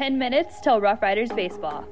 10 minutes till Rough Riders baseball.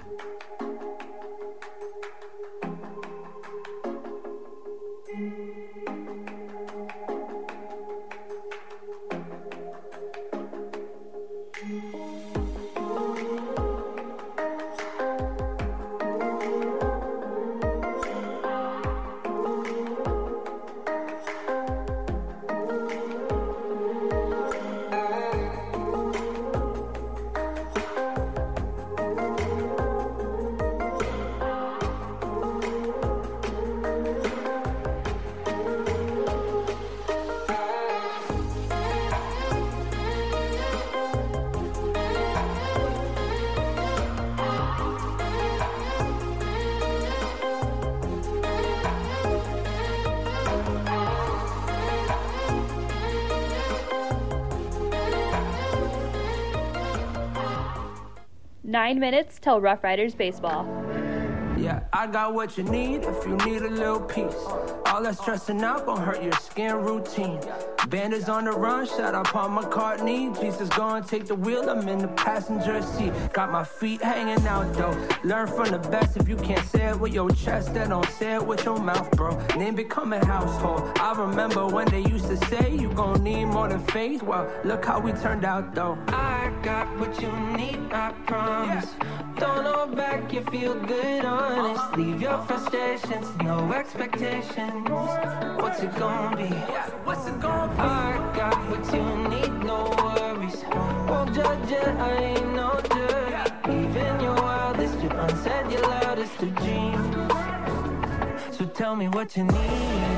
Nine minutes till Rough Riders baseball. Yeah, I got what you need if you need a little peace. All that stressing out gon' hurt your skin routine. Bandits on the run, shout out Paul McCartney. Jesus gonna take the wheel, I'm in the passenger seat. Got my feet hanging out though. Learn from the best, if you can't say it with your chest, then don't say it with your mouth, bro. Name become a household. I remember when they used to say you gon' need more than faith. Well, look how we turned out though. I got what you need, I promise. Don't hold back, you feel good, honest. Leave your frustrations, no expectations. What's it gonna be? What's it gonna be? I got what you need, no worries. Won't judge it, I ain't no dirty. Even your wildest dream, unsaid your loudest of dreams. So tell me what you need.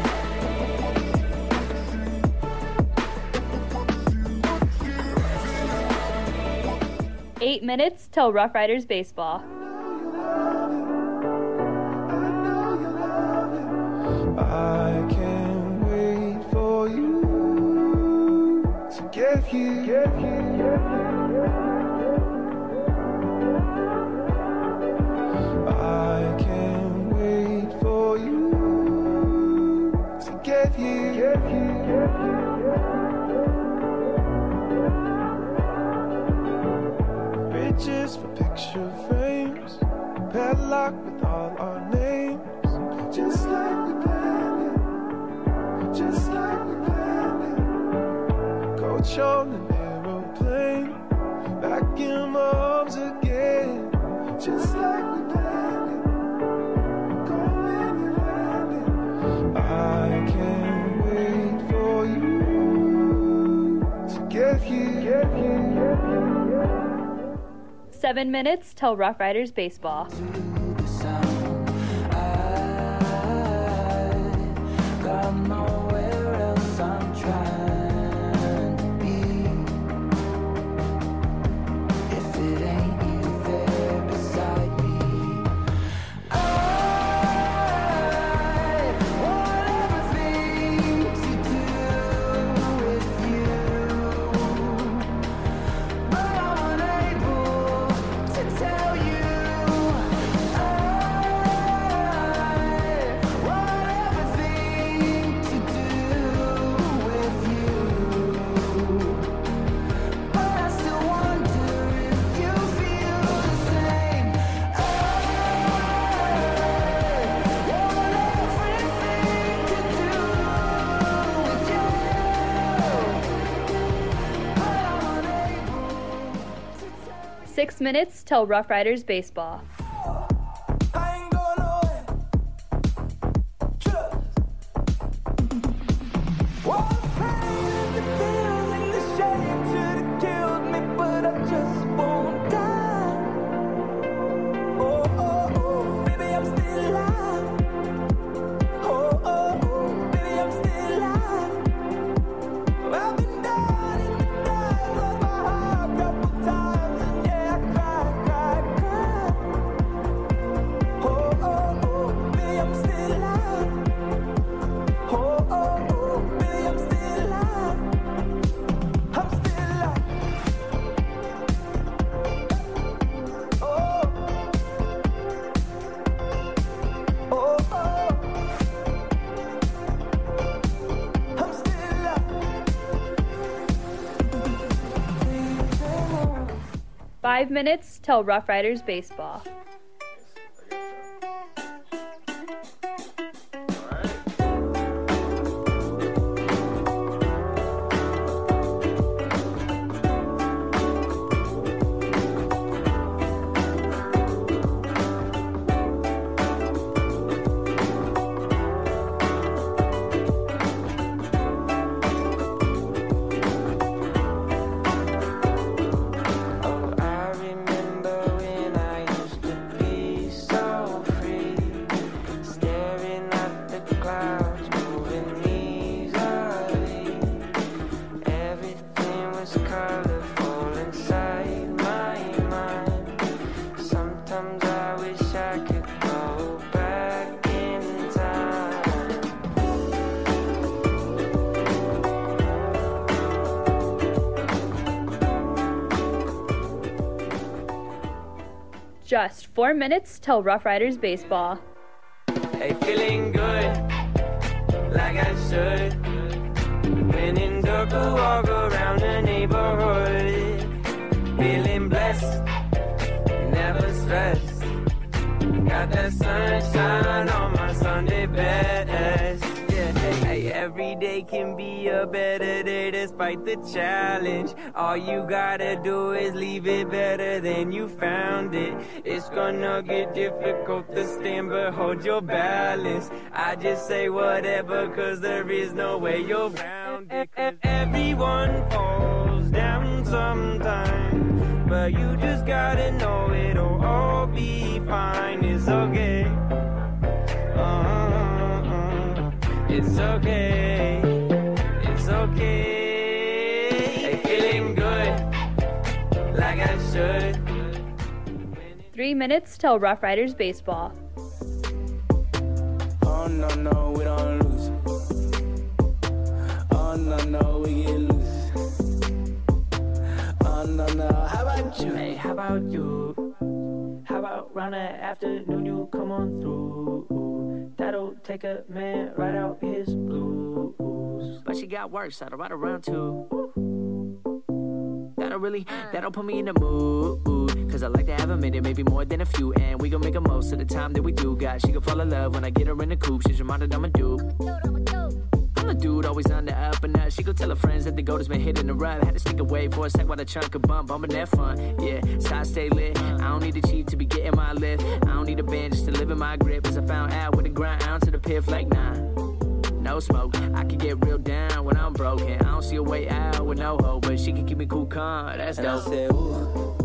8 minutes till Rough Riders baseball. I can't wait for you to get here. I can't wait for you to get here. Bridges for picture frames, padlock with all our names, just like we planned it, just like we planned it. Coach on an aeroplane, back in my arms again, just like we planned it. Go when you land it. I can't wait for you to get here. 7 minutes till Rough Riders baseball. Six minutes till Rough Riders baseball. 5 minutes till Rough Riders baseball. Just 4 minutes till Rough Riders baseball. Hey, feeling good, like I should. When in dark, walk around the neighborhood. Feeling blessed, never stressed. Got that sunshine on my Sunday best. Yeah, hey, every day can be a better day despite the challenge. All you gotta do is leave it better than you found it. It's gonna get difficult to stand, but hold your balance. I just say whatever, cause there is no way you're around it. Everyone falls down sometime, but you just gotta know it'll all be fine. It's okay. It's okay. It's okay. Hey, feeling good, like I should. 3 minutes till Rough Riders baseball. Oh no, we don't lose. Oh no, we get loose. Oh no, how about you? Hey, how about you? How about round that afternoon you come on through? That'll take a man right out his blues. But she got work, so right around 2. That'll put me in the mood. Cause I like to have a minute, maybe more than a few. And we gon' make the most of the time that we do got. She gon' fall in love when I get her in the coupe. She's reminded I'm a dude. I'm a dude, always on the up and up. She gon' tell her friends that the goat has been hitting the rub. Had to stick away for a sec while the trunk could bumping that fun. Yeah, so I stay lit. I don't need a cheat to be getting my lift. I don't need a band just to live in my grip. As I found out with the grind to the piff like nah. No smoke, I can get real down when I'm broken. I don't see a way out with no hope, but she can keep me cool, calm. That's dope. Say, ooh.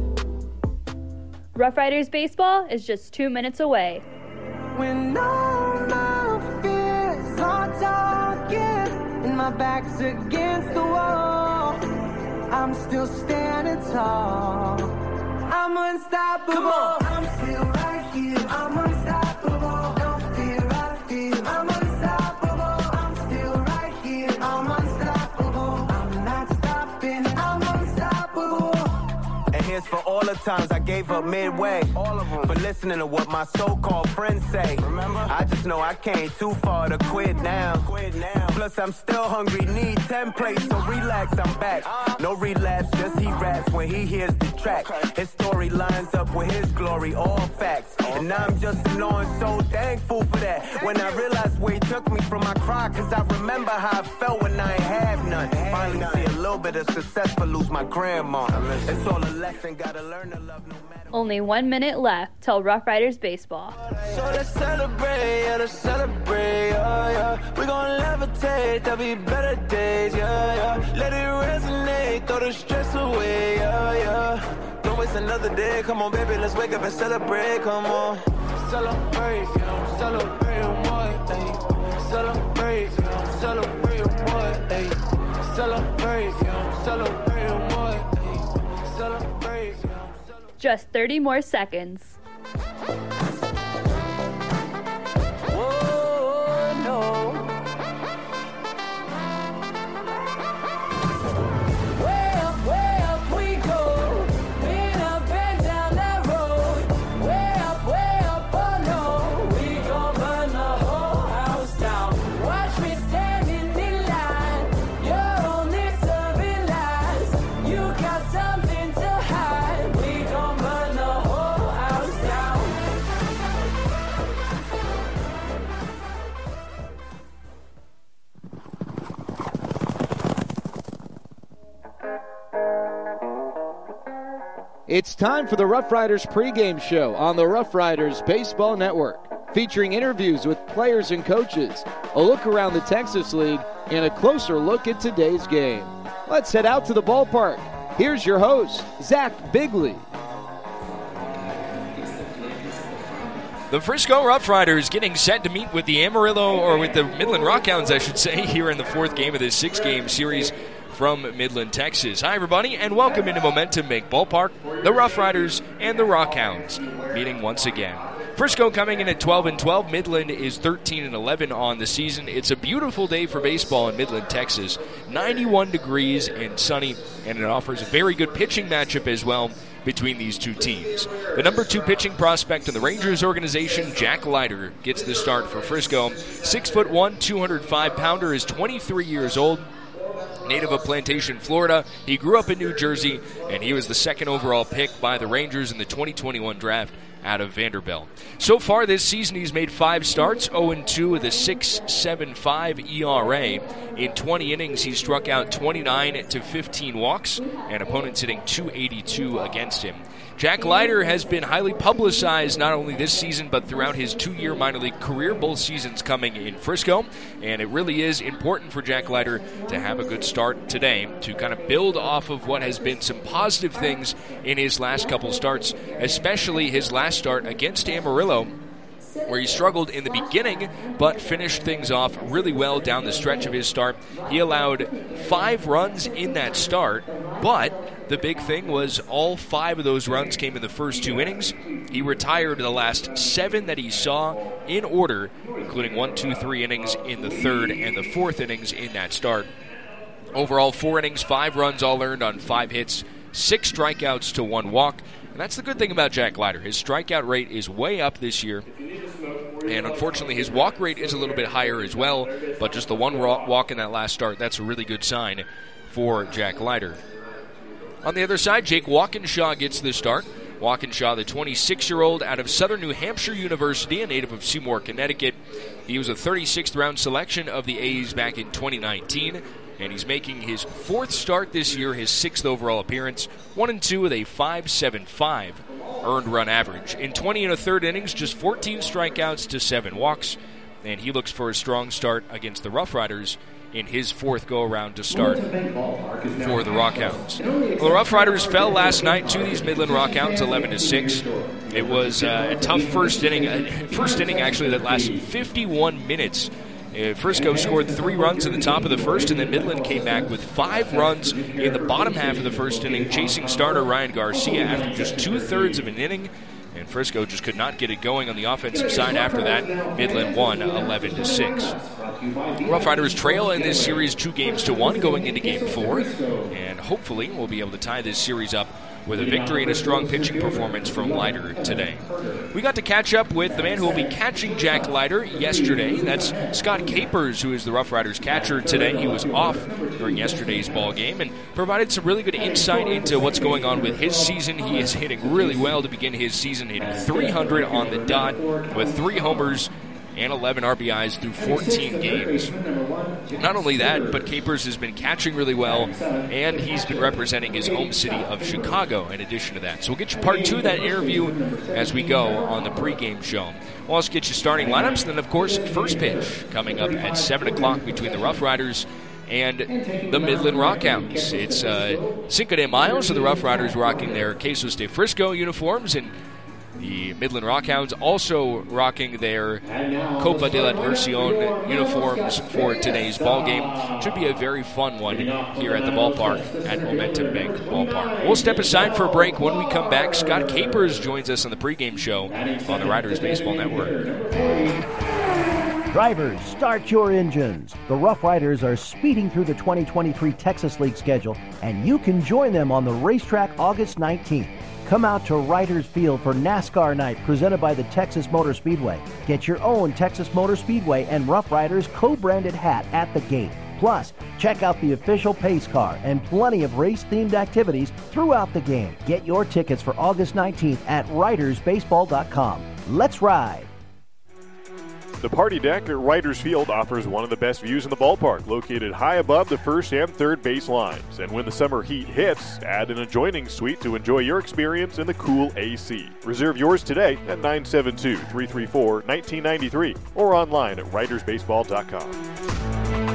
Rough Riders baseball is just 2 minutes away. When all my fears are talking and my back's against the wall, I'm still standing tall. I'm unstoppable. Come on. I'm still right here. I'm unstoppable. Don't fear, I feel. I'm unstoppable. I'm still right here. I'm unstoppable. I'm not stopping. I'm unstoppable. And here's for all the times I gave up midway. All of them. For listening to what my so-called friends say. Remember? I just know I came too far to quit now. Plus I'm still hungry, need 10 plates, so relax, I'm back. No relapse, just he raps when he hears the track. His story lines up with his glory, all facts. And I'm just knowing so thankful for that. When I realized where he took me from my cry, cause I remember how I felt when I ain't have none. Finally see a little bit of success but lose my grandma. It's all a lesson, gotta learn to love no matter. Only 1 minute left till Rough Riders baseball. So let's celebrate, yeah, yeah. We gon' levitate, there'll be better days, yeah. Let it resonate, throw the stress away, yeah. Don't waste another day, come on, baby, let's wake up and celebrate, come on. Celebrate, celebrate what, ayy. Celebrate, celebrate what, ayy. Celebrate, celebrate what, ayy. Celebrate. Just 30 more seconds. Something to hide, we gon' It's time for the Rough Riders pregame show on the Rough Riders Baseball Network, featuring interviews with players and coaches, a look around the Texas League, and a closer look at today's game. Let's head out to the ballpark. Here's your host, Zach Bigley. The Frisco Rough Riders getting set to meet with the Amarillo, or with the Midland Rockhounds, I should say, here in the fourth game of this six-game series from Midland, Texas. Hi, everybody, and welcome into Momentum Bank Ballpark. The Rough Riders and the Rockhounds meeting once again. Frisco coming in at 12-12. Midland is 13-11 on the season. It's a beautiful day for baseball in Midland, Texas. 91 degrees and sunny, and it offers a very good pitching matchup as well between these two teams. The number 2 pitching prospect in the Rangers organization, Jack Leiter, gets the start for Frisco. 6'1", 205-pounder, is 23 years old. Native of Plantation, Florida. He grew up in New Jersey, and he was the second overall pick by the Rangers in the 2021 draft out of Vanderbilt. So far this season, he's made 5 starts, 0-2 with a 6.75 ERA. In 20 innings, he struck out 29 to 15 walks, and opponents hitting .282 against him. Jack Leiter has been highly publicized not only this season but throughout his 2-year minor league career, both seasons coming in Frisco, and it really is important for Jack Leiter to have a good start today to kind of build off of what has been some positive things in his last couple starts, especially his last start against Amarillo, where he struggled in the beginning but finished things off really well down the stretch of his start. He allowed 5 runs in that start, but the big thing was all 5 of those runs came in the first 2 innings. He retired the last 7 that he saw in order, including 1, 2, 3 innings in the third and the fourth innings in that start. Overall, 4 innings, 5 runs all earned on 5 hits, 6 strikeouts to 1 walk. And that's the good thing about Jack Leiter. His strikeout rate is way up this year. And unfortunately, his walk rate is a little bit higher as well. But just the 1 walk in that last start, that's a really good sign for Jack Leiter. On the other side, Jake Walkinshaw gets the start. Walkinshaw, the 26-year-old out of Southern New Hampshire University, a native of Seymour, Connecticut. He was a 36th round selection of the A's back in 2019. And he's making his 4th start this year, his 6th overall appearance, 1-2 with a 5.75 earned run average. In 20 1/3 innings, just 14 strikeouts to 7 walks, and he looks for a strong start against the Rough Riders in his 4th go-around to start for the Rockhounds. Well, the Rough Riders fell last night to these Midland Rockhounds, 11-6. It was a tough first inning actually that lasted 51 minutes. Frisco scored 3 runs in the top of the first, and then Midland came back with 5 runs in the bottom half of the first inning, chasing starter Ryan Garcia after just 2/3 of an inning. And Frisco just could not get it going on the offensive side after that. Midland won 11-6. Rough Riders trail in this series 2-1 going into Game 4. And hopefully we'll be able to tie this series up with a victory and a strong pitching performance from Leiter today. We got to catch up with the man who will be catching Jack Leiter yesterday. That's Scott Capers, who is the Rough Riders catcher today. He was off during yesterday's ball game and provided some really good insight into what's going on with his season. He is hitting really well to begin his season, hitting .300 on the dot with 3 homers and 11 RBIs through 14 games. Not only that, but Capers has been catching really well, and he's been representing his home city of Chicago in addition to that. So we'll get you part 2 of that interview as we go on the pregame show. We'll also get you starting lineups, and then, of course, first pitch coming up at 7 o'clock between the Rough Riders and the Midland Rockhounds. It's Cinco de Mayo, so the Rough Riders rocking their Quesos de Frisco uniforms, and the Midland Rockhounds also rocking their Copa de la Diversión uniforms for today's ball game. Should be a very fun one here at the ballpark at Momentum Bank Ballpark. We'll step aside for a break. When we come back, Scott Capers joins us on the pregame show on the Riders Baseball Network. Drivers, start your engines. The Rough Riders are speeding through the 2023 Texas League schedule, and you can join them on the racetrack August 19th. Come out to Riders Field for NASCAR Night presented by the Texas Motor Speedway. Get your own Texas Motor Speedway and Rough Riders co-branded hat at the gate. Plus, check out the official pace car and plenty of race-themed activities throughout the game. Get your tickets for August 19th at ridersbaseball.com. Let's ride! The party deck at Writers Field offers one of the best views in the ballpark, located high above the first and third base lines. And when the summer heat hits, add an adjoining suite to enjoy your experience in the cool AC. Reserve yours today at 972-334-1993 or online at writersbaseball.com.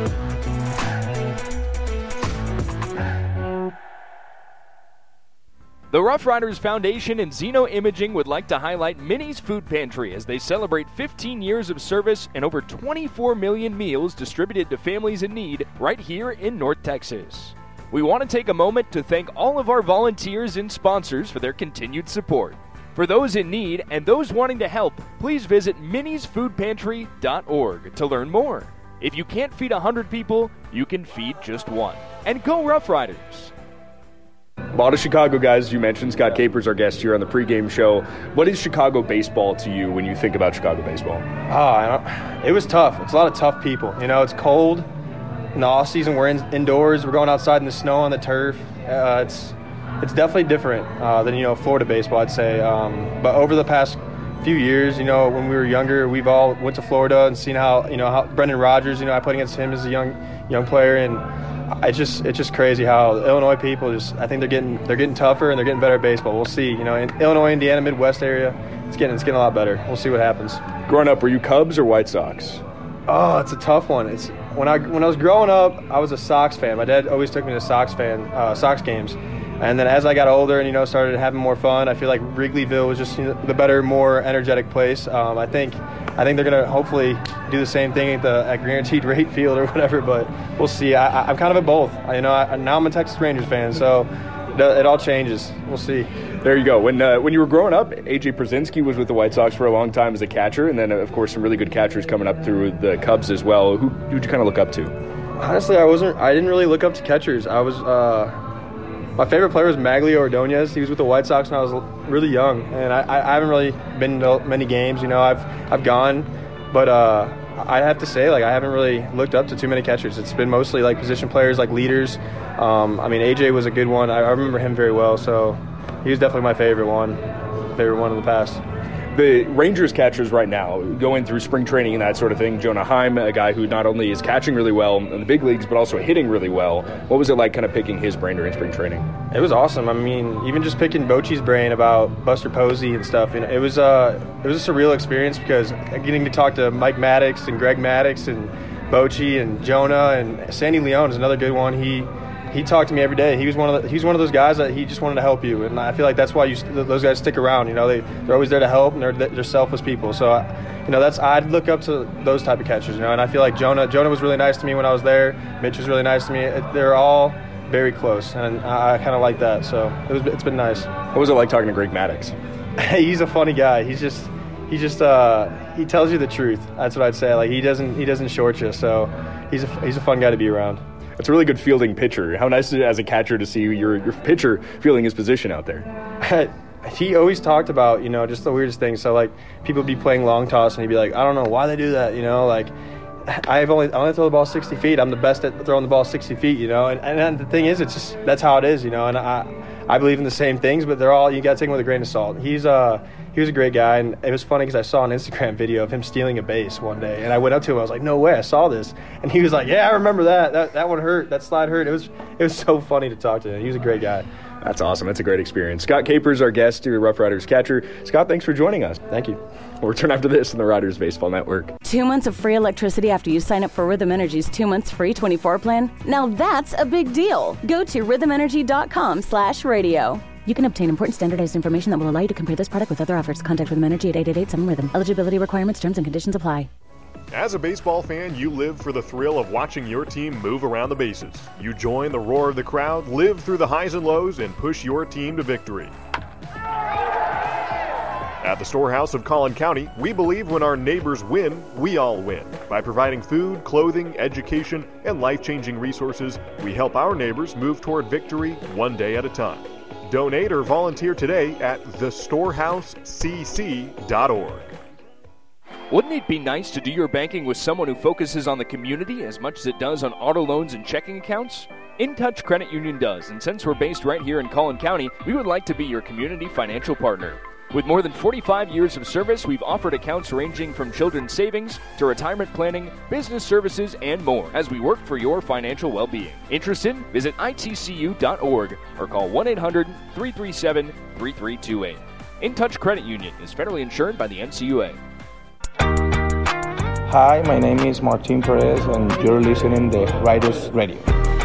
The Rough Riders Foundation and Xeno Imaging would like to highlight Minnie's Food Pantry as they celebrate 15 years of service and over 24 million meals distributed to families in need right here in North Texas. We want to take a moment to thank all of our volunteers and sponsors for their continued support. For those in need and those wanting to help, please visit minniesfoodpantry.org to learn more. If you can't feed 100 people, you can feed just one. And go Rough Riders! A lot of Chicago guys, you mentioned. Scott Capers, our guest here on the pregame show. What is Chicago baseball to you when you think about Chicago baseball? It was tough. It's a lot of tough people. You know, it's cold. In the off season, we're indoors. We're going outside in the snow on the turf. It's definitely different than Florida baseball, I'd say. But over the past few years, when we were younger, we've all went to Florida and seen how Brendan Rodgers. I played against him as a young player, and it's just crazy how the Illinois people I think they're getting tougher and they're getting better at baseball. We'll see. In Illinois, Indiana, Midwest area, it's getting a lot better. We'll see what happens. Growing up, were you Cubs or White Sox? Oh, it's a tough one. It's when I was growing up, I was a Sox fan. My dad always took me to Sox games. And then as I got older and started having more fun, I feel like Wrigleyville was just the better, more energetic place. I think they're gonna hopefully do the same thing at Guaranteed Rate Field or whatever, but we'll see. I'm kind of at both. Now I'm a Texas Rangers fan, so it all changes. We'll see. There you go. When you were growing up, A.J. Przinsky was with the White Sox for a long time as a catcher, and then of course some really good catchers coming up through the Cubs as well. Who'd you kind of look up to? Honestly, I didn't really look up to catchers. My favorite player was Maglio Ordonez. He was with the White Sox when I was really young, and I haven't really been to many games. I've gone, but I have to say, I haven't really looked up to too many catchers. It's been mostly position players, leaders. AJ was a good one. I remember him very well, so he was definitely my favorite one in the past. The Rangers catchers right now, going through spring training and that sort of thing, Jonah Heim, a guy who not only is catching really well in the big leagues, but also hitting really well. What was it like kind of picking his brain during spring training? It was awesome. Even just picking Bochy's brain about Buster Posey and stuff, it was a surreal experience because getting to talk to Mike Maddox and Greg Maddox and Bochy and Jonah and Sandy Leon is another good one. He talked to me every day. He's one of those guys that he just wanted to help you, and I feel like that's why those guys stick around. They're always there to help, and they're selfless people. So, I'd look up to those type of catchers. And I feel like Jonah was really nice to me when I was there. Mitch was really nice to me. They're all very close, and I kind of like that. So it's been nice. What was it like talking to Greg Maddox? He's a funny guy. He tells you the truth. That's what I'd say. He doesn't short you. So he's a fun guy to be around. It's a really good fielding pitcher. How nice is it as a catcher to see your pitcher fielding his position out there? He always talked about, just the weirdest things. So, people would be playing long toss, and he'd be like, I don't know why they do that, I only throw the ball 60 feet. I'm the best at throwing the ball 60 feet, And the thing is, it's just that's how it is, And I believe in the same things, but you got to take them with a grain of salt. He was a great guy, and it was funny because I saw an Instagram video of him stealing a base one day, and I went up to him. I was like, "No way, I saw this," and he was like, "Yeah, I remember that. That one hurt. That slide hurt." It was so funny to talk to him. He was a great guy. That's awesome. That's a great experience. Scott Capers, our guest, your Rough Riders catcher. Scott, thanks for joining us. Thank you. We'll return after this on the Riders Baseball Network. 2 months of free electricity after you sign up for Rhythm Energy's 2 months free 24 plan? Now that's a big deal. Go to rhythmenergy.com/radio. You can obtain important standardized information that will allow you to compare this product with other offers. Contact Rhythm Energy at 888-7-RHYTHM. Eligibility requirements, terms, and conditions apply. As a baseball fan, you live for the thrill of watching your team move around the bases. You join the roar of the crowd, live through the highs and lows, and push your team to victory. At the Storehouse of Collin County, we believe when our neighbors win, we all win. By providing food, clothing, education, and life-changing resources, we help our neighbors move toward victory one day at a time. Donate or volunteer today at thestorehousecc.org. Wouldn't it be nice to do your banking with someone who focuses on the community as much as it does on auto loans and checking accounts? InTouch Credit Union does, and since we're based right here in Collin County, we would like to be your community financial partner. With more than 45 years of service, we've offered accounts ranging from children's savings to retirement planning, business services, and more as we work for your financial well-being. Interested? Visit itcu.org or call 1-800-337-3328. In Touch Credit Union is federally insured by the NCUA. Hi, my name is Martin Perez, and you're listening to Riders Radio.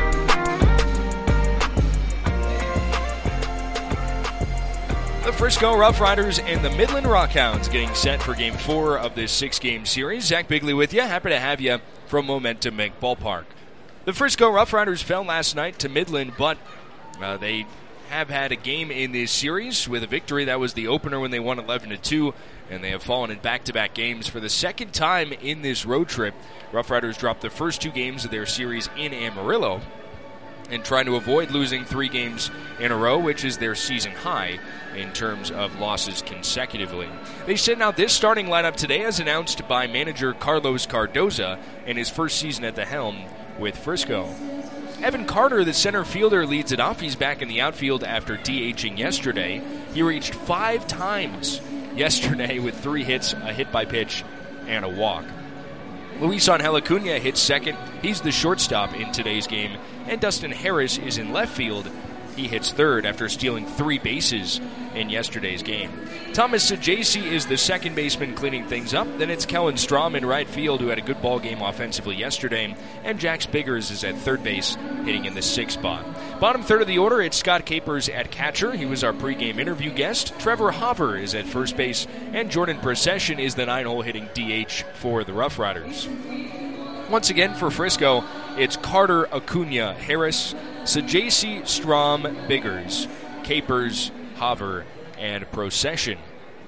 The Frisco Rough Riders and the Midland Rockhounds getting set for Game 4 of this 6-game series. Zach Bigley with you. Happy to have you from Momentum Bank Ballpark. The Frisco Rough Riders fell last night to Midland, but they have had a game in this series with a victory. That was the opener when they won 11-2, and they have fallen in back-to-back games for the second time in this road trip. Rough Riders dropped the first 2 games of their series in Amarillo and trying to avoid losing 3 games in a row, which is their season high in terms of losses consecutively. They sent out this starting lineup today as announced by manager Carlos Cardoza in his first season at the helm with Frisco. Evan Carter, the center fielder, leads it off. He's back in the outfield after DHing yesterday. He reached 5 times yesterday with 3 hits, a hit by pitch, and a walk. Luis Angel Acuna hits second. He's the shortstop in today's game. And Dustin Harris is in left field. He hits third after stealing 3 bases in yesterday's game. Thomas Sajaci is the second baseman cleaning things up. Then it's Kellen Strom in right field, who had a good ball game offensively yesterday. And Jax Biggers is at third base, hitting in the 6th spot. Bottom third of the order, it's Scott Capers at catcher. He was our pregame interview guest. Trevor Hopper is at first base. And Jordan Procession is the 9-hole hitting DH for the Rough Riders. Once again for Frisco, it's Carter, Acuna, Harris, Sajaci, Strom, Biggers, Capers, Hover, and Procession.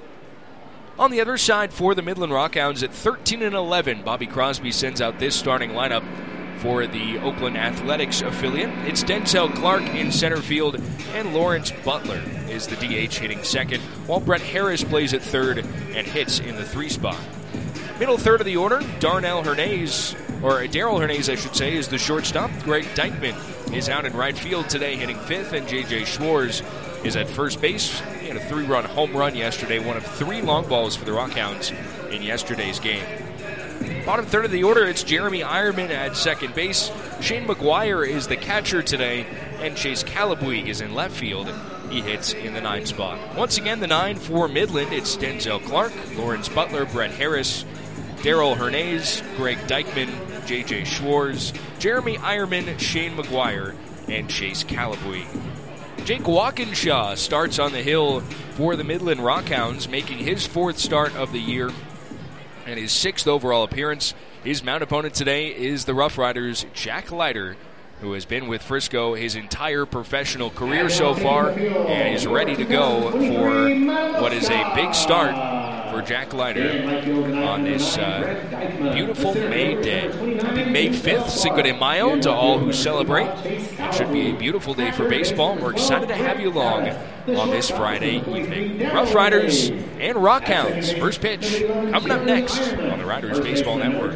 On the other side for the Midland Rockhounds at 13-11, Bobby Crosby sends out this starting lineup for the Oakland Athletics affiliate. It's Denzel Clark in center field, and Lawrence Butler is the DH hitting second, while Brett Harris plays at third and hits in the 3 spot. Middle third of the order, Darrell Hernandez, I should say, is the shortstop. Greg Dykman is out in right field today hitting 5th, and J.J. Schwartz is at first base. He had a 3-run home run yesterday, one of 3 long balls for the Rockhounds in yesterday's game. Bottom third of the order, it's Jeremy Ironman at second base. Shane McGuire is the catcher today, and Chase Calabuig is in left field. He hits in the 9 spot. Once again, the 9 for Midland, it's Denzel Clark, Lawrence Butler, Brett Harris, Darrell Hernandez, Greg Dykman, J.J. Schwartz, Jeremy Ironman, Shane McGuire, and Chase Calabuig. Jake Walkinshaw starts on the hill for the Midland Rockhounds, making his 4th start of the year and his 6th overall appearance. His mount opponent today is the Rough Riders' Jack Leiter, who has been with Frisco his entire professional career so far and is ready to go for what is a big start for Jack Leiter on this beautiful May day. Happy May 5th, Cinco de Mayo to all who celebrate. It should be a beautiful day for baseball. We're excited to have you along on this Friday evening. Rough Riders and Rockhounds. First pitch coming up next on the Riders Baseball Network.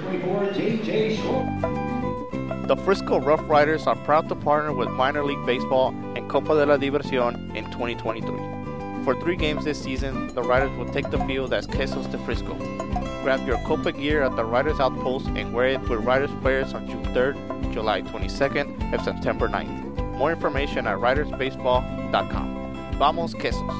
The Frisco Rough Riders are proud to partner with Minor League Baseball and Copa de la Diversión in 2023. For 3 games this season, the Riders will take the field as Quesos de Frisco. Grab your Copa gear at the Riders Outpost and wear it with Riders players on June 3rd, July 22nd, and September 9th. More information at ridersbaseball.com. Vamos Quesos!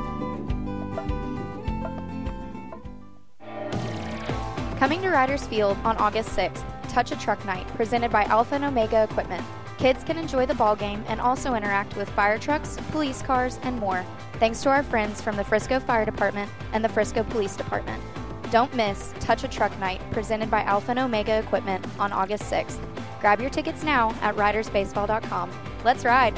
Coming to Riders Field on August 6th, Touch a Truck Night, presented by Alpha and Omega Equipment. Kids can enjoy the ball game and also interact with fire trucks, police cars, and more, thanks to our friends from the Frisco Fire Department and the Frisco Police Department. Don't miss Touch a Truck Night, presented by Alpha and Omega Equipment on August 6th. Grab your tickets now at ridersbaseball.com. Let's ride!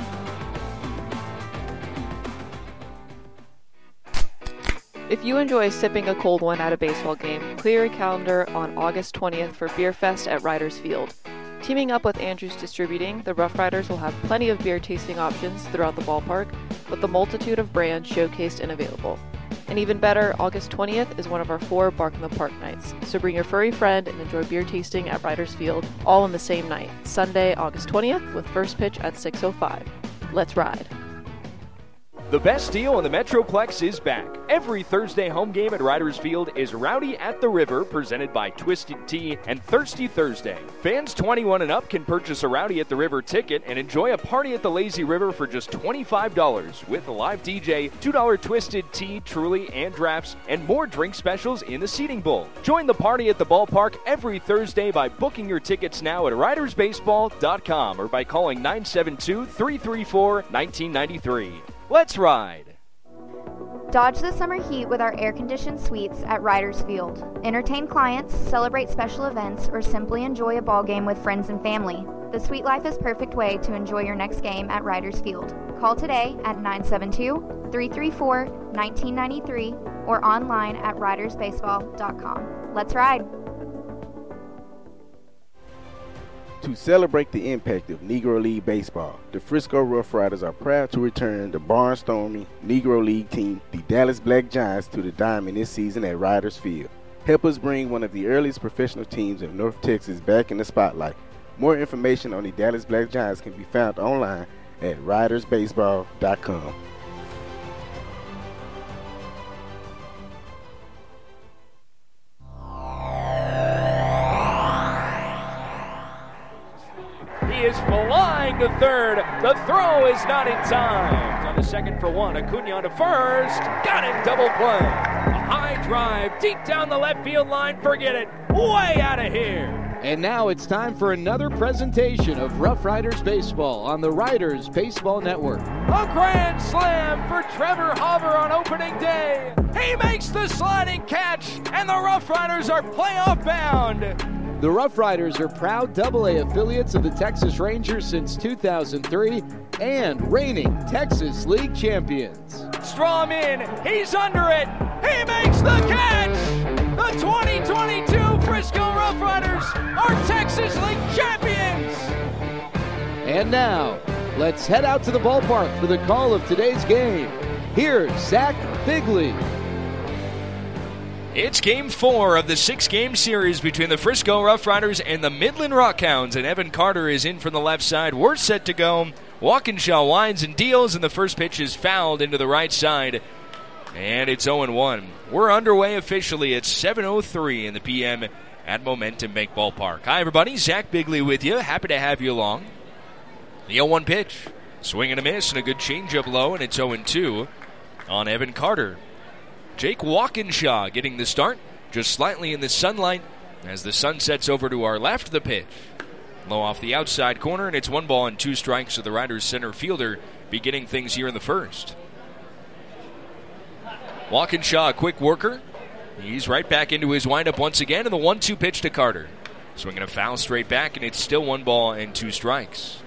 If you enjoy sipping a cold one at a baseball game, clear your calendar on August 20th for Beer Fest at Riders Field. Teaming up with Andrews Distributing, the Rough Riders will have plenty of beer tasting options throughout the ballpark, with a multitude of brands showcased and available. And even better, August 20th is one of our 4 Bark in the Park nights, so bring your furry friend and enjoy beer tasting at Riders Field, all on the same night, Sunday, August 20th, with first pitch at 6:05. Let's ride. The best deal on the Metroplex is back. Every Thursday home game at Riders Field is Rowdy at the River, presented by Twisted Tea and Thirsty Thursday. Fans 21 and up can purchase a Rowdy at the River ticket and enjoy a party at the Lazy River for just $25 with a live DJ, $2 Twisted Tea, Truly, and drafts, and more drink specials in the seating bowl. Join the party at the ballpark every Thursday by booking your tickets now at ridersbaseball.com or by calling 972-334-1993. Let's ride. Dodge the summer heat with our air-conditioned suites at Riders Field. Entertain clients, celebrate special events, or simply enjoy a ball game with friends and family. The suite life is a perfect way to enjoy your next game at Riders Field. Call today at 972-334-1993 or online at ridersbaseball.com. Let's ride. To celebrate the impact of Negro League baseball, the Frisco Rough Riders are proud to return the barnstorming Negro League team, the Dallas Black Giants, to the diamond this season at Riders Field. Help us bring one of the earliest professional teams of North Texas back in the spotlight. More information on the Dallas Black Giants can be found online at ridersbaseball.com. He is flying to third. The throw is not in time. It's on the second for one. Acuna to first. Got it. Double play. A high drive deep down the left field line. Forget it. Way out of here. And now it's time for another presentation of Rough Riders Baseball on the Riders Baseball Network. A grand slam for Trevor Hauber on opening day. He makes the sliding catch, and the Rough Riders are playoff bound. The Rough Riders are proud AA affiliates of the Texas Rangers since 2003 and reigning Texas League champions. Strom in, he's under it, he makes the catch! The 2022 Frisco Rough Riders are Texas League champions! And now, let's head out to the ballpark for the call of today's game. Here's Zach Bigley. It's Game 4 of the 6-game series between the Frisco Rough Riders and the Midland Rockhounds, and Evan Carter is in from the left side. We're set to go. Walkinshaw winds and deals, and the first pitch is fouled into the right side, and it's 0-1. We're underway officially at 7:03 in the p.m. at Momentum Bank Ballpark. Hi, everybody. Zach Bigley with you. Happy to have you along. The 0-1 pitch. Swing and a miss, and a good changeup low, and it's 0-2 on Evan Carter. Jake Walkinshaw getting the start, just slightly in the sunlight as the sun sets over to our left. The pitch low off the outside corner, and it's 1-2 strikes to the Riders center fielder, beginning things here in the first. Walkinshaw, a quick worker. He's right back into his windup once again, and the 1-2 pitch to Carter. Swinging a foul straight back, and it's still 1-2 strikes.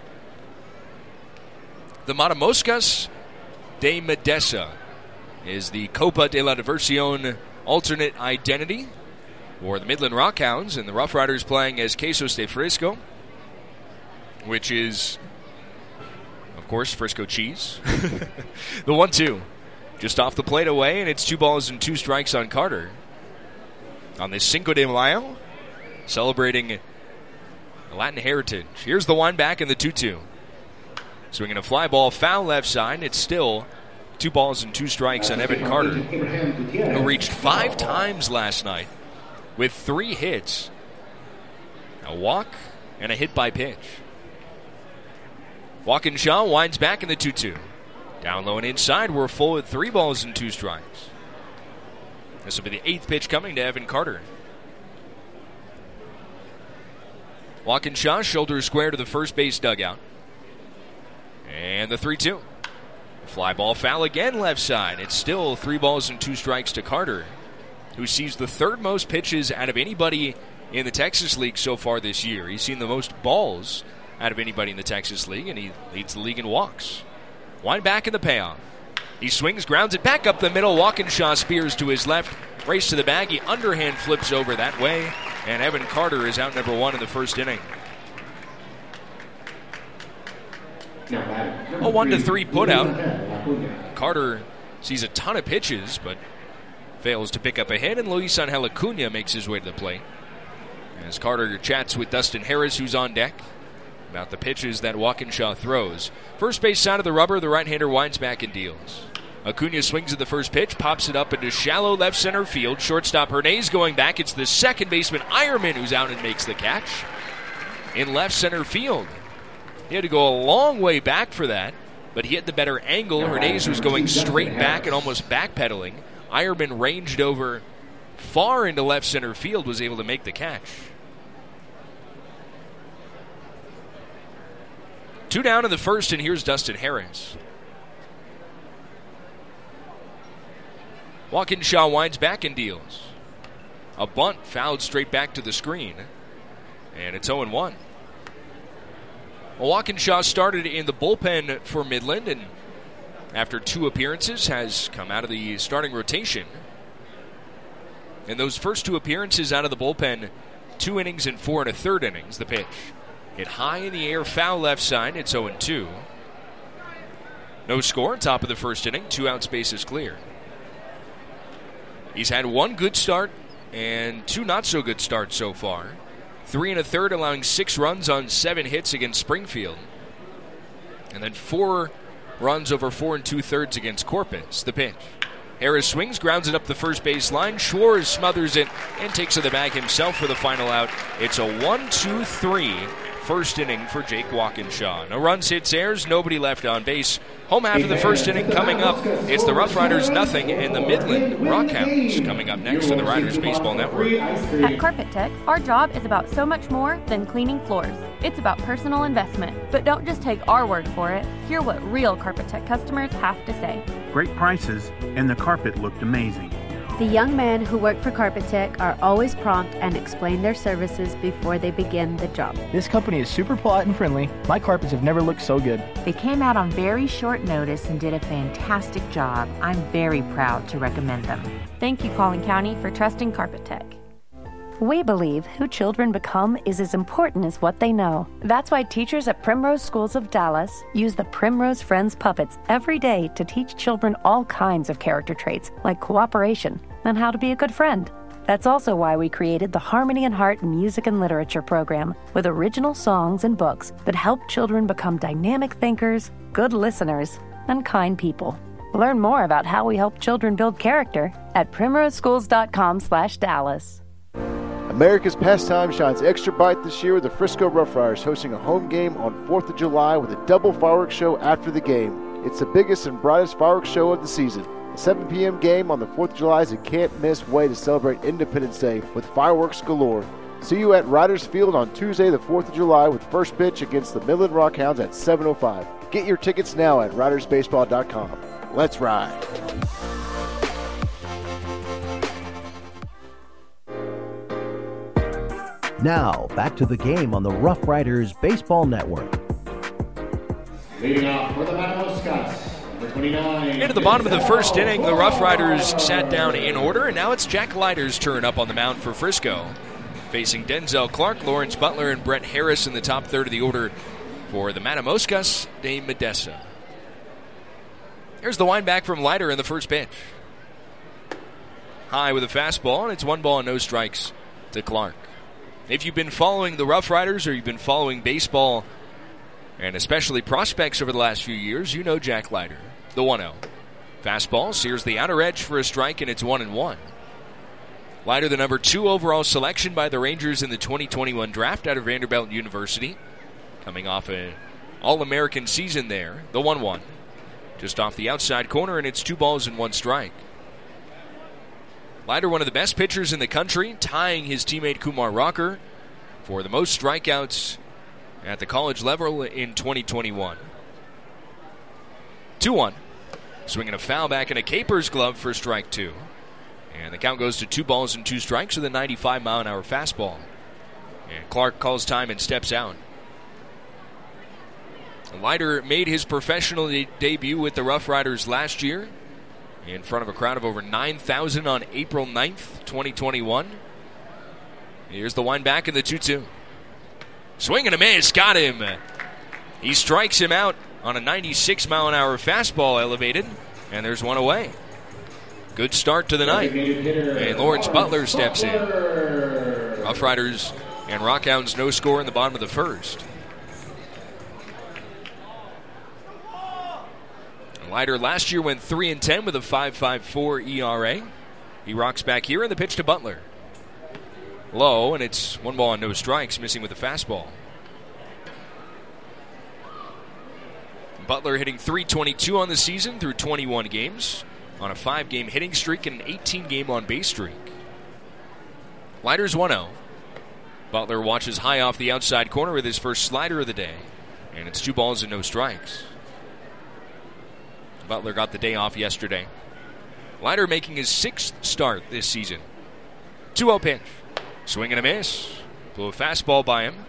The Matamoscas de Medesa is the Copa de la Diversión alternate identity for the Midland Rockhounds, and the Rough Riders playing as Quesos de Frisco, which is, of course, Frisco cheese. The 1-2, just off the plate away, and it's 2-2 strikes on Carter. On this Cinco de Mayo, celebrating Latin heritage. Here's the wind back and the 2-2. Swinging a fly ball, foul left side, it's still 2-2 strikes on Evan Carter, who reached 5 times last night with 3 hits, a walk, and a hit by pitch. Walkinshaw winds back in the 2-2. Down low and inside, we're full at 3-2 strikes. This will be the 8th pitch coming to Evan Carter. Walkinshaw, shoulder square to the first base dugout. And the 3-2. Fly ball foul again left side. It's still 3-2 strikes to Carter, who sees the 3rd most pitches out of anybody in the Texas League so far this year. He's seen the most balls out of anybody in the Texas League, and he leads the league in walks. Wind back in the payoff. He swings, grounds it back up the middle. Walkinshaw spears to his left, race to the bag. He underhand flips over that way, and Evan Carter is out number 1 in the first inning. A 1-3 putout. Carter sees a ton of pitches, but fails to pick up a hit, and Luis Angel Acuna makes his way to the plate. As Carter chats with Dustin Harris, who's on deck, about the pitches that Walkinshaw throws. First base side of the rubber, the right-hander winds back and deals. Acuna swings at the first pitch, pops it up into shallow left center field. Shortstop Hernandez going back. It's the second baseman Eierman who's out and makes the catch in left center field. He had to go a long way back for that, but he had the better angle. Hernandez was going straight back and almost backpedaling. Eierman ranged over far into left center field, was able to make the catch. 2 down in the first, and here's Dustin Harris. Walkinshaw winds back and deals. A bunt fouled straight back to the screen, and it's 0-1. Well, Walkinshaw started in the bullpen for Midland, and after 2 appearances has come out of the starting rotation. In those first 2 appearances out of the bullpen, 2 innings and 4 1/3 innings. The pitch hit high in the air, foul left side. It's 0-2. No score, top of the first inning, 2 outs, bases clear. He's had 1 good start and 2 not so good starts so far. 3 1/3, allowing 6 runs on 7 hits against Springfield. And then 4 runs over 4 2/3 against Corpus. The pitch. Harris swings, grounds it up the first base line. Schwartz smothers it and takes to the bag himself for the final out. It's a 1-2-3 first inning for Jake Walkinshaw. No runs, hits, errors, nobody left on base. Home half of the first inning coming up. It's the Rough Riders nothing and the Midland Rockhounds coming up next to the Riders Baseball Network. At Carpet Tech, our job is about so much more than cleaning floors. It's about personal investment. But don't just take our word for it. Hear what real Carpet Tech customers have to say. Great prices, and the carpet looked amazing. The young men who work for Carpet Tech are always prompt and explain their services before they begin the job. This company is super polite and friendly. My carpets have never looked so good. They came out on very short notice and did a fantastic job. I'm very proud to recommend them. Thank you, Collin County, for trusting Carpet Tech. We believe who children become is as important as what they know. That's why teachers at Primrose Schools of Dallas use the Primrose Friends puppets every day to teach children all kinds of character traits, like cooperation and how to be a good friend. That's also why we created the Harmony and Heart Music and Literature program, with original songs and books that help children become dynamic thinkers, good listeners, and kind people. Learn more about how we help children build character at primroseschools.com/Dallas. America's Pastime shines extra bright this year with the Frisco Rough Riders hosting a home game on 4th of July with a double fireworks show after the game. It's the biggest and brightest fireworks show of the season. A 7 p.m. game on the 4th of July is a can't-miss way to celebrate Independence Day with fireworks galore. See you at Riders Field on Tuesday the 4th of July with first pitch against the Midland Rockhounds at 7:05. Get your tickets now at ridersbaseball.com. Let's ride. Now, back to the game on the Rough Riders Baseball Network. Leading off for the Matamoskos, number 29. Into the bottom of the first inning, the Rough Riders sat down in order, and now it's Jack Leiter's turn up on the mound for Frisco. Facing Denzel Clark, Lawrence Butler, and Brett Harris in the top third of the order for the Matamoskos de Medessa. Here's the wind back from Leiter in the first pitch. High with a fastball, and it's 1 ball and no strikes to Clark. If you've been following the Rough Riders or you've been following baseball, and especially prospects over the last few years, you know Jack Leiter. The 1-0. Fastball sears the outer edge for a strike, and it's 1-1. Leiter, the number 2 overall selection by the Rangers in the 2021 draft out of Vanderbilt University. Coming off an All-American season there. The 1-1. Just off the outside corner, and it's 2 balls and 1 strike. Leiter, one of the best pitchers in the country, tying his teammate Kumar Rocker for the most strikeouts at the college level in 2021. 2-1. Swinging a foul back in a Capers glove for strike 2. And the count goes to 2 balls and 2 strikes with a 95-mile-an-hour fastball. And Clark calls time and steps out. Leiter made his professional debut with the Rough Riders last year in front of a crowd of over 9,000 on April 9th, 2021. Here's the wind back in the 2-2. Swing and a miss, got him. He strikes him out on a 96-mile-an-hour fastball elevated, and there's 1 away. Good start to the night. And Lawrence Butler steps in. Rough Riders and Rockhounds no score in the bottom of the first. Leiter last year went 3-10 with a 5.54 ERA. He rocks back here, and the pitch to Butler. Low, and it's 1 ball and no strikes, missing with a fastball. Butler hitting .322 on the season through 21 games, on a 5-game hitting streak and an 18-game on-base streak. Leiter's 1-0. Butler watches high off the outside corner with his first slider of the day, and it's 2 balls and no strikes. Butler got the day off yesterday. Leiter making his 6th start this season. 2-0 pitch. Swing and a miss. Blew a fastball by him.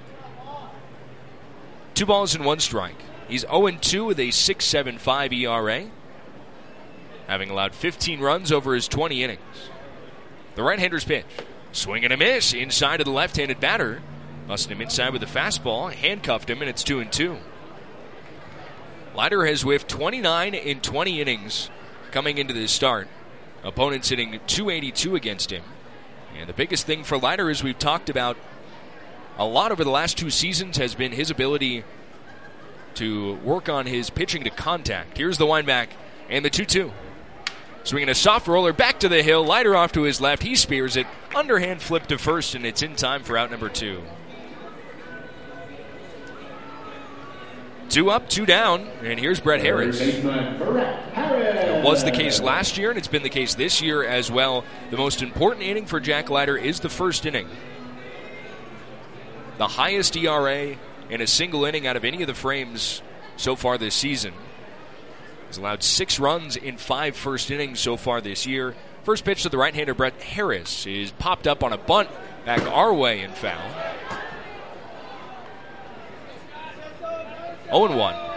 2 balls and 1 strike. He's 0-2 with a 6.75 ERA, having allowed 15 runs over his 20 innings. The right-hander's pitch. Swing and a miss inside of the left-handed batter. Busted him inside with a fastball, handcuffed him, and it's 2-2. Leiter has whiffed 29 in 20 innings coming into this start. Opponents hitting .282 against him. And the biggest thing for Leiter, as we've talked about a lot over the last 2 seasons, has been his ability to work on his pitching to contact. Here's the wind back and the 2-2. Swinging a soft roller back to the hill. Leiter off to his left. He spears it. Underhand flip to first, and it's in time for out number 2. 2 up, 2 down, and here's Brett Harris. It was the case last year, and it's been the case this year as well. The most important inning for Jack Leiter is the first inning. The highest ERA in a single inning out of any of the frames so far this season. He's allowed 6 runs in 5 first innings so far this year. First pitch to the right-hander, Brett Harris, is popped up on a bunt back our way and foul. 0-1.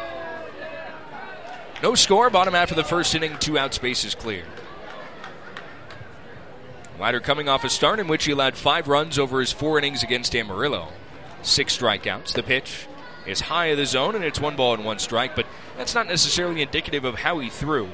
No score, bottom half of the first inning, 2 outs, bases cleared. Leiter coming off a start in which he allowed 5 runs over his 4 innings against Amarillo. 6 strikeouts. The pitch is high of the zone, and it's 1 ball and 1 strike, but that's not necessarily indicative of how he threw.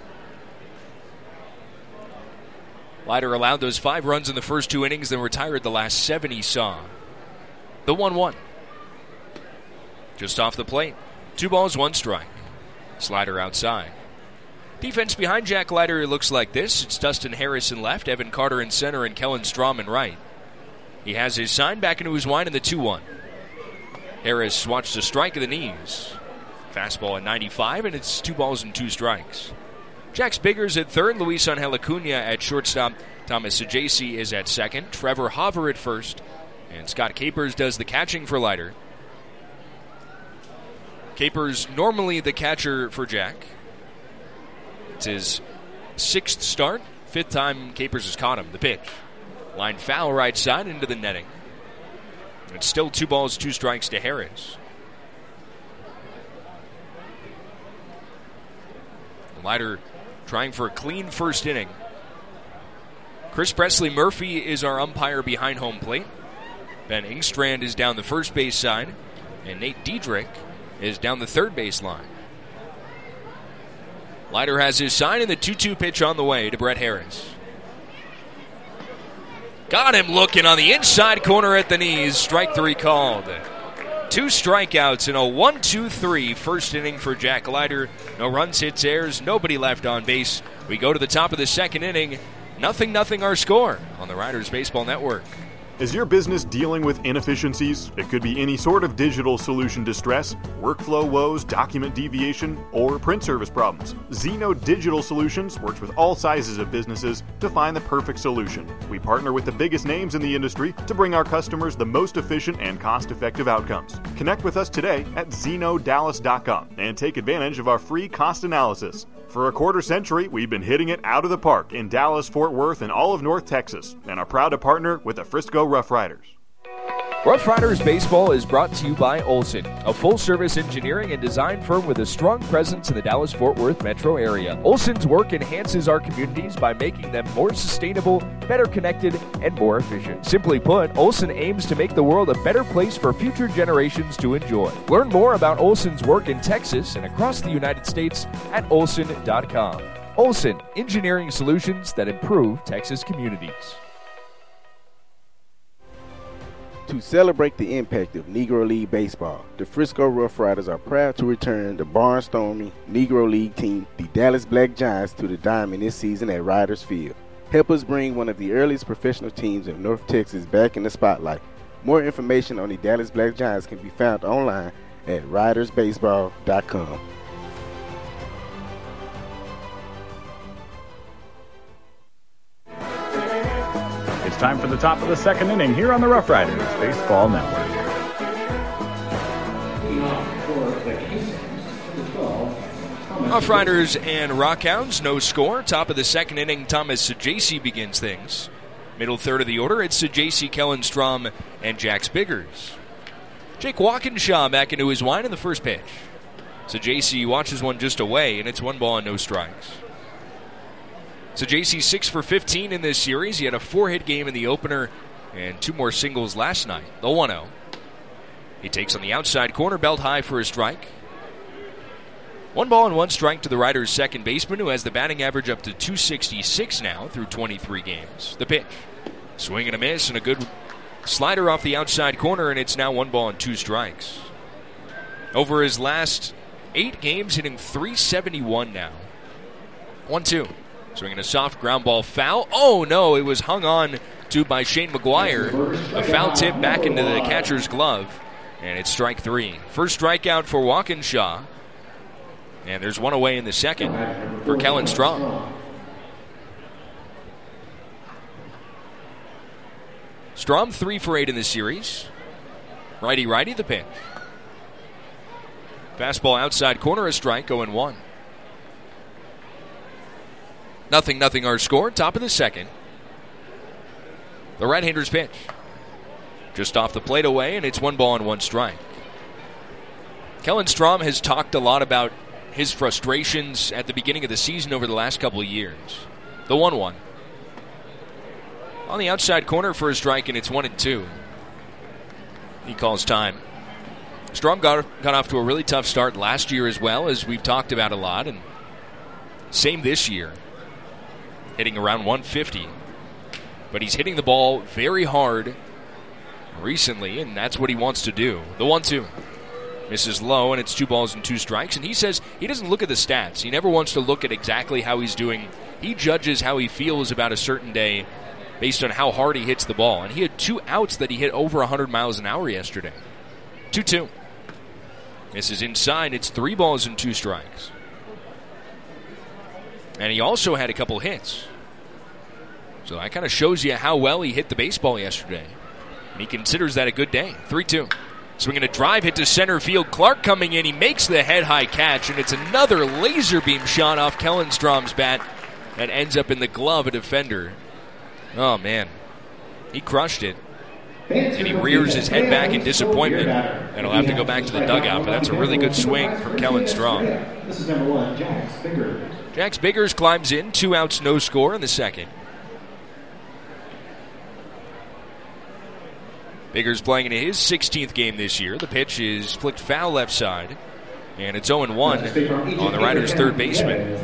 Leiter allowed those 5 runs in the first 2 innings, then retired the last 7 he saw. The 1-1. Just off the plate. 2 balls, 1 strike. Slider outside. Defense behind Jack Leiter looks like this. It's Dustin Harris in left, Evan Carter in center, and Kellen Strom in right. He has his sign back into his wind in the 2-1. Harris watched a strike of the knees. Fastball at 95, and it's 2 balls and 2 strikes. Jax Biggers at third, Luis Angel Acuna at shortstop, Thomas Sajaci is at second, Trevor Hopper at first, and Scott Capers does the catching for Leiter. Capers normally the catcher for Jack. It's his 6th start, 5th time Capers has caught him. The pitch. Line foul right side into the netting. It's still 2 balls, 2 strikes to Harris. Leiter trying for a clean first inning. Chris Presley Murphy is our umpire behind home plate. Ben Ingstrand is down the first base side, and Nate Diedrich is down the third base line. Leiter has his sign, and the 2-2 pitch on the way to Brett Harris. Got him looking on the inside corner at the knees. Strike 3 called. 2 strikeouts in a 1-2-3 first inning for Jack Leiter. No runs, hits, errors, nobody left on base. We go to the top of the 2nd inning. 0-0 our score on the Riders Baseball Network. Is your business dealing with inefficiencies? It could be any sort of digital solution distress, workflow woes, document deviation, or print service problems. Zeno Digital Solutions works with all sizes of businesses to find the perfect solution. We partner with the biggest names in the industry to bring our customers the most efficient and cost-effective outcomes. Connect with us today at ZenoDallas.com and take advantage of our free cost analysis. For a quarter century, we've been hitting it out of the park in Dallas, Fort Worth, and all of North Texas, and are proud to partner with the Frisco Rough Riders. Rough Riders Baseball is brought to you by Olson, a full-service engineering and design firm with a strong presence in the Dallas-Fort Worth metro area. Olson's work enhances our communities by making them more sustainable, better connected, and more efficient. Simply put, Olson aims to make the world a better place for future generations to enjoy. Learn more about Olson's work in Texas and across the United States at Olson.com. Olson, engineering solutions that improve Texas communities. To celebrate the impact of Negro League baseball, the Frisco Rough Riders are proud to return the barnstorming Negro League team, the Dallas Black Giants, to the diamond this season at Riders Field. Help us bring one of the earliest professional teams in North Texas back in the spotlight. More information on the Dallas Black Giants can be found online at ridersbaseball.com. It's time for the top of the second inning here on the Rough Riders Baseball Network. Rough Riders and Rockhounds, no score. Top of the second inning, Thomas Sajaci begins things. Middle third of the order, it's Sajaci, Kellen Strom, and Jax Biggers. Jake Walkinshaw back into his line in the first pitch. Sajaci watches one just away, and it's 1 ball and no strikes. Sajaci 6 for 15 in this series. He had a 4-hit game in the opener and 2 more singles last night. The 1-0. He takes on the outside corner, belt high for a strike. 1 ball and 1 strike to the Riders' second baseman, who has the batting average up to .266 now through 23 games. The pitch. Swing and a miss, and a good slider off the outside corner, and it's now 1 ball and 2 strikes. Over his last 8 games, hitting .371 now. 1-2. Swinging a soft ground ball foul. Oh, no, it was hung on to by Shane McGuire. A foul tip back into the catcher's glove, and it's strike 3. First strikeout for Walkinshaw. And there's 1 away in the second for Kellen Strom. Strom 3 for 8 in the series. Righty-righty the pitch. Fastball outside corner, a strike, 0-1. 0-0 our score, top of the second. The right-hander's pitch. Just off the plate away, and it's 1 ball and 1 strike. Kellen Strom has talked a lot about his frustrations at the beginning of the season over the last couple of years. The 1-1. On the outside corner for a strike, and it's 1-2. He calls time. Strom got off to a really tough start last year as well, as we've talked about a lot, and same this year. Hitting around 150. But he's hitting the ball very hard recently, and that's what he wants to do. The 1-2. Misses low, and it's 2 balls and 2 strikes. And he says he doesn't look at the stats. He never wants to look at exactly how he's doing. He judges how he feels about a certain day based on how hard he hits the ball. And he had 2 outs that he hit over 100 miles an hour yesterday. 2-2. Misses inside. It's 3 balls and 2 strikes. And he also had a couple hits. So that kind of shows you how well he hit the baseball yesterday. And he considers that a good day. 3-2. Swinging a drive hit to center field. Clark coming in. He makes the head-high catch, and it's another laser beam shot off Kellen Strom's bat that ends up in the glove of a defender. Oh, man. He crushed it. And he rears his head back in disappointment. And he'll have to go back to the dugout, but that's a really good swing from Kellen Strom. This is number 1, Jax Biggers. Jax Biggers climbs in. 2 outs, no score in the second. Biggers playing in his 16th game this year. The pitch is flicked foul left side. And it's 0-1 on the Riders' third baseman.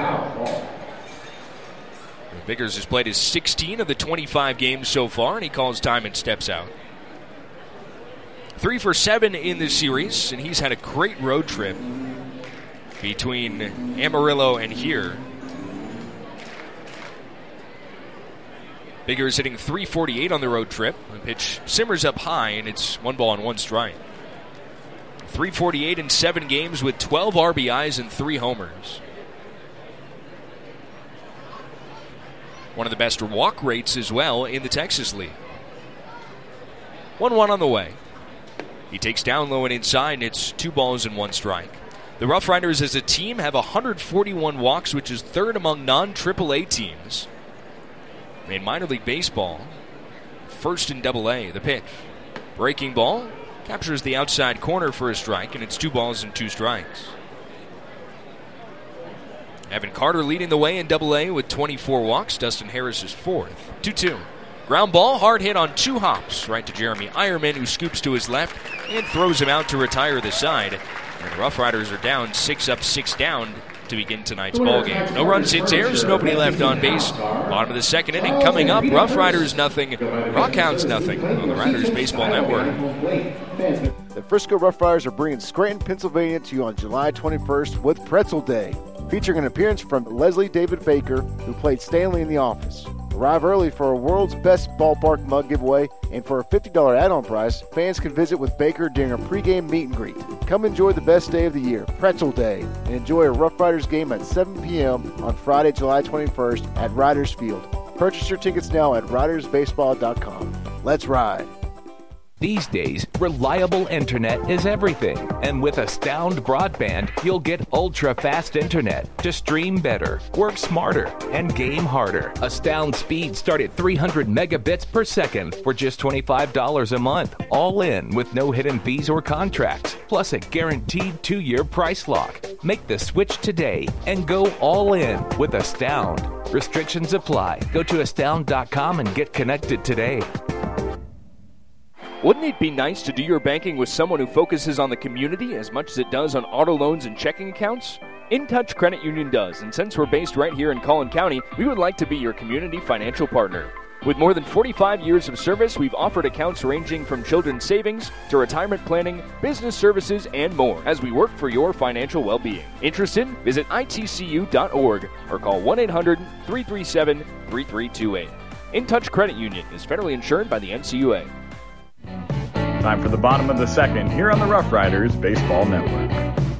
Biggers has played his 16 of the 25 games so far, and he calls time and steps out. 3 for 7 in this series, and he's had a great road trip between Amarillo and here. Biggers hitting .348 on the road trip. The pitch simmers up high, and it's 1 ball and 1 strike. .348 in 7 games with 12 RBIs and 3 homers. One of the best walk rates as well in the Texas League. 1-1 on the way. He takes down low and inside, and it's 2 balls and 1 strike. The Rough Riders as a team have 141 walks, which is third among non-AAA teams. In minor league baseball, first in AA. The pitch. Breaking ball. Captures the outside corner for a strike, and it's 2 balls and 2 strikes. Evan Carter leading the way in AA with 24 walks. Dustin Harris is 4th. 2-2. Ground ball, hard hit on 2 hops. Right to Jeremy Eierman, who scoops to his left and throws him out to retire the side. And the Rough Riders are down 6 up, 6 down to begin tonight's ball game. No runs, hits, errors, nobody left on base. Bottom of the second inning coming up. Rough Riders nothing, Rockhounds nothing on the Riders Baseball Network. The Frisco Rough Riders are bringing Scranton, Pennsylvania to you on July 21st with Pretzel Day, featuring an appearance from Leslie David Baker, who played Stanley in The Office. Arrive early for a world's best ballpark mug giveaway, and for a $50 add-on price, fans can visit with Baker during a pregame meet and greet. Come enjoy the best day of the year, Pretzel Day, and enjoy a Rough Riders game at 7 p.m. on Friday, July 21st at Riders Field. Purchase your tickets now at ridersbaseball.com. Let's ride. These days, reliable internet is everything. And with Astound Broadband, you'll get ultra-fast internet to stream better, work smarter, and game harder. Astound speeds start at 300 megabits per second for just $25 a month. All in with no hidden fees or contracts, plus a guaranteed 2-year price lock. Make the switch today and go all in with Astound. Restrictions apply. Go to astound.com and get connected today. Wouldn't it be nice to do your banking with someone who focuses on the community as much as it does on auto loans and checking accounts? InTouch Credit Union does, and since we're based right here in Collin County, we would like to be your community financial partner. With more than 45 years of service, we've offered accounts ranging from children's savings to retirement planning, business services, and more as we work for your financial well-being. Interested? Visit itcu.org or call 1-800-337-3328. InTouch Credit Union is federally insured by the NCUA. Time for the bottom of the second here on the Rough Riders Baseball Network.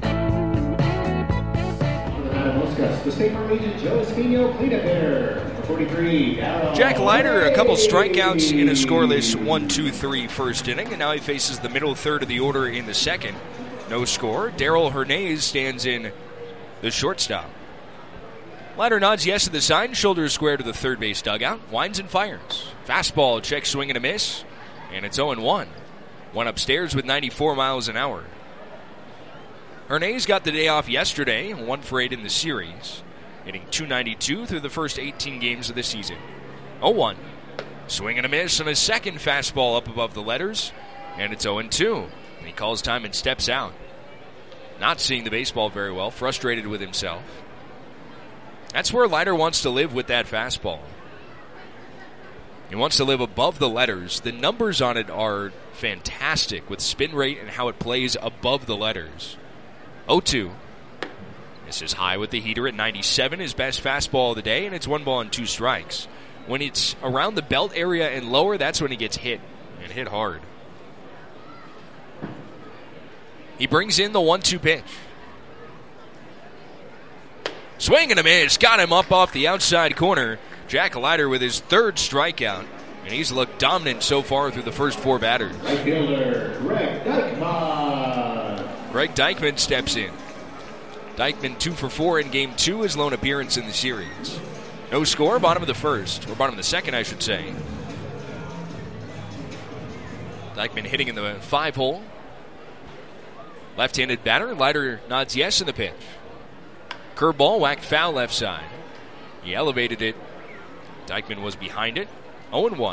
The State Farm agent Joe Espino, clean up there. 43. Jack Leiter, a couple strikeouts in a scoreless 1-2-3 first inning, and now he faces the middle third of the order in the second. No score. Daryl Hernandez stands in the shortstop. Leiter nods yes to the sign, shoulders square to the third base dugout, winds and fires. Fastball, check swing and a miss, and it's 0-1. Went upstairs with 94 miles an hour. Hernandez got the day off yesterday, 1 for 8 in the series, hitting .292 through the first 18 games of the season. 0-1. Swing and a miss on his second fastball up above the letters, and it's 0-2. He calls time and steps out. Not seeing the baseball very well, frustrated with himself. That's where Leiter wants to live with that fastball. He wants to live above the letters. The numbers on it are fantastic with spin rate and how it plays above the letters. 0-2. This is high with the heater at 97, his best fastball of the day, and it's 1 ball and 2 strikes. When it's around the belt area and lower, that's when he gets hit, and hit hard. He brings in the 1-2 pitch. Swing and a miss. Got him up off the outside corner. Jack Leiter with his third strikeout, and he's looked dominant so far through the first 4 batters. Fielder Greg Dykman. Greg Dykman steps in. Dykman 2 for 4 in Game 2, his lone appearance in the series. No score, bottom of the first, or bottom of the second, I should say. Dykman hitting in the 5-hole. Left-handed batter, Leiter nods yes in the pitch. Curveball whacked foul left side. He elevated it. Dykman was behind it. 0-1.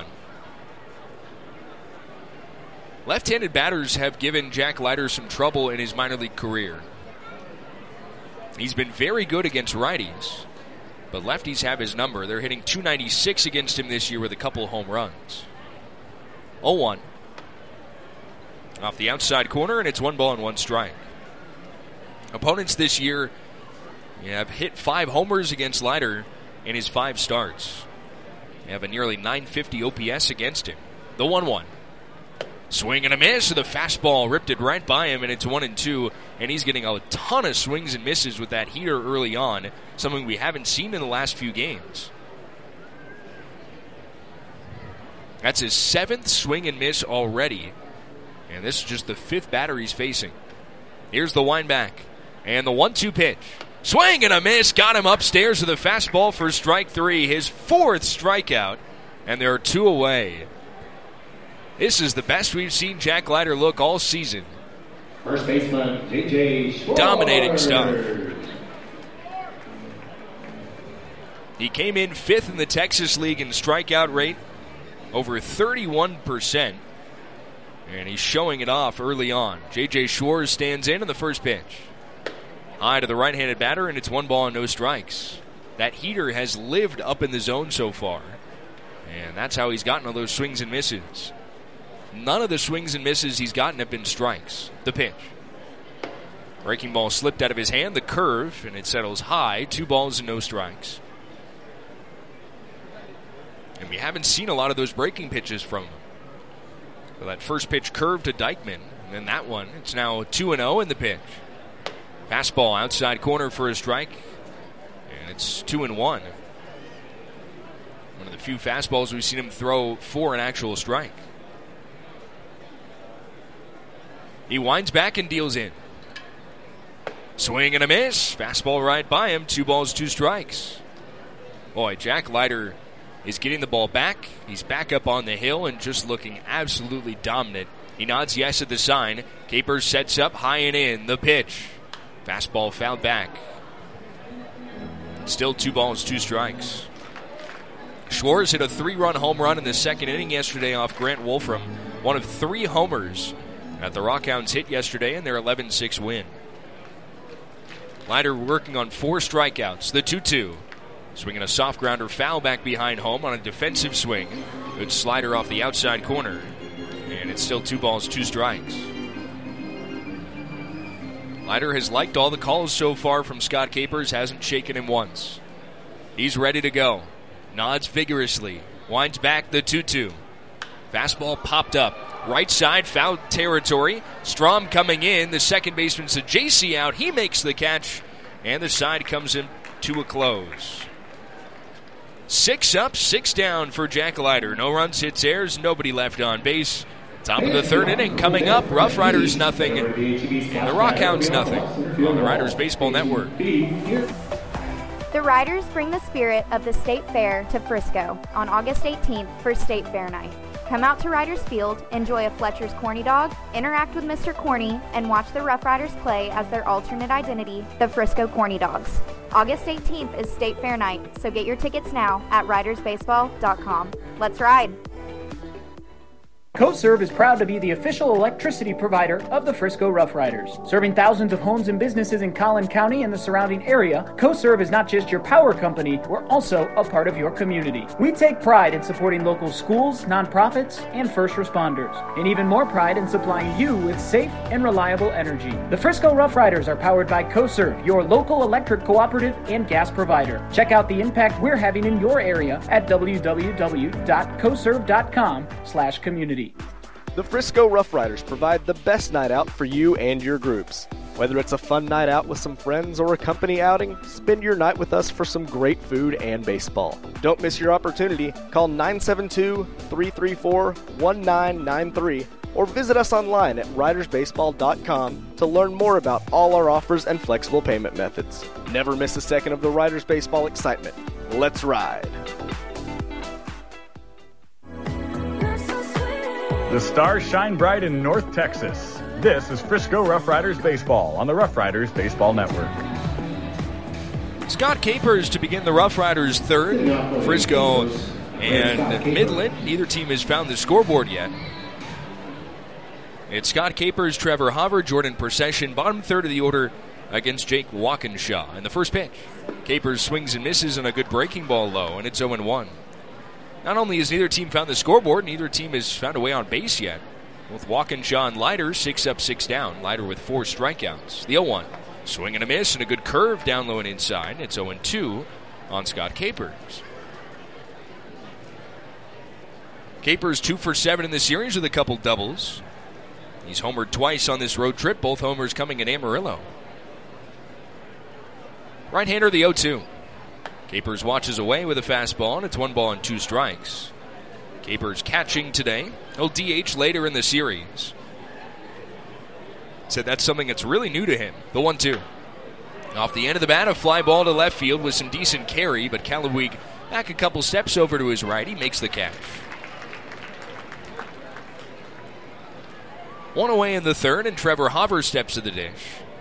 Left-handed batters have given Jack Leiter some trouble in his minor league career. He's been very good against righties, but lefties have his number. They're hitting .296 against him this year with a couple home runs. 0-1. Off the outside corner, and it's 1 ball and 1 strike. Opponents this year have hit 5 homers against Leiter in his 5 starts. They have a nearly .950 OPS against him. The 1-1. Swing and a miss. The fastball ripped it right by him, and it's 1-2. And he's getting a ton of swings and misses with that heater early on, something we haven't seen in the last few games. That's his 7th swing and miss already. And this is just the 5th batter he's facing. Here's the wind back. And the 1-2 pitch. Swing and a miss. Got him upstairs with a fastball for strike 3. His 4th strikeout. And there are 2 away. This is the best we've seen Jack Leiter look all season. First baseman, J.J. Schwartz. Dominating stuff. He came in 5th in the Texas League in strikeout rate. Over 31%. And he's showing it off early on. J.J. Schwartz stands in the first pitch. high to the right-handed batter, and it's 1 ball and no strikes. That heater has lived up in the zone so far, and that's how he's gotten all those swings and misses. None of the swings and misses he's gotten have been strikes. The pitch. Breaking ball slipped out of his hand, the curve, and it settles high. 2 balls and no strikes. And we haven't seen a lot of those breaking pitches from him. So that first pitch curved to Dykeman, and then that one. It's now 2-0 in the pitch. Fastball outside corner for a strike, and it's 2-1. One of the few fastballs we've seen him throw for an actual strike. He winds back and deals in. Swing and a miss. Fastball right by him. 2 balls, 2 strikes. Boy, Jack Leiter is getting the ball back. He's back up on the hill and just looking absolutely dominant. He nods yes at the sign. Capers sets up high and in. The pitch. Fastball fouled back. Still 2 balls, 2 strikes. Schwartz hit a 3-run home run in the second inning yesterday off Grant Wolfram. One of 3 homers that the Rockhounds hit yesterday in their 11-6 win. Leiter working on 4 strikeouts. The 2-2. Swinging a soft grounder foul back behind home on a defensive swing. Good slider off the outside corner. And it's still 2 balls, 2 strikes. Leiter has liked all the calls so far from Scott Capers, hasn't shaken him once. He's ready to go. Nods vigorously. Winds back the 2-2. Fastball popped up. Right side, foul territory. Strom coming in. The second baseman Sajaci out. He makes the catch. And the side comes in to a close. 6 up, 6 down for Jack Leiter. No runs, hits, errors, nobody left on base. Top of the 3rd inning coming up. Rough Riders nothing. The Rockhounds nothing. On the Riders Baseball Network. The Riders bring the spirit of the State Fair to Frisco on August 18th for State Fair Night. Come out to Riders Field, enjoy a Fletcher's Corny Dog, interact with Mr. Corny, and watch the Rough Riders play as their alternate identity, the Frisco Corny Dogs. August 18th is State Fair Night, so get your tickets now at ridersbaseball.com. Let's ride! CoServe is proud to be the official electricity provider of the Frisco Rough Riders. Serving thousands of homes and businesses in Collin County and the surrounding area, CoServe is not just your power company, we're also a part of your community. We take pride in supporting local schools, nonprofits, and first responders, and even more pride in supplying you with safe and reliable energy. The Frisco Rough Riders are powered by CoServe, your local electric cooperative and gas provider. Check out the impact we're having in your area at www.coserve.com/community. The Frisco Rough Riders provide the best night out for you and your groups. Whether it's a fun night out with some friends or a company outing, spend your night with us for some great food and baseball. Don't miss your opportunity. Call 972-334-1993 or visit us online at ridersbaseball.com to learn more about all our offers and flexible payment methods. Never miss a second of the Riders Baseball excitement. Let's ride. The stars shine bright in North Texas. This is Frisco Rough Riders Baseball on the Rough Riders Baseball Network. Scott Capers to begin the Rough Riders' 3rd. Frisco and Midland, neither team has found the scoreboard yet. It's Scott Capers, Trevor Hover, Jordan Procession, bottom 3rd of the order against Jake Walkinshaw. And the first pitch, Capers swings and misses on a good breaking ball low, and it's 0-1. Not only has neither team found the scoreboard, neither team has found a way on base yet. With Walkinshaw and Leiter 6 up, 6 down. Leiter with 4 strikeouts. The 0-1. Swing and a miss and a good curve down low and inside. It's 0-2 on Scott Capers. Capers 2 for 7 in the series with a couple doubles. He's homered twice on this road trip, both homers coming in Amarillo. Right-hander, the 0-2. Capers watches away with a fastball, and it's 1 ball and 2 strikes. Capers catching today. He'll DH later in the series. Said that's something that's really new to him. The 1-2. Off the end of the bat, a fly ball to left field with some decent carry, but Calawig back a couple steps over to his right. He makes the catch. 1 away in the 3rd, and Trevor Hover steps to the dish.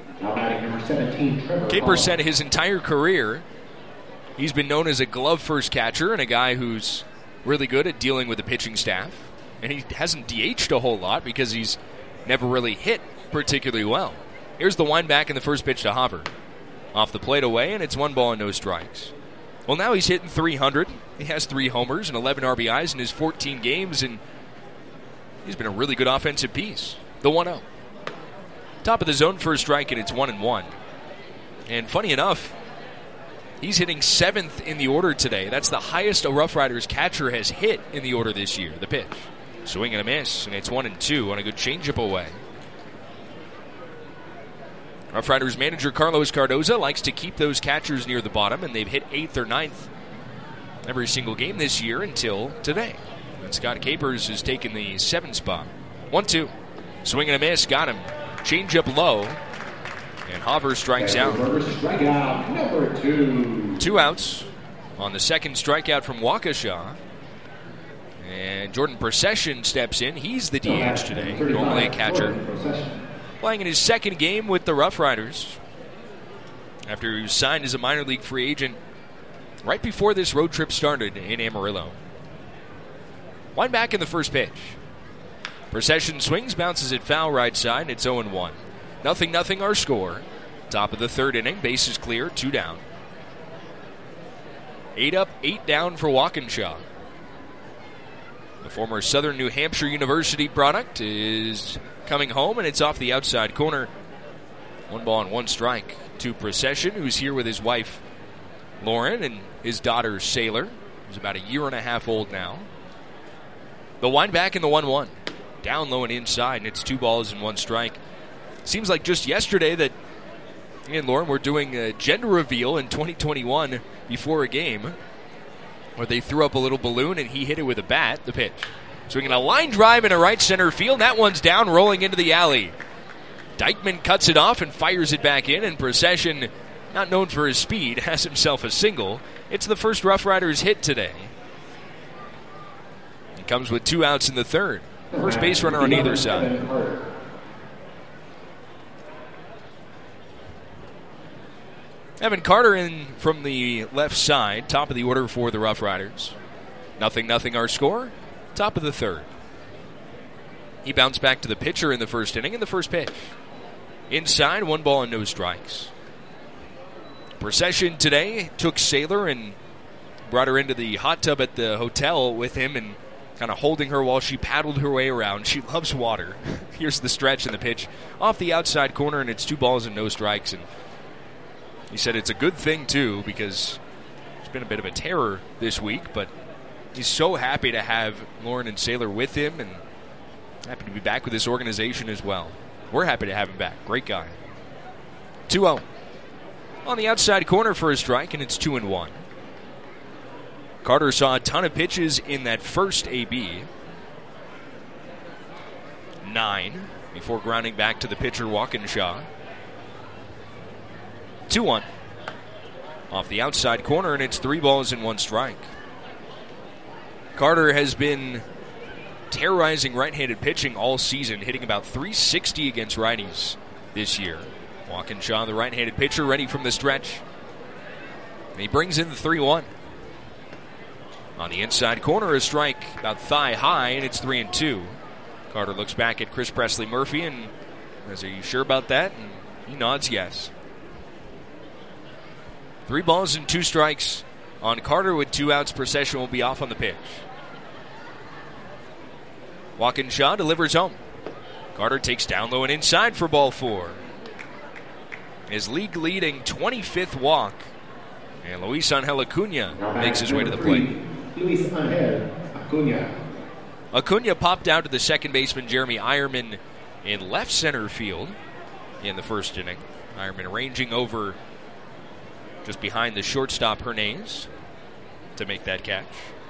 Capers said his entire career he's been known as a glove-first catcher and a guy who's really good at dealing with the pitching staff. And he hasn't DH'd a whole lot because he's never really hit particularly well. Here's the wind back in the first pitch to Hover. off the plate away, and it's 1 ball and no strikes. Well, now he's hitting .300. He has 3 homers and 11 RBIs in his 14 games, and he's been a really good offensive piece. The 1-0. Top of the zone for a strike, and it's 1-1. And funny enough, he's hitting 7th in the order today. That's the highest a Rough Riders catcher has hit in the order this year. The pitch. Swing and a miss, and it's 1-2 on a good changeup away. Rough Riders manager Carlos Cardoza likes to keep those catchers near the bottom, and they've hit 8th or 9th every single game this year until today. And Scott Capers has taken the 7th spot. 1-2. Swing and a miss, got him. Changeup low, and Haber strikes out. Strikeout number 2. 2 outs on the second strikeout from Waukesha. And Jordan Procession steps in. He's the DH today, normally a catcher. Playing in his second game with the Rough Riders after he was signed as a minor league free agent right before this road trip started in Amarillo. Wind back in the first pitch. Procession swings, bounces it foul right side, and it's 0-1. 0-0 our score. Top of the third inning, bases clear, 2 down. 8 up, 8 down for Waukesha. The former Southern New Hampshire University product is coming home, and it's off the outside corner. 1 ball and 1 strike to Procession, who's here with his wife, Lauren, and his daughter, Sailor, who's about 1.5 years old now. The wind back in the 1-1. Down low and inside, and it's 2 balls and 1 strike. Seems like just yesterday that me and Lauren were doing a gender reveal in 2021 before a game where they threw up a little balloon and he hit it with a bat. The pitch. Swinging a line drive in a right center field. That one's down, rolling into the alley. Dykeman cuts it off and fires it back in, and Procession, not known for his speed, has himself a single. It's the first Rough Riders hit today. He comes with 2 outs in the third. First base runner on either side. Evan Carter in from the left side, top of the order for the Rough Riders. 0-0 our score, top of the third. He bounced back to the pitcher in the first inning in the first pitch. Inside, 1 ball and no strikes. Procession today took Sailor and brought her into the hot tub at the hotel with him and kind of holding her while she paddled her way around. She loves water. Here's the stretch and the pitch off the outside corner, and it's 2 balls and no strikes. And he said it's a good thing, too, because it's been a bit of a terror this week, but he's so happy to have Lauren and Sailor with him and happy to be back with this organization as well. We're happy to have him back. Great guy. 2-0. On the outside corner for a strike, and it's 2-1. Carter saw a ton of pitches in that first AB. 9 before grounding back to the pitcher, Waukesha. 2-1. Off the outside corner, and it's 3 balls and 1 strike. Carter has been terrorizing right-handed pitching all season, hitting about .360 against righties this year. Waukesha, the right-handed pitcher, ready from the stretch. And he brings in the 3-1. On the inside corner, a strike about thigh high, and it's 3-2. Carter looks back at Chris Presley Murphy and says, "Are you sure about that?" And he nods yes. 3 balls and 2 strikes on Carter with 2 outs. Procession will be off on the pitch. Waukesha delivers home. Carter takes down low and inside for ball 4. His league-leading 25th walk. And Luis Angel Acuna makes his way to the plate. Luis Angel Acuna. Acuna popped out to the second baseman Jeremy Eierman in left center field in the first inning. Eierman ranging over just behind the shortstop Hernandez to make that catch.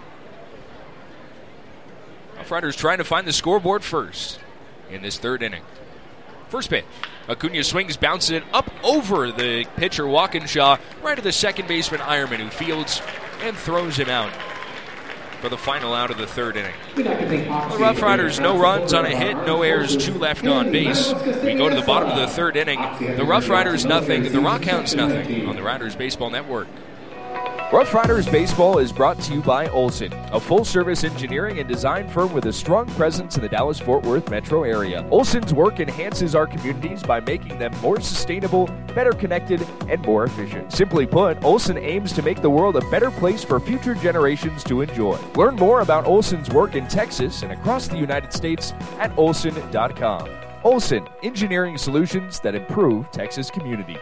Rough Riders trying to find the scoreboard first in this third inning. First pitch. Acuna swings, bounces it up over the pitcher Waukesha, right to the second baseman Eierman, who fields and throws him out for the final out of the third inning. The Rough Riders, no runs on a hit, no errors, 2 left on base. We go to the bottom of the third inning. The Rough Riders nothing, the Rockhounds nothing on the Riders Baseball Network. Rough Riders Baseball is brought to you by Olson, a full-service engineering and design firm with a strong presence in the Dallas-Fort Worth metro area. Olson's work enhances our communities by making them more sustainable, better connected, and more efficient. Simply put, Olson aims to make the world a better place for future generations to enjoy. Learn more about Olson's work in Texas and across the United States at olson.com. Olson, engineering solutions that improve Texas communities.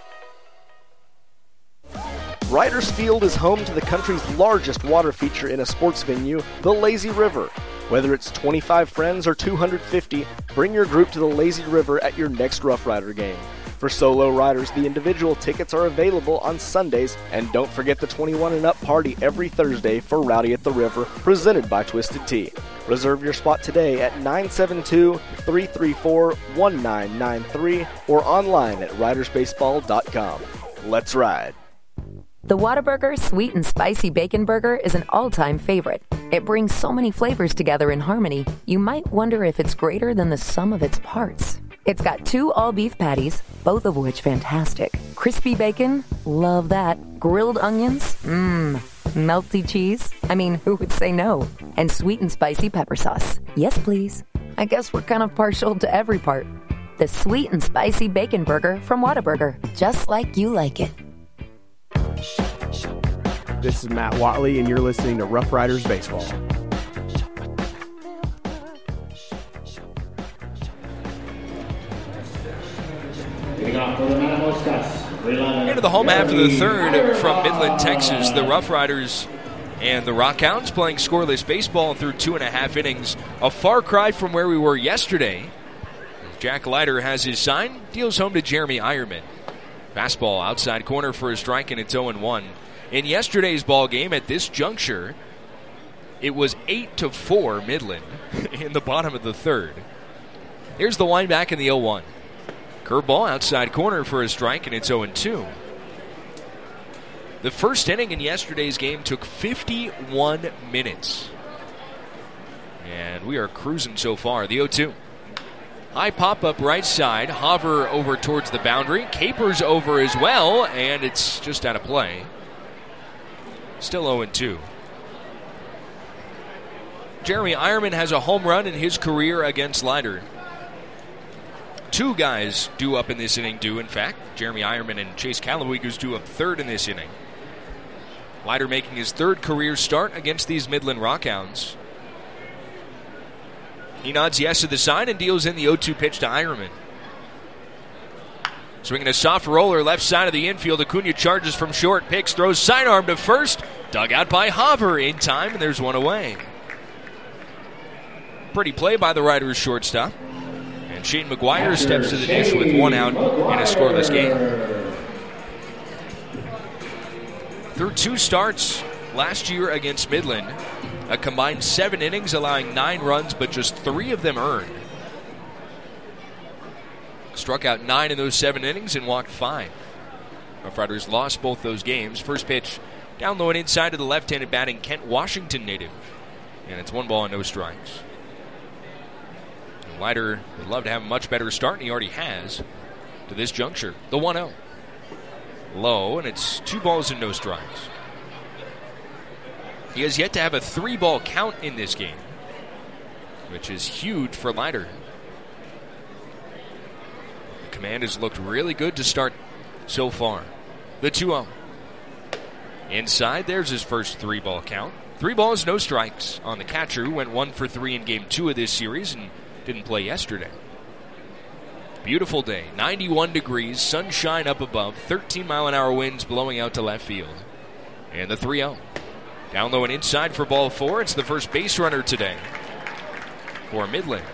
Riders Field is home to the country's largest water feature in a sports venue, the Lazy River. Whether it's 25 friends or 250, bring your group to the Lazy River at your next Rough Rider game. For solo riders, the individual tickets are available on Sundays, and don't forget the 21 and up party every Thursday for Rowdy at the River, presented by Twisted Tea. Reserve your spot today at 972-334-1993 or online at ridersbaseball.com. Let's ride. The Whataburger Sweet and Spicy Bacon Burger is an all-time favorite. It brings so many flavors together in harmony, you might wonder if it's greater than the sum of its parts. It's got 2 all-beef patties, both of which fantastic. Crispy bacon, love that. Grilled onions, melty cheese, I mean, who would say no? And sweet and spicy pepper sauce. Yes, please. I guess we're kind of partial to every part. The Sweet and Spicy Bacon Burger from Whataburger, just like you like it. This is Matt Watley, and you're listening to Rough Riders Baseball. Into the home half of the third from Midland, Texas, the Rough Riders and the Rockhounds playing scoreless baseball through 2.5 innings. A far cry from where we were yesterday. Jack Leiter has his sign, deals home to Jeremy Eierman. Fastball outside corner for a strike, and it's 0-1. In yesterday's ball game, at this juncture, it was 8-4 Midland in the bottom of the third. Here's the wind back in the 0-1. Curveball outside corner for a strike, and it's 0-2. The first inning in yesterday's game took 51 minutes. And we are cruising so far. The 0-2. High pop-up right side. Hover over towards the boundary. Capers over as well, and it's just out of play. Still 0-2. Jeremy Eierman has a home run in his career against Leiter. 2 guys due up in this inning in fact. Jeremy Eierman and Chase Callawig, who's due up third in this inning. Leiter making his 3rd career start against these Midland Rockhounds. He nods yes to the sign and deals in the 0-2 pitch to Eierman. Swinging a soft roller left side of the infield. Acuna charges from short, picks, throws sidearm to first. Dug out by Hover in time, and there's one away. Pretty play by the Riders shortstop. And Shane McGuire steps to the dish with 1 out in a scoreless game. Through 2 starts last year against Midland, a combined 7 innings, allowing 9 runs, but just 3 of them earned. Struck out 9 in those 7 innings and walked 5. Rough Riders lost both those games. First pitch down low and inside to the left-handed batting Kent Washington native. And it's 1 ball and no strikes. And Leiter would love to have a much better start, and he already has to this juncture. The 1-0. Low, and it's 2 balls and no strikes. He has yet to have a 3-ball count in this game, which is huge for Leiter. The command has looked really good to start so far. The 2-0. Inside, there's his first 3-ball count. 3 balls, no strikes on the catcher, who went 1 for 3 in Game 2 of this series and didn't play yesterday. Beautiful day, 91 degrees, sunshine up above, 13-mile-an-hour winds blowing out to left field. And the 3-0. Down low and inside for ball 4. It's the first base runner today for Midland.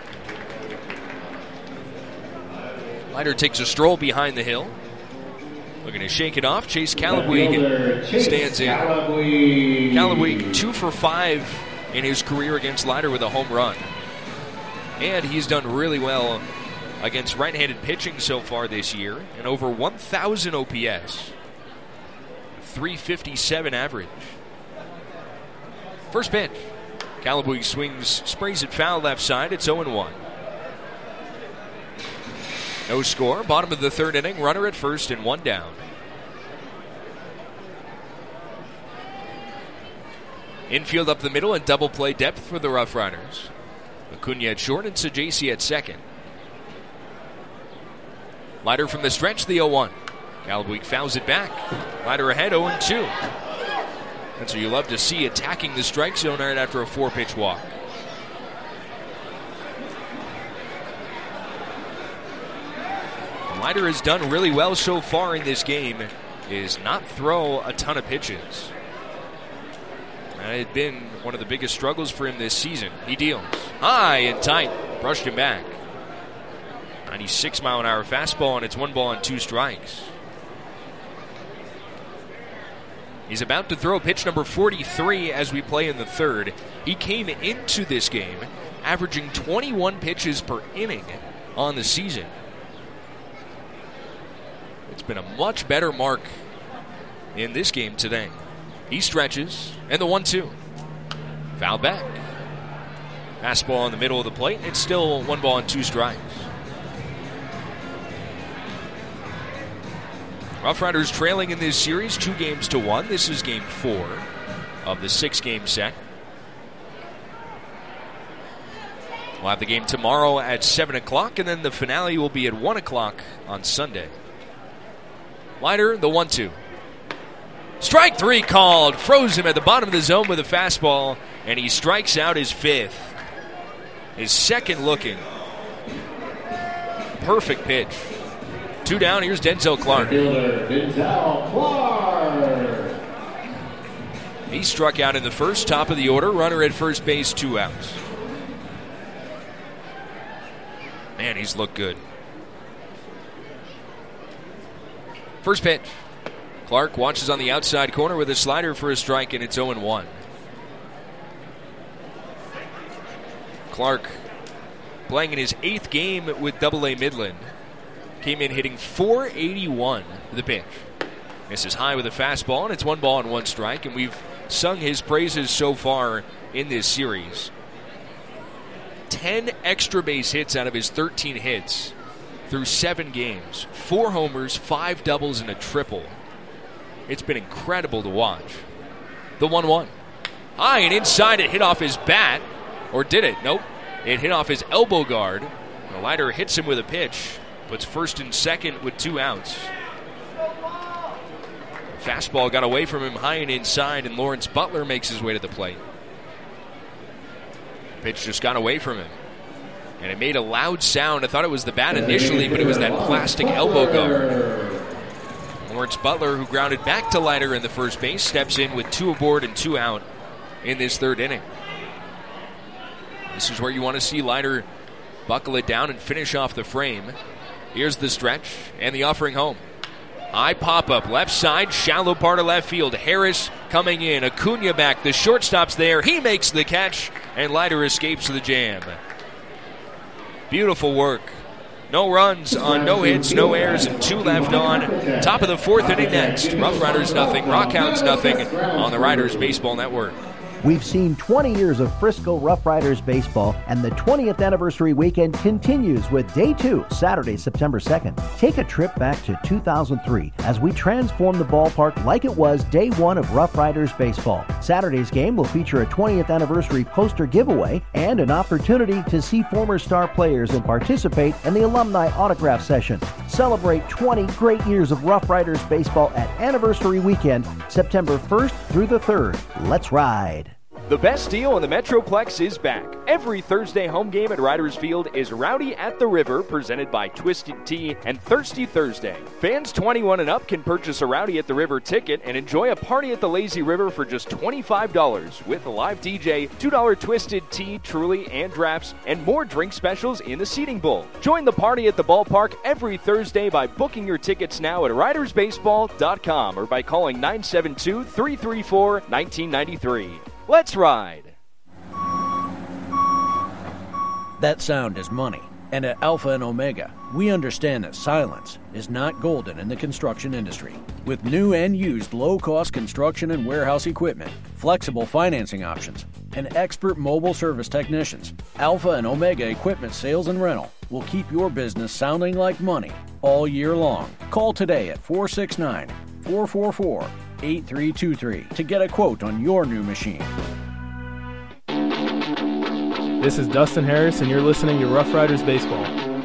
Leiter takes a stroll behind the hill. Looking to shake it off. Chase Callawig stands in. Callawig 2 for 5 in his career against Leiter with a home run. And he's done really well against right-handed pitching so far this year. And over 1,000 OPS. 357 average. First pitch. Callawig swings, sprays it foul left side. It's 0-1. No score. Bottom of the 3rd inning. Runner at first and 1 down. Infield up the middle and double play depth for the Rough Riders. Acuna at short and Sajaci at second. Leiter from the stretch, the 0-1. Galloway fouls it back. Leiter ahead, 0-2. That's what you love to see, attacking the strike zone right after a 4-pitch walk. Leiter has done really well so far in this game, is not throw a ton of pitches. That had been one of the biggest struggles for him this season. He deals. High and tight. Brushed him back. 96-mile-an-hour fastball, and it's 1 ball and 2 strikes. He's about to throw pitch number 43 as we play in the third. He came into this game averaging 21 pitches per inning on the season. It's been a much better mark in this game today. He stretches, and the 1-2. Foul back. Fastball in the middle of the plate. It's still 1 ball and 2 strikes. Rough Riders trailing in this series 2-1. This is game 4 of the 6-game set. We'll have the game tomorrow at 7 o'clock, and then the finale will be at 1 o'clock on Sunday. Leiter, the 1-2. Strike 3 called. Froze him at the bottom of the zone with a fastball, and he strikes out his 5th. His second looking. Perfect pitch. 2 down. Here's Denzel Clark. He struck out in the first, top of the order. Runner at first base, 2 outs. Man, he's looked good. First pitch. Clark watches on the outside corner with a slider for a strike, and it's 0-1. Clark playing in his 8th game with AA Midland. Came in hitting .481 with the pitch. Misses high with a fastball, and it's 1 ball and 1 strike, and we've sung his praises so far in this series. 10 extra base hits out of his 13 hits through 7 games. 4 homers, 5 doubles, and a triple. It's been incredible to watch. The 1-1. High and inside, it hit off his bat. Or did it? Nope. It hit off his elbow guard. The Leiter hits him with a pitch. Puts first and second with 2 outs. Fastball got away from him high and inside, and Lawrence Butler makes his way to the plate. Pitch just got away from him. And it made a loud sound. I thought it was the bat initially, but it was that plastic elbow guard. Lawrence Butler, who grounded back to Leiter in the first base, steps in with 2 aboard and 2 out in this 3rd inning. This is where you want to see Leiter buckle it down and finish off the frame. Here's the stretch and the offering home. High pop-up, left side, shallow part of left field. Harris coming in, Acuna back, the shortstop's there. He makes the catch, and Leiter escapes the jam. Beautiful work. No runs on no hits, no errors, and 2 left on. Top of the 4th inning next. Rough Riders nothing, Rockhounds nothing on the Riders Baseball Network. We've seen 20 years of Frisco Rough Riders baseball, and the 20th anniversary weekend continues with Day 2, Saturday, September 2nd. Take a trip back to 2003 as we transform the ballpark like it was Day 1 of Rough Riders baseball. Saturday's game will feature a 20th anniversary poster giveaway and an opportunity to see former star players and participate in the alumni autograph session. Celebrate 20 great years of Rough Riders baseball at Anniversary Weekend, September 1st through the 3rd. Let's ride. The best deal in the Metroplex is back. Every Thursday home game at Riders Field is Rowdy at the River, presented by Twisted Tea and Thirsty Thursday. Fans 21 and up can purchase a Rowdy at the River ticket and enjoy a party at the Lazy River for just $25 with a live DJ, $2 Twisted Tea, Truly, and drafts, and more drink specials in the seating bowl. Join the party at the ballpark every Thursday by booking your tickets now at ridersbaseball.com or by calling 972-334-1993. Let's ride. That sound is money. And at Alpha and Omega, we understand that silence is not golden in the construction industry. With new and used low-cost construction and warehouse equipment, flexible financing options, and expert mobile service technicians, Alpha and Omega Equipment Sales and Rental will keep your business sounding like money all year long. Call today at 469-444-8323 to get a quote on your new machine. This is Dustin Harris, and you're listening to Rough Riders Baseball.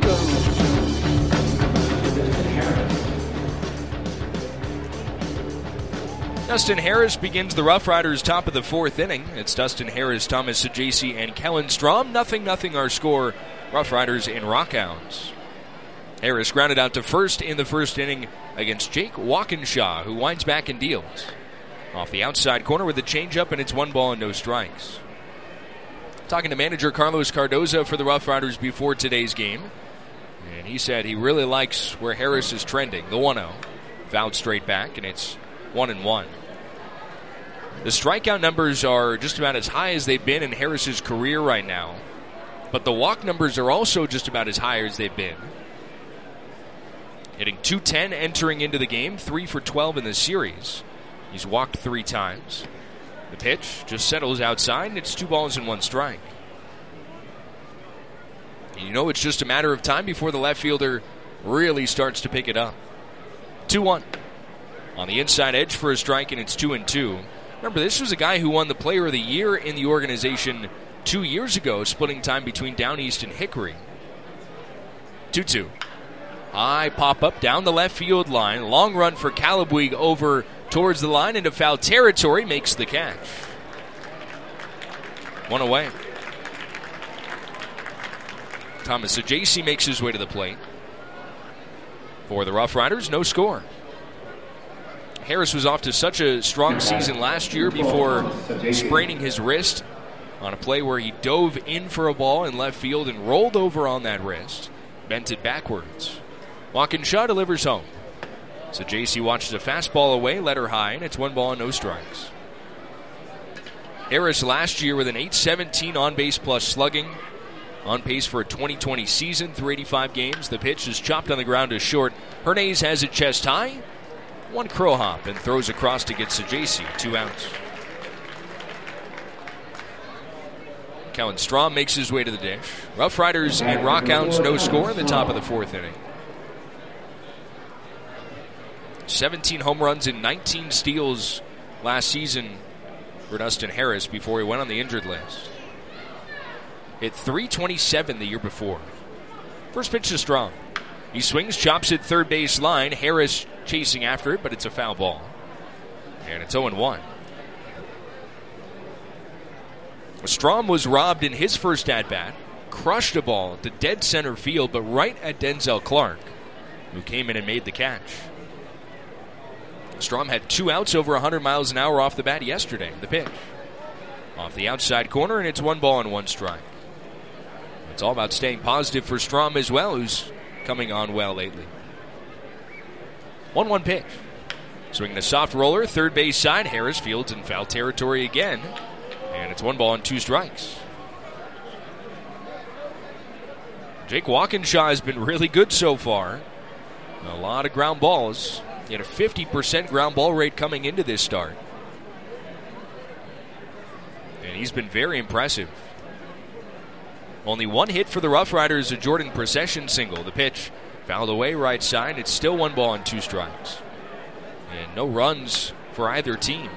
Dustin Harris begins the Rough Riders top of the fourth inning. It's Dustin Harris, Thomas Sajaci, and Kellen Strom. 0-0 our score. Rough Riders in Rockhounds. Harris grounded out to first in the first inning against Jake Walkinshaw, who winds back and deals. Off the outside corner with a changeup, and it's 1 ball and no strikes. Talking to manager Carlos Cardoza for the Rough Riders before today's game, and he said he really likes where Harris is trending. The 1-0. Fouled straight back, and it's 1-1. The strikeout numbers are just about as high as they've been in Harris's career right now, but the walk numbers are also just about as high as they've been. Hitting .210 entering into the game, 3 for 12 in the series. He's walked 3 times. The pitch just settles outside, and it's 2 balls and 1 strike. And you know it's just a matter of time before the left fielder really starts to pick it up. 2-1. On the inside edge for a strike, and it's 2-2. Remember, this was a guy who won the Player of the Year in the organization 2 years ago, splitting time between Down East and Hickory. 2-2. High pop-up down the left field line. Long run for Calabwig over towards the line into foul territory. Makes the catch. 1 away. Thomas Sajaci makes his way to the plate. For the Rough Riders, no score. Harris was off to such a strong season last year before spraining his wrist on a play where he dove in for a ball in left field and rolled over on that wrist, bent it backwards. Walkinshaw delivers home. So JC watches a fastball away, let her high, and it's 1 ball and no strikes. Harris last year with an .817 on-base plus slugging, on pace for a 2020 season through 85 games. The pitch is chopped on the ground to short. Hernandez has it chest high. 1 crow hop and throws across to get Sajaci. 2 outs. Kellen Strom makes his way to the dish. Rough Riders and Rockhounds no score in the top of the 4th inning. 17 home runs and 19 steals last season for Dustin Harris before he went on the injured list. Hit .327 the year before. First pitch to Strom. He swings, chops it third base line. Harris chasing after it, but it's a foul ball. And it's 0-1. Strom was robbed in his first at-bat. Crushed a ball to dead center field, but right at Denzel Clark, who came in and made the catch. Strom had 2 outs over 100 miles an hour off the bat yesterday. The pitch. Off the outside corner, and it's 1 ball and 1 strike. It's all about staying positive for Strom as well, who's coming on well lately. 1-1 pitch. Swinging a soft roller, third base side. Harris fields in foul territory again. And it's 1 ball and 2 strikes. Jake Walkinshaw has been really good so far. A lot of ground balls. He had a 50% ground ball rate coming into this start. And he's been very impressive. Only 1 hit for the Rough Riders, a Jordan Procession single. The pitch fouled away right side. It's still 1 ball and 2 strikes. And no runs for either team.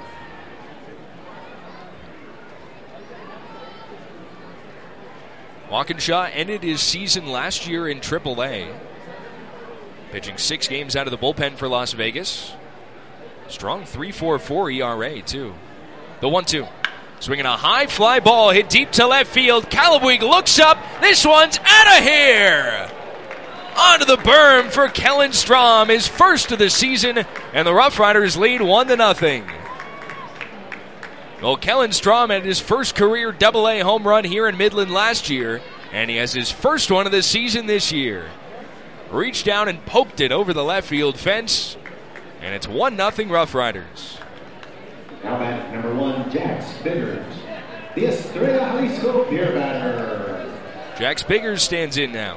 Walkinshaw ended his season last year in AAA. Pitching 6 games out of the bullpen for Las Vegas. Strong 3.44 ERA, too. The 1-2. Swinging a high fly ball hit deep to left field. Calabwig looks up. This one's out of here. Onto the berm for Kellen Strom, his first of the season, and the Rough Riders lead 1-0. Well, Kellen Strom had his first career AA home run here in Midland last year, and he has his first one of the season this year. Reached down and poked it over the left field fence, and it's 1-0 Rough Riders. Now at number 1, Jax Biggers, the Estrella Jalisco beer batter. Jax Biggers stands in now.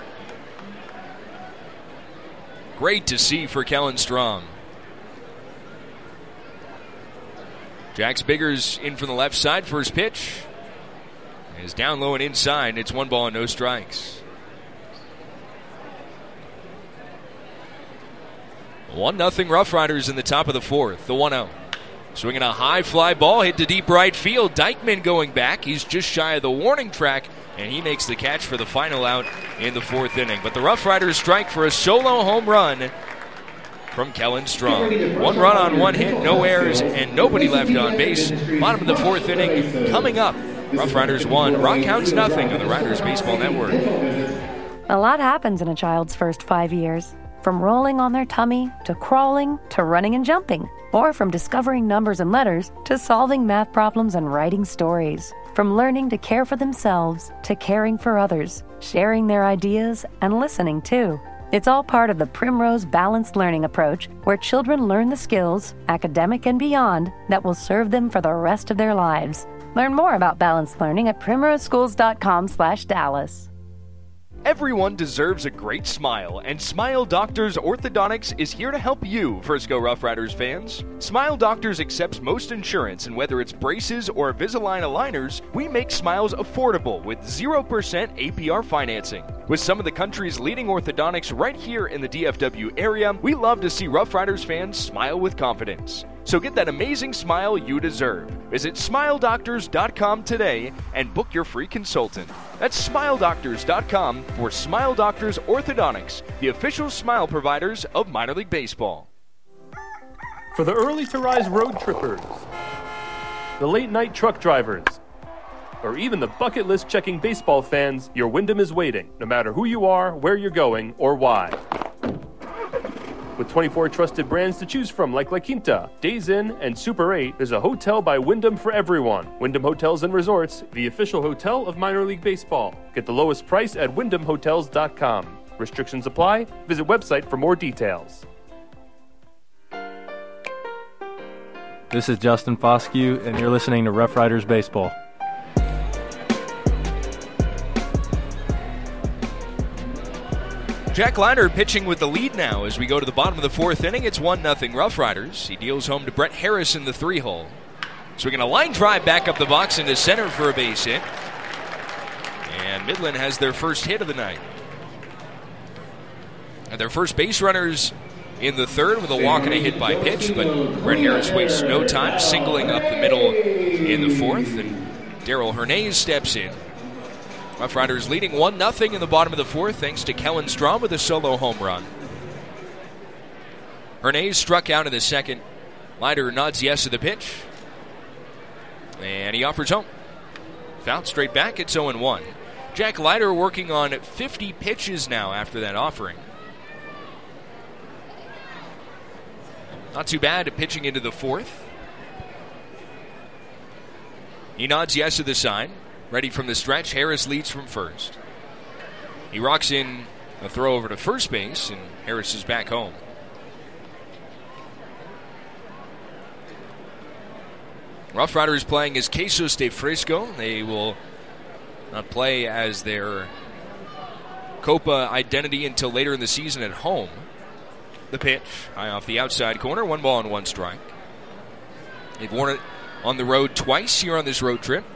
Great to see for Kellen Strom. Jax Biggers in from the left side. First pitch is down low and inside. It's 1 ball and no strikes. 1-0 Rough Riders in the top of the 4th. The 1-0. Swinging a high fly ball, hit to deep right field. Dykeman going back. He's just shy of the warning track, and he makes the catch for the final out in the 4th inning. But the Rough Riders strike for a solo home run from Kellen Strom. 1 run on 1 hit, no errors, and nobody left on base. Bottom of the 4th inning coming up. Rough Riders 1, Rockhounds nothing on the Riders Baseball Network. A lot happens in a child's first 5 years. From rolling on their tummy, to crawling, to running and jumping. Or from discovering numbers and letters, to solving math problems and writing stories. From learning to care for themselves, to caring for others, sharing their ideas, and listening too. It's all part of the Primrose Balanced Learning approach, where children learn the skills, academic and beyond, that will serve them for the rest of their lives. Learn more about balanced learning at primroseschools.com/Dallas. Everyone deserves a great smile, and Smile Doctors Orthodontics is here to help you, Frisco Rough Riders fans. Smile Doctors accepts most insurance, and whether it's braces or Invisalign aligners, we make smiles affordable with 0% APR financing. With some of the country's leading orthodontics right here in the DFW area, we love to see Rough Riders fans smile with confidence. So get that amazing smile you deserve. Visit SmileDoctors.com today and book your free consultant. That's SmileDoctors.com for Smile Doctors Orthodontics, the official smile providers of minor league baseball. For the early to rise road trippers, the late night truck drivers, or even the bucket list checking baseball fans, your Wyndham is waiting, no matter who you are, where you're going, or why. With 24 trusted brands to choose from like La Quinta, Days Inn, and Super 8, there's a hotel by Wyndham for everyone. Wyndham Hotels and Resorts, the official hotel of minor league baseball. Get the lowest price at WyndhamHotels.com. Restrictions apply. Visit website for more details. This is Justin Foscue, and you're listening to Rough Riders Baseball. Jack Leiter pitching with the lead now as we go to the bottom of the 4th inning. It's 1-0 Rough Riders. He deals home to Brett Harris in the 3-hole. Swinging a line drive back up the box into center for a base hit. And Midland has their first hit of the night. And their first base runners in the 3rd with a walk and a hit by pitch, but Brett Harris wastes no time singling up the middle in the 4th, and Daryl Hernandez steps in. Rough Riders leading 1-0 in the bottom of the 4th thanks to Kellen Strom with a solo home run. Hernandez struck out in the 2nd. Leiter nods yes to the pitch. And he offers home. Fouled straight back, it's 0-1. Jack Leiter working on 50 pitches now after that offering. Not too bad at pitching into the 4th. He nods yes to the sign. Ready from the stretch, Harris leads from first. He rocks in a throw over to first base, and Harris is back home. Rough Riders playing as Quesos de Frisco. They will not play as their Copa identity until later in the season at home. The pitch, high off the outside corner, 1 ball and 1 strike. They've worn it on the road twice here on this road trip.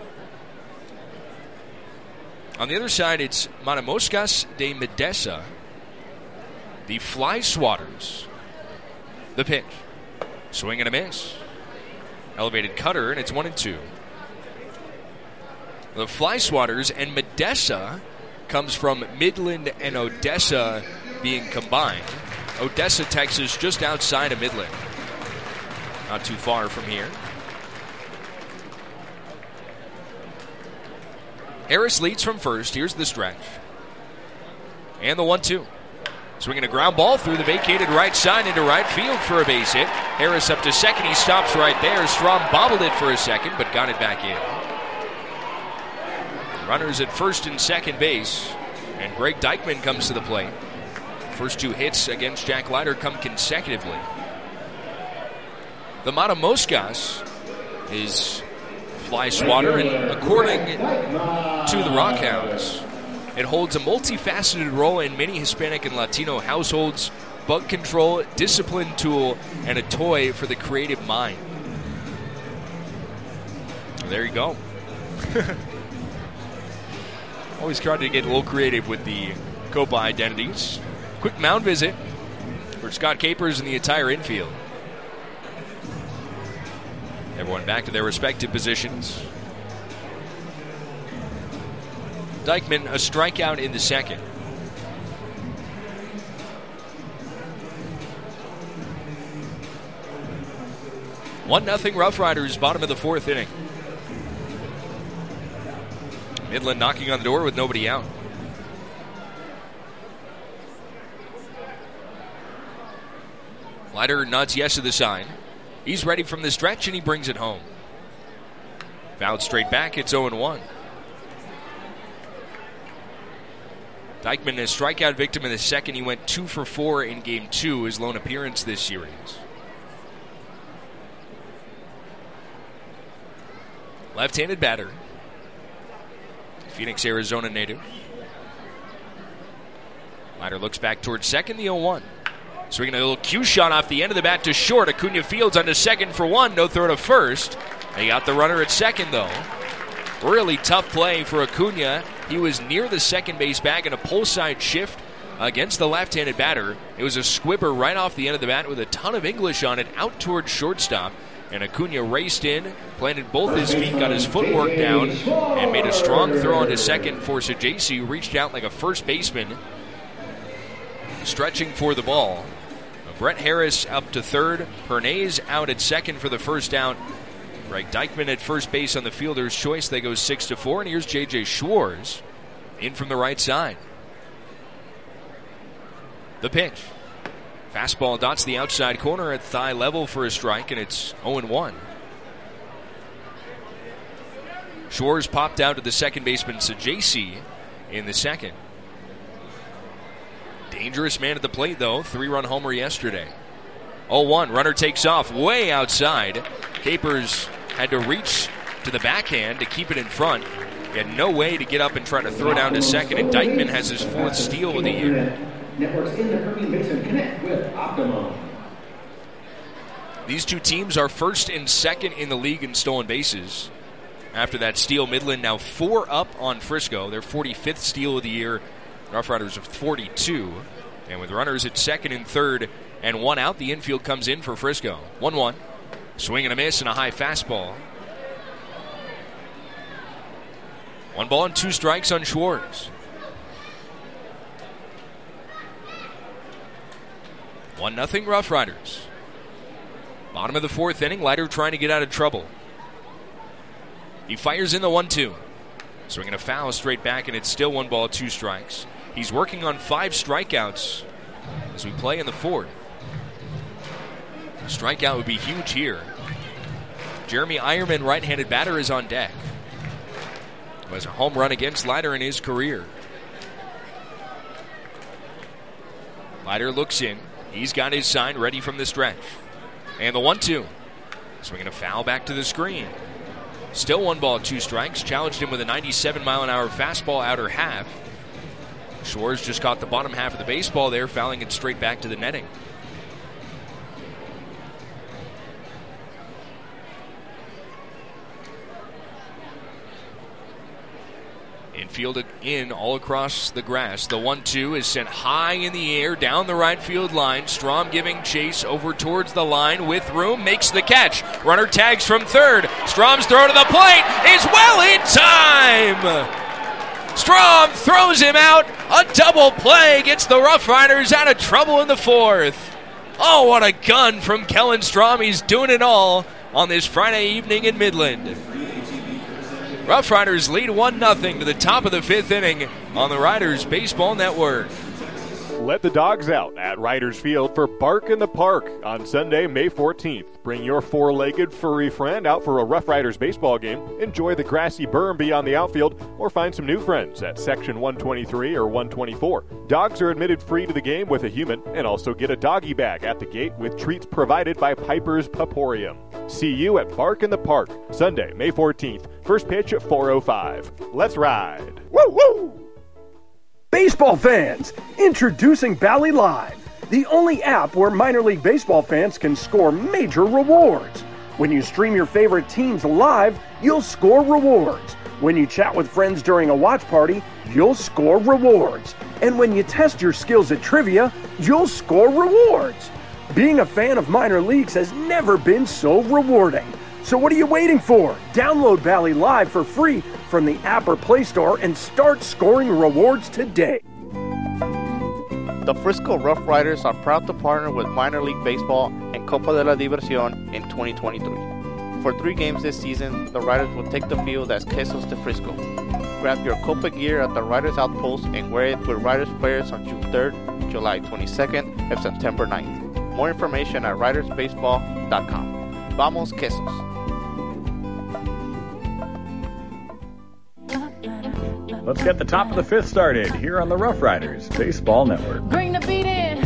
On the other side, it's Matamoscas de Medesa, the Fly Swatters. The pitch. Swing and a miss. Elevated cutter, and it's 1-2. The Fly Swatters and Medesa comes from Midland and Odessa being combined. Odessa, Texas, just outside of Midland. Not too far from here. Harris leads from first. Here's the stretch. And the 1-2. Swinging a ground ball through the vacated right side into right field for a base hit. Harris up to second. He stops right there. Strom bobbled it for a second, but got it back in. Runners at first and second base. And Greg Dykeman comes to the plate. First 2 hits against Jack Leiter come consecutively. The Matamoscas is Fly Swatter, and according to the Rockhounds, it holds a multifaceted role in many Hispanic and Latino households, bug control, discipline tool, and a toy for the creative mind. There you go. Always tried to get a little creative with the Copa identities. Quick mound visit for Scott Capers and the entire infield. Everyone back to their respective positions. Dykeman, a strikeout in the second. One 0 Rough Riders, bottom of the fourth inning. Midland knocking on the door with nobody out. Leiter nods yes to the sign. He's ready from the stretch, and he brings it home. Fouled straight back, it's 0-1. Dykeman, a strikeout victim in the second. He went 2 for 4 in Game 2, his lone appearance this series. Left-handed batter. Phoenix, Arizona native. Leiter looks back towards second, the 0-1. Swinging a little cue shot off the end of the bat to short. Acuna Fields onto second for one. No throw to first. They got the runner at second, though. Really tough play for Acuna. He was near the second base bag in a pull side shift against the left-handed batter. It was a squibber right off the end of the bat with a ton of English on it out towards shortstop. And Acuna raced in, planted both his feet, got his footwork down, and made a strong throw onto second for Sajaci, who reached out like a first baseman, stretching for the ball. Brett Harris up to third. Hernandez out at second for the first out. Greg Dykeman at first base on the fielder's choice. They go 6-4, and here's J.J. Schwartz in from the right side. The pitch. Fastball dots the outside corner at thigh level for a strike, and it's 0-1. Schwartz popped out to the second baseman, Sajaci, in the second. Dangerous man at the plate, though. 3-run homer yesterday. 0-1. Runner takes off way outside. Capers had to reach to the backhand to keep it in front. He had no way to get up and try to throw down to second, and Dykeman has his fourth steal of the year. Networks in the Permian Basin connect with Optimum. These two teams are first and second in the league in stolen bases. After that steal, Midland now 4 up on Frisco. Their 45th steal of the year. Rough Riders of 42. And with runners at second and third and one out, the infield comes in for Frisco. 1-1. Swing and a miss and a high fastball. 1 ball and 2 strikes on Schwartz. 1-0 Rough Riders. Bottom of the fourth inning, Leiter trying to get out of trouble. He fires in the 1-2. Swinging a foul straight back, and it's still 1 ball, 2 strikes. He's working on 5 strikeouts as we play in the fourth. A strikeout would be huge here. Jeremy Eierman, right-handed batter, is on deck. Who has a home run against Leiter in his career. Leiter looks in. He's got his sign ready from the stretch. And the 1-2. Swinging a foul back to the screen. Still 1 ball, 2 strikes. Challenged him with a 97-mile-an-hour fastball outer half. Schwartz just caught the bottom half of the baseball there, fouling it straight back to the netting. Infield in all across the grass. The 1-2 is sent high in the air down the right field line. Strom giving chase over towards the line with room. Makes the catch. Runner tags from third. Strom's throw to the plate is well in time. Strom throws him out. A double play gets the Rough Riders out of trouble in the fourth. Oh, what a gun from Kellen Strom. He's doing it all on this Friday evening in Midland. Rough Riders lead 1-0 to the top of the 5th inning on the Riders Baseball Network. Let the dogs out at Riders Field for Bark in the Park on Sunday, May 14th. Bring your 4-legged furry friend out for a Rough Riders baseball game. Enjoy the grassy berm beyond the outfield or find some new friends at Section 123 or 124. Dogs are admitted free to the game with a human and also get a doggy bag at the gate with treats provided by Piper's Paporium. See you at Bark in the Park, Sunday, May 14th. First pitch at 4:05. Let's ride. Woo woo! Baseball fans, introducing Bally Live, the only app where minor league baseball fans can score major rewards. When you stream your favorite teams live, you'll score rewards. When you chat with friends during a watch party, you'll score rewards. And when you test your skills at trivia, you'll score rewards. Being a fan of minor leagues has never been so rewarding. So what are you waiting for? Download Bally Live for free from the app or Play Store and start scoring rewards today. The Frisco Rough Riders are proud to partner with Minor League Baseball and Copa de la Diversión in 2023. For 3 games this season, the Riders will take the field as Quesos de Frisco. Grab your Copa gear at the Riders Outpost and wear it with Riders players on June 3rd, July 22nd, and September 9th. More information at ridersbaseball.com. Vamos Quesos! Let's get the top of the 5th started here on the Rough Riders Baseball Network. Bring the beat in.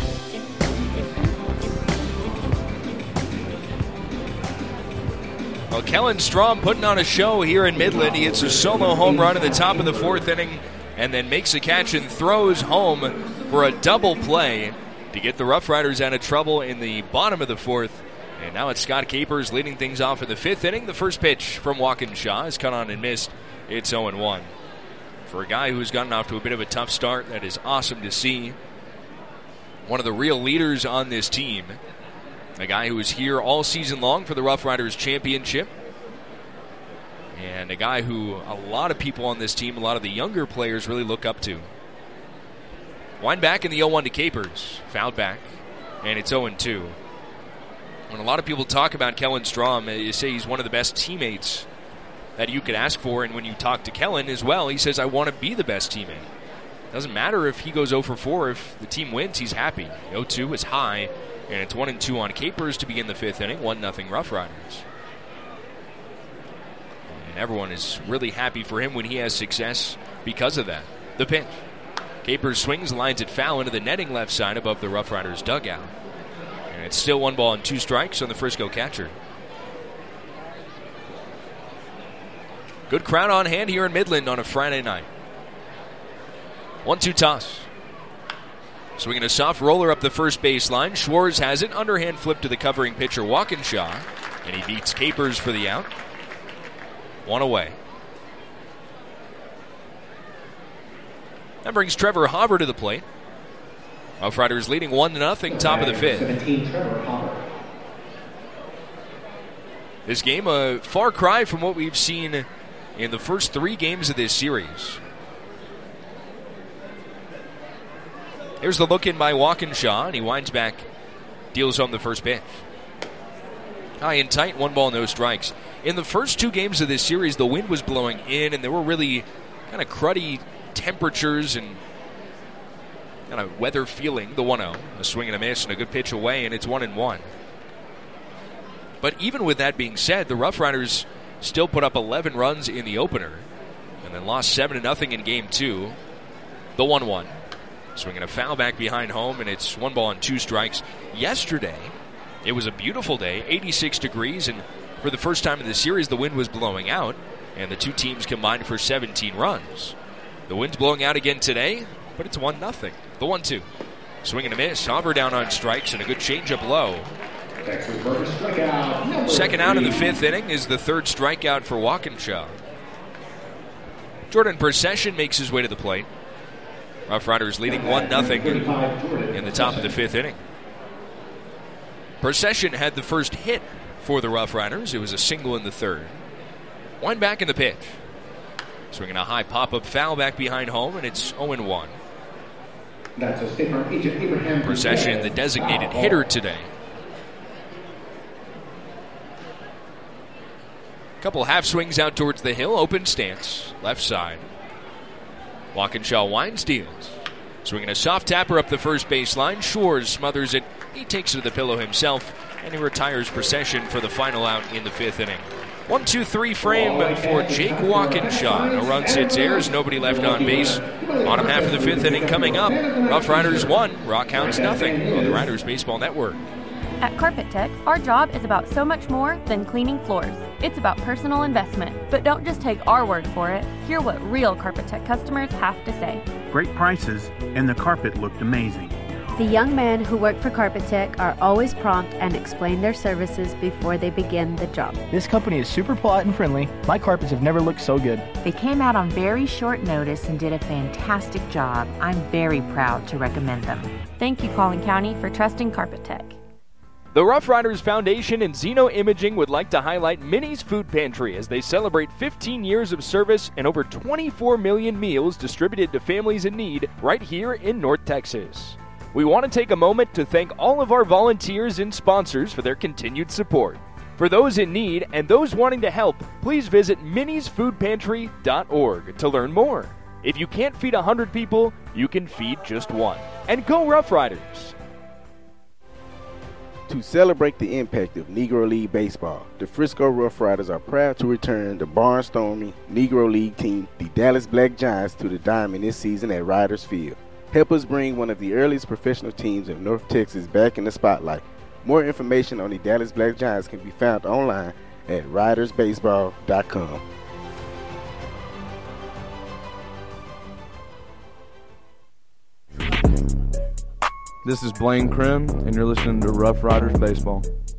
Well, Kellen Strom putting on a show here in Midland. He hits a solo home run in the top of the 4th inning and then makes a catch and throws home for a double play to get the Rough Riders out of trouble in the bottom of the 4th. And now it's Scott Capers leading things off in the 5th inning. The first pitch from Walkinshaw is cut on and missed. It's 0-1. For a guy who's gotten off to a bit of a tough start, that is awesome to see. One of the real leaders on this team. A guy who was here all season long for the Rough Riders Championship. And a guy who a lot of people on this team, a lot of the younger players really look up to. Wind back in the 0-1 to Capers. Fouled back. And it's 0-2. When a lot of people talk about Kellen Strom, you say he's one of the best teammates that you could ask for, and when you talk to Kellen as well, he says, I want to be the best teammate. Doesn't matter if he goes 0 for 4. If the team wins, he's happy. 0-2 is high, and it's 1-2 on Capers to begin the 5th inning. 1-0 Rough Riders. And everyone is really happy for him when he has success because of that. The pitch. Capers swings, lines it foul into the netting left side above the Rough Riders dugout. And it's still 1 ball and 2 strikes on the Frisco catcher. Good crowd on hand here in Midland on a Friday night. 1-2 toss. Swinging a soft roller up the first baseline. Schwartz has it. Underhand flip to the covering pitcher, Walkinshaw. And he beats Capers for the out. 1 away. That brings Trevor Hauber to the plate. Rough Riders leading 1-0, top of the 5th. This game, a far cry from what we've seen in the first 3 games of this series. Here's the look in by Walkinshaw, and he winds back, deals home the first pitch. High and tight, 1 ball, no strikes. In the first 2 games of this series, the wind was blowing in, and there were really kind of cruddy temperatures and kind of weather feeling. The 1-0, a swing and a miss, and a good pitch away, and it's 1-1. But even with that being said, the Rough Riders still put up 11 runs in the opener and then lost 7-0 in game 2. The 1-1. Swinging a foul back behind home, and it's 1 ball and 2 strikes. Yesterday, it was a beautiful day, 86 degrees, and for the first time in the series, the wind was blowing out, and the 2 teams combined for 17 runs. The wind's blowing out again today, but it's 1-0. The 1-2. Swing and a miss. Hauber down on strikes, and a good changeup low. Second out in the 5th inning is the 3rd strikeout for Walkinshaw. Jordan Procession makes his way to the plate. Rough Riders leading 1-0 in the top of the 5th inning. Procession had the first hit for the Rough Riders. It was a single in the 3rd. Wind back in the pitch. Swinging a high pop-up foul back behind home, and it's 0-1. Procession, the designated hitter today. Couple half swings out towards the hill. Open stance. Left side. Walkinshaw winds, deals. Swinging a soft tapper up the first baseline. Schwartz smothers it. He takes it to the pillow himself, and he retires Procession for the final out in the 5th inning. 1-2-3 frame for Jake Walkinshaw. No runs, hits, errors, nobody left on base. Bottom half of the 5th inning coming up. Rough Riders 1, Rockhounds 0 on the Riders Baseball Network. At Carpet Tech, our job is about so much more than cleaning floors. It's about personal investment. But don't just take our word for it. Hear what real Carpet Tech customers have to say. Great prices, and the carpet looked amazing. The young men who work for Carpet Tech are always prompt and explain their services before they begin the job. This company is super polite and friendly. My carpets have never looked so good. They came out on very short notice and did a fantastic job. I'm very proud to recommend them. Thank you, Collin County, for trusting Carpet Tech. The Rough Riders Foundation and Zeno Imaging would like to highlight Minnie's Food Pantry as they celebrate 15 years of service and over 24 million meals distributed to families in need right here in North Texas. We want to take a moment to thank all of our volunteers and sponsors for their continued support. For those in need and those wanting to help, please visit minniesfoodpantry.org to learn more. If you can't feed 100 people, you can feed just one. And go Rough Riders! To celebrate the impact of Negro League baseball, the Frisco Rough Riders are proud to return the barnstorming Negro League team, the Dallas Black Giants, to the diamond this season at Riders Field. Help us bring one of the earliest professional teams of North Texas back in the spotlight. More information on the Dallas Black Giants can be found online at ridersbaseball.com. This is Blaine Krim, and you're listening to Rough Riders Baseball.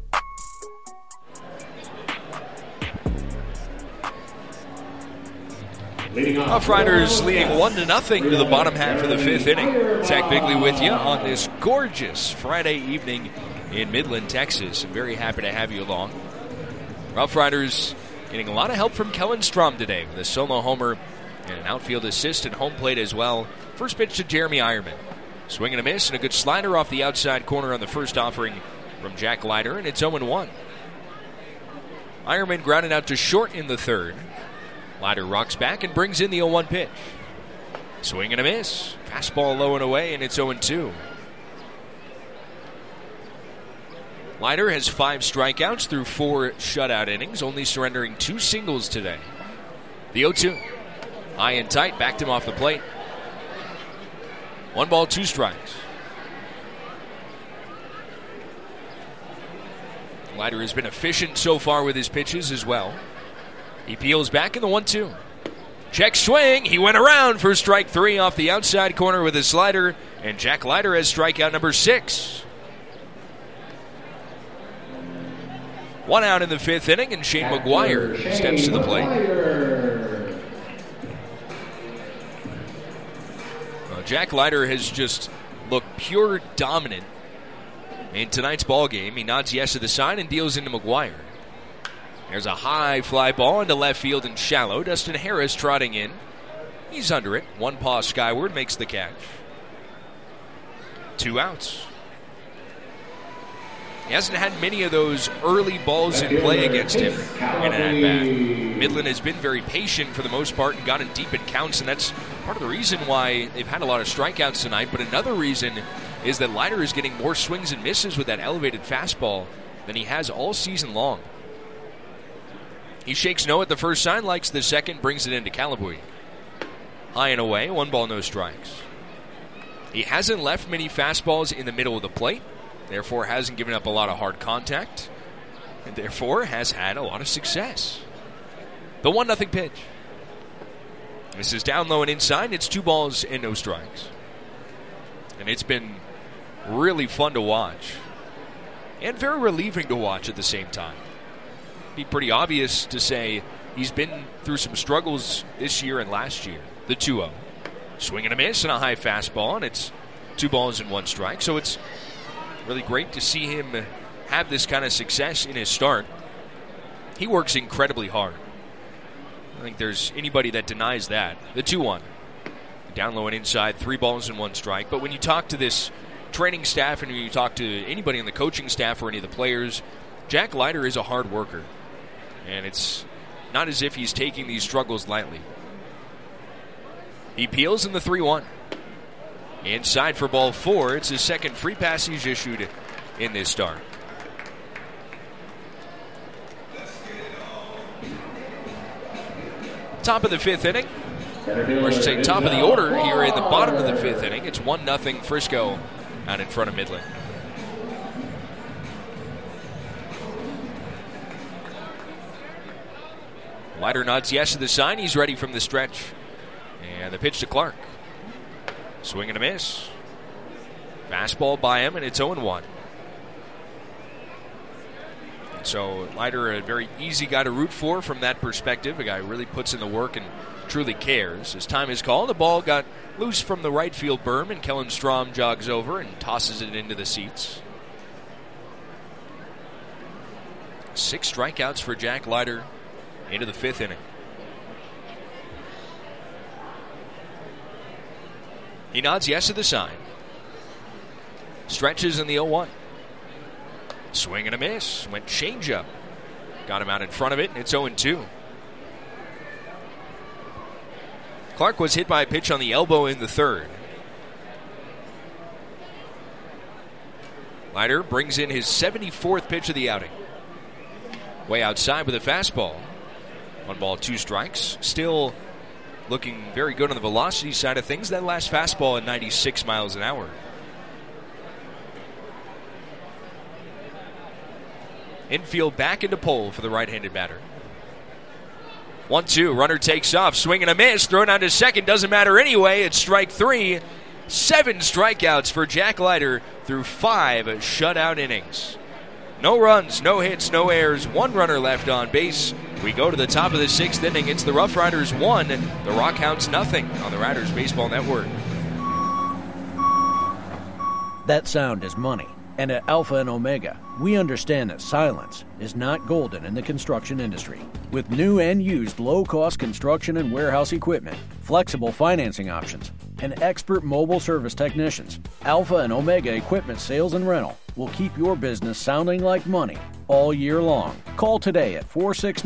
Rough Riders leading 1-0 to the bottom half of the fifth inning. Zach Bigley with you on this gorgeous Friday evening in Midland, Texas. I'm very happy to have you along. Rough Riders getting a lot of help from Kellen Strom today with a solo homer and an outfield assist and home plate as well. First pitch to Jeremy Eierman. Swing and a miss, and a good slider off the outside corner on the first offering from Jack Leiter, and it's 0-1. Eierman grounded out to short in the third. Leiter rocks back and brings in the 0-1 pitch. Swing and a miss. Fastball low and away, and it's 0-2. Leiter has 5 strikeouts through 4 shutout innings, only surrendering 2 singles today. The 0-2. High and tight, backed him off the plate. 1 ball, 2 strikes. Leiter has been efficient so far with his pitches as well. He peels back in the 1-2. Check swing. He went around for strike 3 off the outside corner with his slider, and Jack Leiter has strikeout number 6. 1 out in the fifth inning, and Shane McGuire steps to the plate. Jack Leiter has just looked pure dominant in tonight's ball game. He nods yes to the sign and deals into McGuire. There's a high fly ball into left field and shallow. Dustin Harris trotting in. He's under it. 1 paw skyward, makes the catch. 2 outs. He hasn't had many of those early balls in play against him in an at-bat. Midland has been very patient for the most part and gotten deep in counts, and that's part of the reason why they've had a lot of strikeouts tonight. But another reason is that Leiter is getting more swings and misses with that elevated fastball than he has all season long. He shakes no at the first sign, likes the second, brings it into Calabuy. High and away, 1 ball, no strikes. He hasn't left many fastballs in the middle of the plate, therefore hasn't given up a lot of hard contact, and therefore has had a lot of success. The 1-0 pitch. This is down low and inside. It's 2 balls and no strikes. And it's been really fun to watch and very relieving to watch at the same time. It'd be pretty obvious to say he's been through some struggles this year and last year. The 2-0. Swing and a miss and a high fastball, and it's 2 balls and 1 strike. So it's really great to see him have this kind of success in his start. He works incredibly hard. I think there's anybody that denies that. The 2-1. Down low and inside, 3 balls and 1 strike. But when you talk to this training staff and when you talk to anybody on the coaching staff or any of the players, Jack Leiter is a hard worker. And it's not as if he's taking these struggles lightly. He peels in the 3-1. Inside for ball 4. It's his second free pass he's issued in this start. Top of the 5th inning. Or I should say top of the order here in the bottom of the 5th inning. It's 1-0 Frisco out in front of Midland. Leiter nods yes to the sign. He's ready from the stretch. And the pitch to Clark. Swing and a miss. Fastball by him, and it's 0-1. So Leiter, a very easy guy to root for from that perspective. A guy who really puts in the work and truly cares. His time is called. The ball got loose from the right field berm, and Kellen Strom jogs over and tosses it into the seats. 6 strikeouts for Jack Leiter into the 5th inning. He nods yes to the sign. Stretches in the 0-1. Swing and a miss. Went changeup. Got him out in front of it, and it's 0-2. Clark was hit by a pitch on the elbow in the 3rd. Leiter brings in his 74th pitch of the outing. Way outside with a fastball. 1 ball, 2 strikes. Still looking very good on the velocity side of things. That last fastball at 96 miles an hour. Infield back into pole for the right-handed batter. 1-2. Runner takes off. Swing and a miss. Thrown out to second. Doesn't matter anyway. It's strike 3. 7 strikeouts for Jack Leiter through 5 shutout innings. No runs, no hits, no errors. 1 runner left on base. We go to the top of the 6th inning. It's the Rough Riders 1, the Rockhounds nothing on the Riders Baseball Network. That sound is money. And at Alpha and Omega, we understand that silence is not golden in the construction industry. With new and used low-cost construction and warehouse equipment, flexible financing options, and expert mobile service technicians, Alpha and Omega Equipment Sales and Rental will keep your business sounding like money all year long. Call today at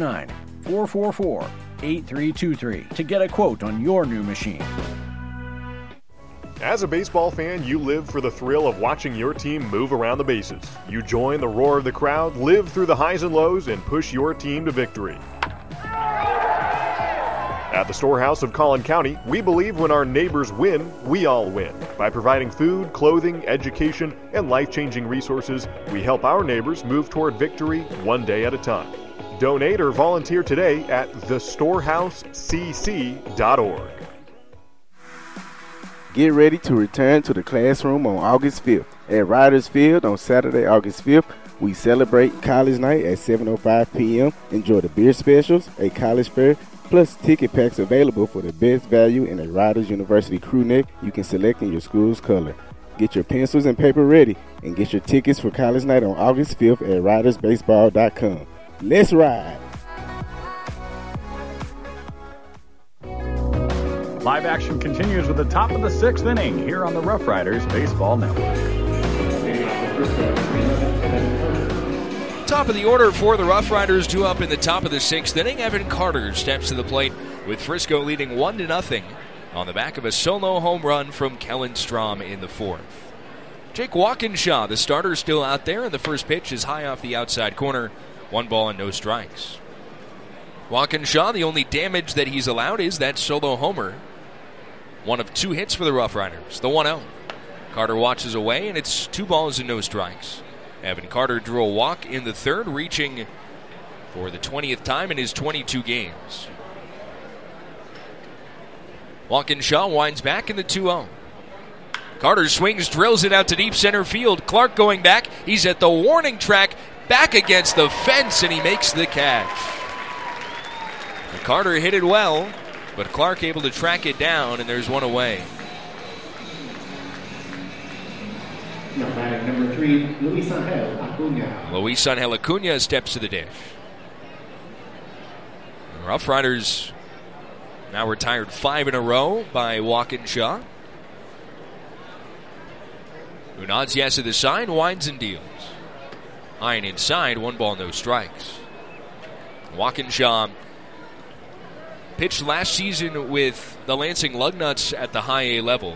469-444-8323 to get a quote on your new machine. As a baseball fan, you live for the thrill of watching your team move around the bases. You join the roar of the crowd, live through the highs and lows, and push your team to victory. At the Storehouse of Collin County, we believe when our neighbors win, we all win. By providing food, clothing, education, and life-changing resources, we help our neighbors move toward victory one day at a time. Donate or volunteer today at thestorehousecc.org. Get ready to return to the classroom on August 5th. At Riders Field on Saturday, August 5th, we celebrate College Night at 7:05 p.m. Enjoy the beer specials, a college fair, plus ticket packs available for the best value in a Riders University crew neck you can select in your school's color. Get your pencils and paper ready and get your tickets for College Night on August 5th at ridersbaseball.com. Let's ride! Live action continues with the top of the 6th inning here on the Rough Riders Baseball Network. Top of the order for the Rough Riders, 2 up in the top of the 6th inning. Evan Carter steps to the plate with Frisco leading 1-0 on the back of a solo home run from Kellen Strom in the 4th. Jake Walkinshaw, the starter, still out there, and the first pitch is high off the outside corner. 1 ball and no strikes. Walkinshaw, the only damage that he's allowed is that solo homer. 1 of 2 hits for the Rough Riders, the 1-0. Carter watches away, and it's 2 balls and no strikes. Evan Carter drew a walk in the 3rd, reaching for the 20th time in his 22 games. Walkinshaw winds back in the 2-0. Carter swings, drills it out to deep center field. Clark going back. He's at the warning track, back against the fence, and he makes the catch. And Carter hit it well, but Clark able to track it down, and there's 1 away. Number 3, Luis Angel Acuna. Luis Angel Acuna steps to the dish. The Rough Riders now retired 5 in a row by Walkinshaw. Who nods yes to the sign, winds and deals. High and inside, 1 ball, no strikes. Walkinshaw pitched last season with the Lansing Lugnuts at the high A level.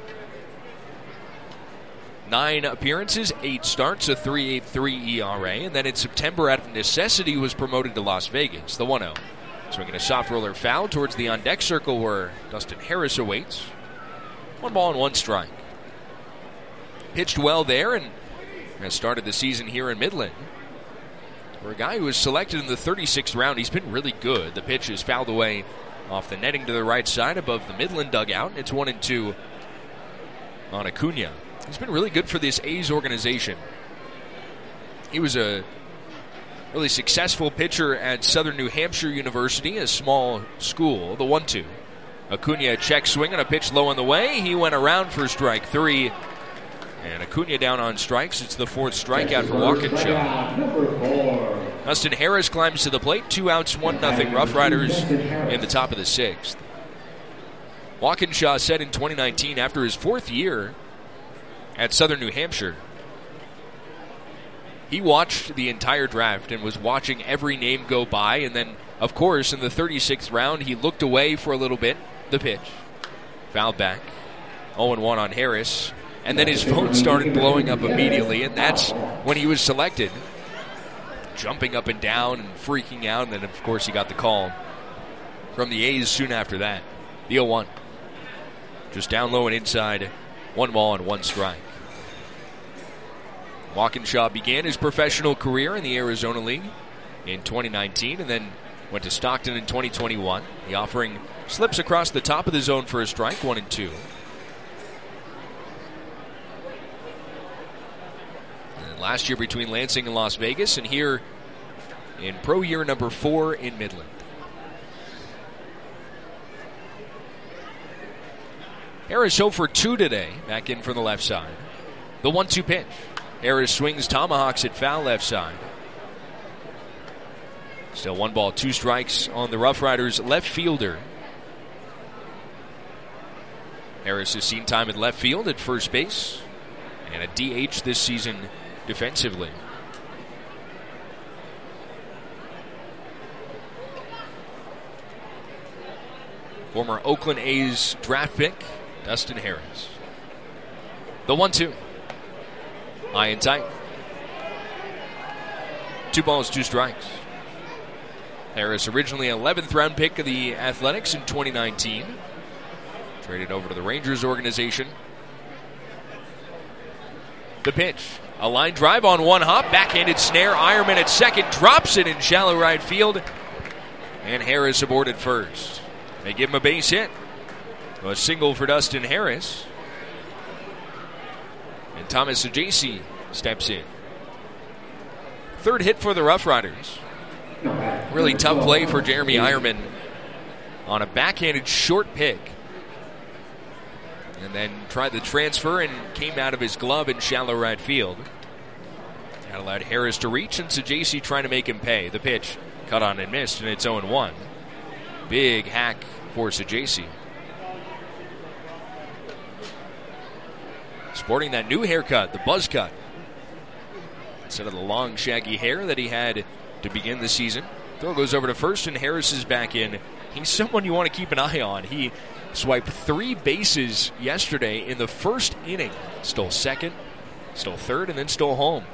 9 appearances, 8 starts, a 3.83 ERA, and then in September, out of necessity, was promoted to Las Vegas, the 1-0. Swinging a soft roller foul towards the on-deck circle where Dustin Harris awaits. 1 ball and 1 strike. Pitched well there and has started the season here in Midland. For a guy who was selected in the 36th round, he's been really good. The pitch is fouled away off the netting to the right side above the Midland dugout. It's 1-2 on Acuna. He's been really good for this A's organization. He was a really successful pitcher at Southern New Hampshire University, a small school, the 1-2. Acuna check swing on a pitch low on the way. He went around for strike 3. And Acuna down on strikes. It's the 4th strikeout for Walkinshaw. Dustin Harris climbs to the plate. 2 outs, 1-0 Rough Riders in the top of the 6th. Walkinshaw said in 2019, after his 4th year at Southern New Hampshire, he watched the entire draft and was watching every name go by. And then, of course, in the 36th round, he looked away for a little bit. The pitch. Fouled back. 0-1 on Harris. And then his phone started blowing up immediately, and that's when he was selected. Jumping up and down and freaking out, and then, of course, he got the call from the A's soon after that. The 0-1. Just down low and inside. 1 ball and 1 strike. Walkinshaw began his professional career in the Arizona League in 2019 and then went to Stockton in 2021. The offering slips across the top of the zone for a strike, 1-2. Last year between Lansing and Las Vegas, and here in pro year number 4 in Midland. Harris 0 for 2 today, back in from the left side. The 1-2 pitch. Harris swings, tomahawks it foul left side. Still 1 ball, 2 strikes on the Rough Riders left fielder. Harris has seen time at left field, at first base, and a DH this season defensively. Former Oakland A's draft pick, Dustin Harris. The 1-2. High and tight. 2 balls, 2 strikes. Harris, originally 11th round pick of the Athletics in 2019. Traded over to the Rangers organization. The pitch. A line drive on 1 hop. Backhanded snare. Eierman at second. Drops it in shallow right field. And Harris aboard at first. They give him a base hit. A single for Dustin Harris. And Thomas Saggese steps in. 3rd hit for the Rough Riders. Really tough play for Jeremy Eierman on a backhanded short pick. And then tried the transfer and came out of his glove in shallow right field. That allowed Harris to reach, and Saggese trying to make him pay. The pitch cut on and missed, and it's 0-1. Big hack for Saggese. Sporting that new haircut, the buzz cut. Instead of the long, shaggy hair that he had to begin the season. Throw goes over to first, and Harris is back in. He's someone you want to keep an eye on. He swiped 3 bases yesterday in the first inning. Stole second, stole third, and then stole home.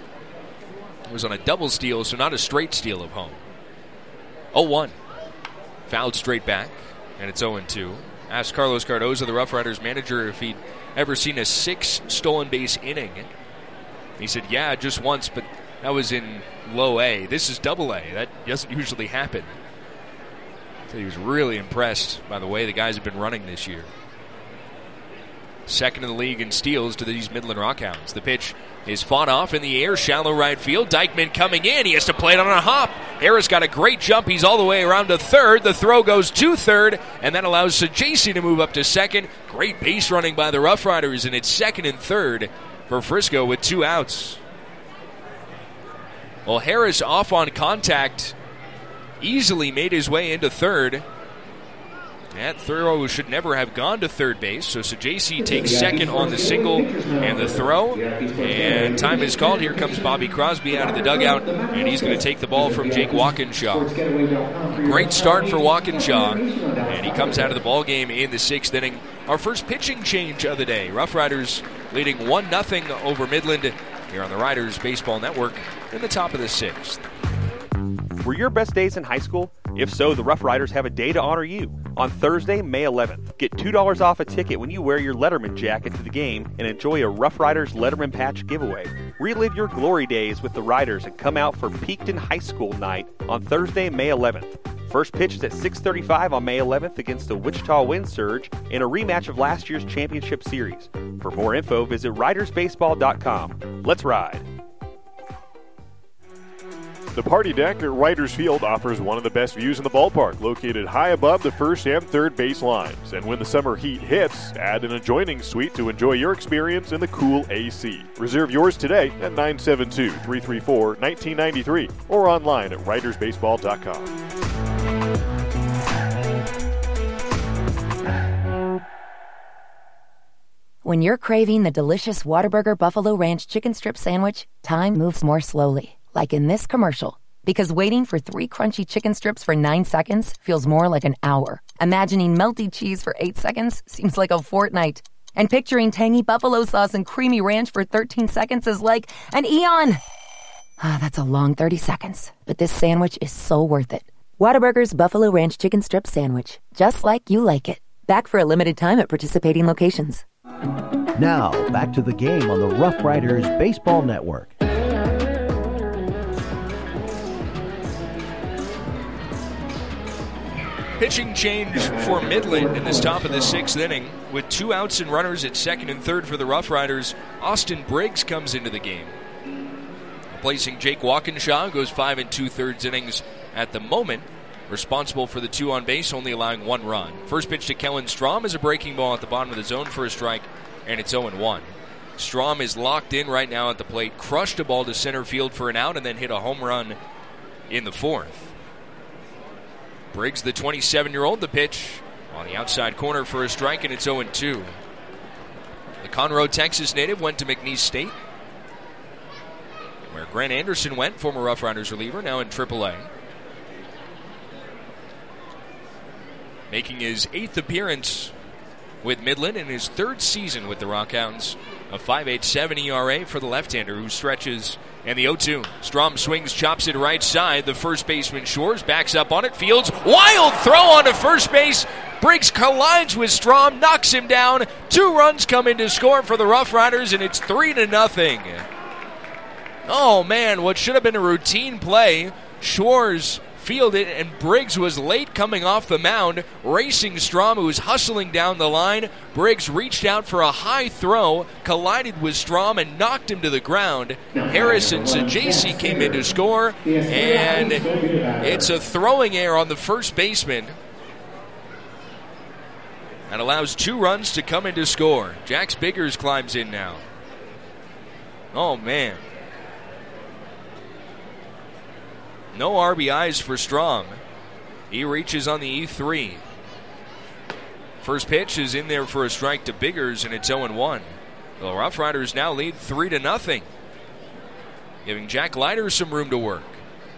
It was on a double steal, so not a straight steal of home. 0-1. Fouled straight back, and it's 0-2. Asked Carlos Cardozo, the Rough Riders manager, if he'd ever seen a 6 stolen base inning. He said, yeah, just once, but that was in low A. This is double A. That doesn't usually happen. So he was really impressed by the way the guys have been running this year. Second in the league in steals to these Midland Rockhounds. The pitch is fought off in the air, shallow right field. Dykeman coming in. He has to play it on a hop. Harris got a great jump. He's all the way around to third. The throw goes to third, and that allows Saggese to move up to second. Great base running by the Rough Riders, and it's second and third for Frisco with 2 outs. Well, Harris off on contact easily made his way into third. That throw should never have gone to third base, so Saggese takes second on the single and the throw. And time is called. Here comes Bobby Crosby out of the dugout, and he's going to take the ball from Jake Walkinshaw. Great start for Walkinshaw, and he comes out of the ball game in the 6th inning. Our first pitching change of the day. Rough Riders leading 1-0 over Midland here on the Riders Baseball Network in the top of the 6th. Were your best days in high school? If so, the Rough Riders have a day to honor you. On Thursday, May 11th, get $2 off a ticket when you wear your Letterman jacket to the game and enjoy a Rough Riders Letterman patch giveaway. Relive your glory days with the Riders and come out for Peakton High School night on Thursday, May 11th. First pitch is at 6:35 on May 11th against the Wichita Wind Surge in a rematch of last year's championship series. For more info, visit ridersbaseball.com. Let's ride. The party deck at Writers Field offers one of the best views in the ballpark, located high above the first and third base lines. And when the summer heat hits, add an adjoining suite to enjoy your experience in the cool AC. Reserve yours today at 972-334-1993 or online at writersbaseball.com. When you're craving the delicious Whataburger Buffalo Ranch Chicken Strip Sandwich, time moves more slowly, like in this commercial. Because waiting for 3 crunchy chicken strips for 9 seconds feels more like an hour. Imagining melty cheese for 8 seconds seems like a fortnight. And picturing tangy buffalo sauce and creamy ranch for 13 seconds is like an eon. That's a long 30 seconds, but this sandwich is so worth it. Whataburger's Buffalo Ranch Chicken Strip Sandwich, just like you like it. Back for a limited time at participating locations. Now, back to the game on the Rough Riders Baseball Network. Pitching change for Midland in this top of the 6th inning. With 2 outs and runners at second and third for the Rough Riders, Austin Briggs comes into the game. Replacing Jake Walkinshaw, goes 5 2/3 innings at the moment. Responsible for the 2 on base, only allowing 1 run. First pitch to Kellen Strom is a breaking ball at the bottom of the zone for a strike, and it's 0-1. Strom is locked in right now at the plate, crushed a ball to center field for an out, and then hit a home run in the 4th. Briggs, the 27-year-old, the pitch on the outside corner for a strike, and it's 0-2. The Conroe, Texas native went to McNeese State, where Grant Anderson went, former Rough Riders reliever, now in AAA. Making his 8th appearance with Midland in his 3rd season with the Rockhounds. A 5.87 ERA for the left-hander who stretches. And the 0-2. Strom swings, chops it right side. The first baseman Shores backs up on it. Fields, wild throw onto first base. Briggs collides with Strom, knocks him down. 2 runs come in to score for the Rough Riders, and it's 3-0. Oh, man, what should have been a routine play. Shores fielded, and Briggs was late coming off the mound, racing Strom, who was hustling down the line. Briggs reached out for a high throw, collided with Strom, and knocked him to the ground. Harrison Sajasi came in to score, and it's a throwing error on the first baseman. That allows 2 runs to come in to score. Jax Biggers climbs in now. Oh, man. No RBIs for Strom. He reaches on the E3. First pitch is in there for a strike to Biggers, and it's 0-1. The Rough Riders now lead 3-0, giving Jack Leiter some room to work.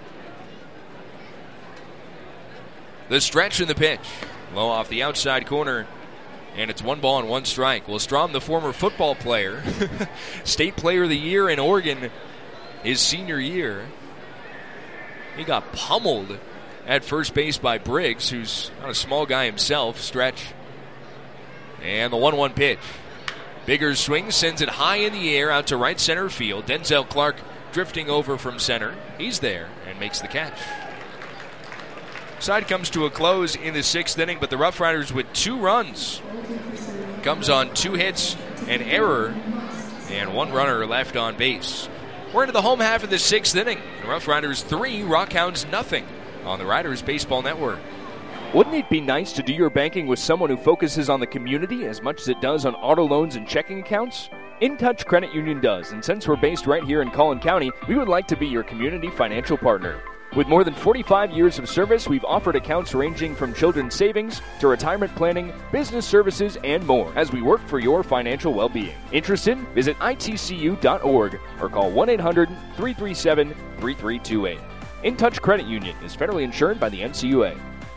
The stretch in the pitch. Low off the outside corner, and it's 1 ball and 1 strike. Well, Strom, the former football player, state player of the year in Oregon his senior year, he got pummeled at first base by Briggs, who's not a small guy himself. Stretch. And the 1-1 pitch. Biggers swings, sends it high in the air out to right center field. Denzel Clark drifting over from center. He's there and makes the catch. Side comes to a close in the 6th inning, but the Rough Riders with 2 runs. Comes on 2 hits, an error, and 1 runner left on base. We're into the home half of the 6th inning. The Rough Riders 3, Rockhounds nothing on the Riders Baseball Network. Wouldn't it be nice to do your banking with someone who focuses on the community as much as it does on auto loans and checking accounts? InTouch Credit Union does, and since we're based right here in Collin County, we would like to be your community financial partner. With more than 45 years of service, we've offered accounts ranging from children's savings to retirement planning, business services, and more as we work for your financial well-being. Interested? Visit itcu.org or call 1-800-337-3328. InTouch Credit Union is federally insured by the NCUA.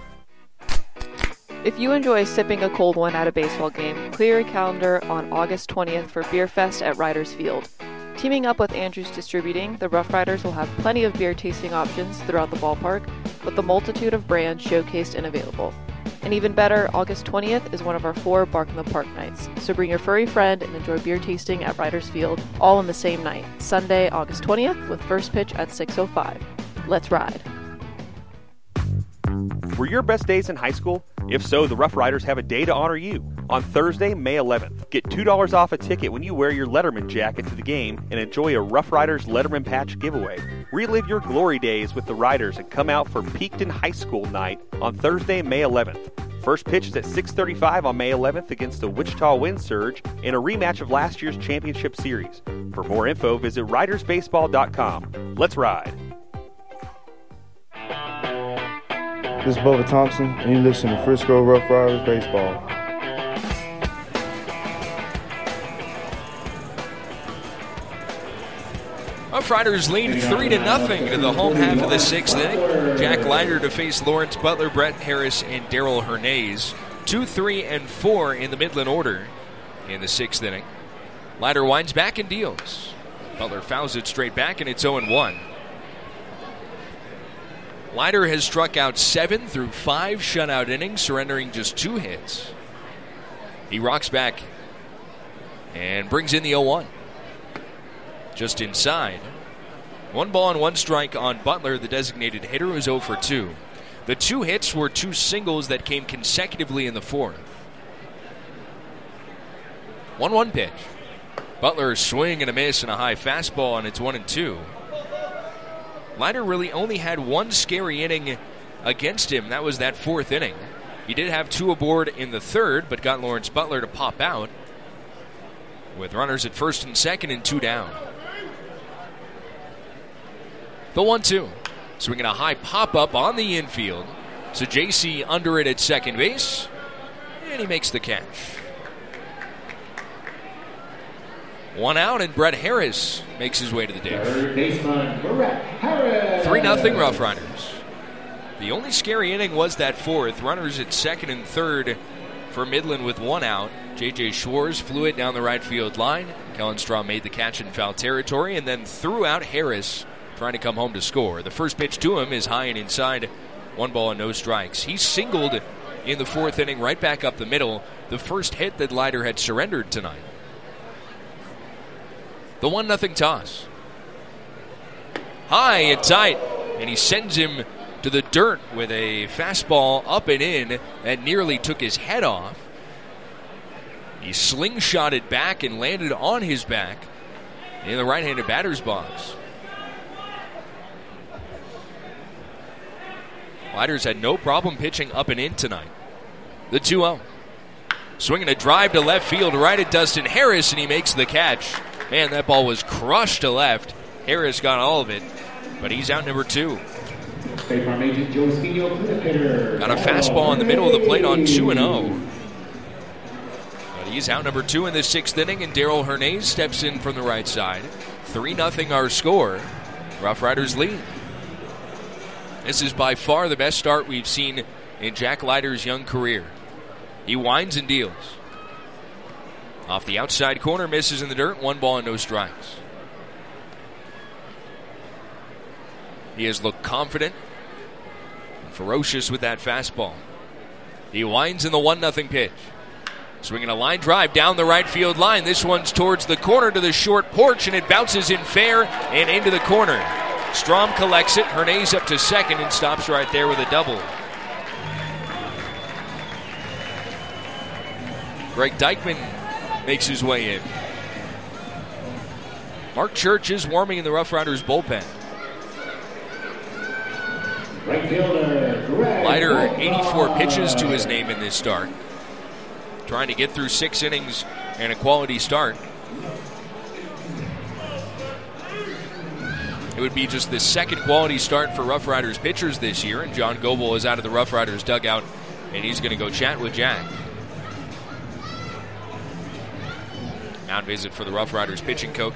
If you enjoy sipping a cold one at a baseball game, clear your calendar on August 20th for Beer Fest at Riders Field. Teaming up with Andrews Distributing, the Rough Riders will have plenty of beer tasting options throughout the ballpark, with a multitude of brands showcased and available. And even better, August 20th is one of our 4 Bark in the Park nights, so bring your furry friend and enjoy beer tasting at Riders Field all on the same night, Sunday, August 20th, with first pitch at 6:05. Let's ride. Were your best days in high school? If so, the Rough Riders have a day to honor you. on Thursday, May 11th. Get $2 off a ticket when you wear your Letterman jacket to the game and enjoy a Rough Riders Letterman patch giveaway. Relive your glory days with the Riders and come out for Peakton High School night on Thursday, May 11th. First pitch is at 6:35 on May 11th against the Wichita Wind Surge in a rematch of last year's championship series. For more info, visit ridersbaseball.com. Let's ride. This is Bubba Thompson, and you listen to Frisco Rough Riders Baseball. Rough Riders lead 3-0 to the home half of the sixth inning. Jack Leiter to face Lawrence Butler, Brett Harris, and Daryl Hernandez. 2, 3, and 4 in the Midland order in the sixth inning. Leiter winds back and deals. Butler fouls it straight back, and it's 0-1. Leiter has struck out 7 through 5 shutout innings, surrendering just 2 hits. He rocks back and brings in the 0-1. Just inside. 1 ball and 1 strike on Butler, the designated hitter, who's 0 for 2. The 2 hits were 2 singles that came consecutively in the fourth. 1-1 pitch. Butler swing and a miss and a high fastball, and it's 1-2. Leiter really only had 1 scary inning against him. That was that 4th inning. He did have 2 aboard in the 3rd, but got Lawrence Butler to pop out with runners at 1st and 2nd and 2 down. The 1-2. Swinging a high pop-up on the infield. So JC under it at second base. And he makes the catch. 1 out, and Brett Harris makes his way to the dish. 3-0 Rough Riders. The only scary inning was that 4th. Runners at 2nd and 3rd for Midland with 1 out. J.J. Schwartz flew it down the right field line. Kellen Straw made the catch in foul territory and then threw out Harris, trying to come home to score. The first pitch to him is high and inside. 1 ball and no strikes. He singled in the 4th inning right back up the middle. The first hit that Leiter had surrendered tonight. The 1-0 toss. High and tight. And he sends him to the dirt with a fastball up and in that nearly took his head off. He slingshotted back and landed on his back in the right-handed batter's box. Leiter's had no problem pitching up and in tonight. The 2-0. Swinging a drive to left field right at Dustin Harris, and he makes the catch. Man, that ball was crushed to left. Harris got all of it, but he's out number 2. Got a fastball in the middle of the plate on 2-0. But he's out number 2 in the 6th inning, and Daryl Hernandez steps in from the right side. 3-0 our score. Rough Riders lead. This is by far the best start we've seen in Jack Leiter's young career. He winds and deals. Off the outside corner, misses in the dirt. 1 ball and no strikes. He has looked confident and ferocious with that fastball. He winds in the 1-0 pitch. Swinging a line drive down the right field line. This one's towards the corner to the short porch, and it bounces in fair and into the corner. Strom collects it. Hernandez up to second and stops right there with a double. Greg Dykman makes his way in. Mark Church is warming in the Rough Riders bullpen. Leiter, 84 pitches to his name in this start. Trying to get through 6 innings and a quality start. It would be just the 2nd quality start for Rough Riders pitchers this year, and John Goebel is out of the Rough Riders dugout, and he's going to go chat with Jack. Mound visit for the Rough Riders pitching coach.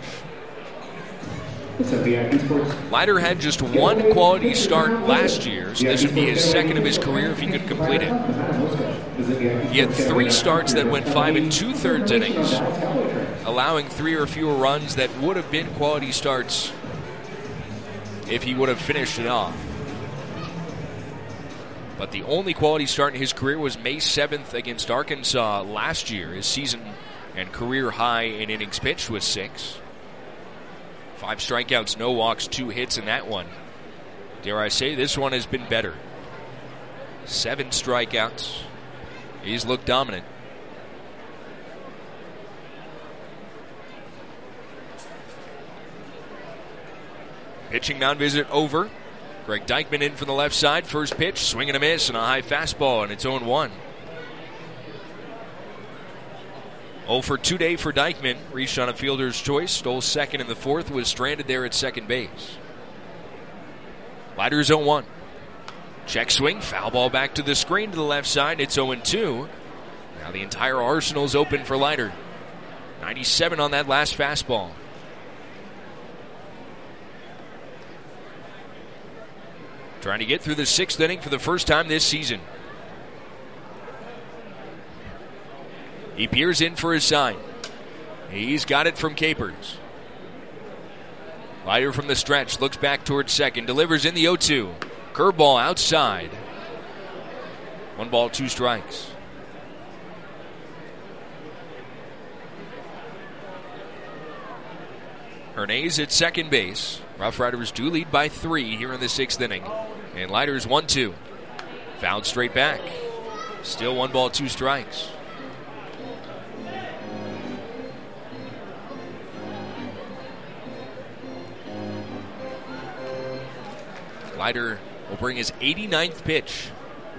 Leiter had just 1 quality start last year, so this would be his 2nd of his career if he could complete it. He had 3 starts that went 5 2/3 innings, allowing 3 or fewer runs that would have been quality starts if he would have finished it off. But the only quality start in his career was May 7th against Arkansas last year. His season and career high in innings pitched was 6. 5 strikeouts, no walks, 2 hits in that one. Dare I say, this one has been better. 7 strikeouts. He's looked dominant. Pitching mound visit over. Greg Dykman in from the left side. First pitch, swing and a miss, and a high fastball, and it's 0-1. 0 for 2 day for Dykman. Reached on a fielder's choice. Stole second in the fourth. Was stranded there at second base. Leiter's 0-1. Check swing. Foul ball back to the screen to the left side. It's 0-2. Now the entire arsenal's open for Leiter. 97 on that last fastball. Trying to get through the sixth inning for the first time this season. He peers in for his sign. He's got it from Capers. Leiter from the stretch, looks back towards second, delivers in the 0-2. Curveball outside. 1 ball, 2 strikes. Hernandez at second base. Rough Riders do lead by 3 here in the 6th inning. And Leiter's 1-2. Fouled straight back. Still 1 ball, 2 strikes. Leiter will bring his 89th pitch.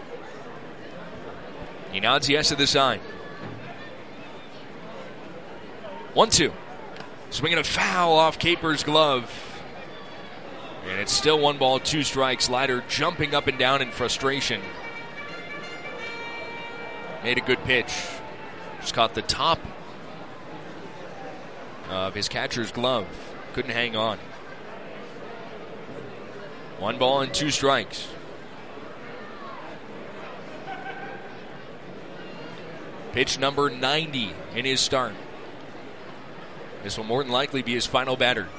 He nods yes to the sign. 1-2. Swinging a foul off Capers' glove. And it's still 1 ball, 2 strikes. Leiter jumping up and down in frustration. Made a good pitch. Just caught the top of his catcher's glove. Couldn't hang on. 1 ball and 2 strikes. Pitch number 90 in his start. This will more than likely be his final batter.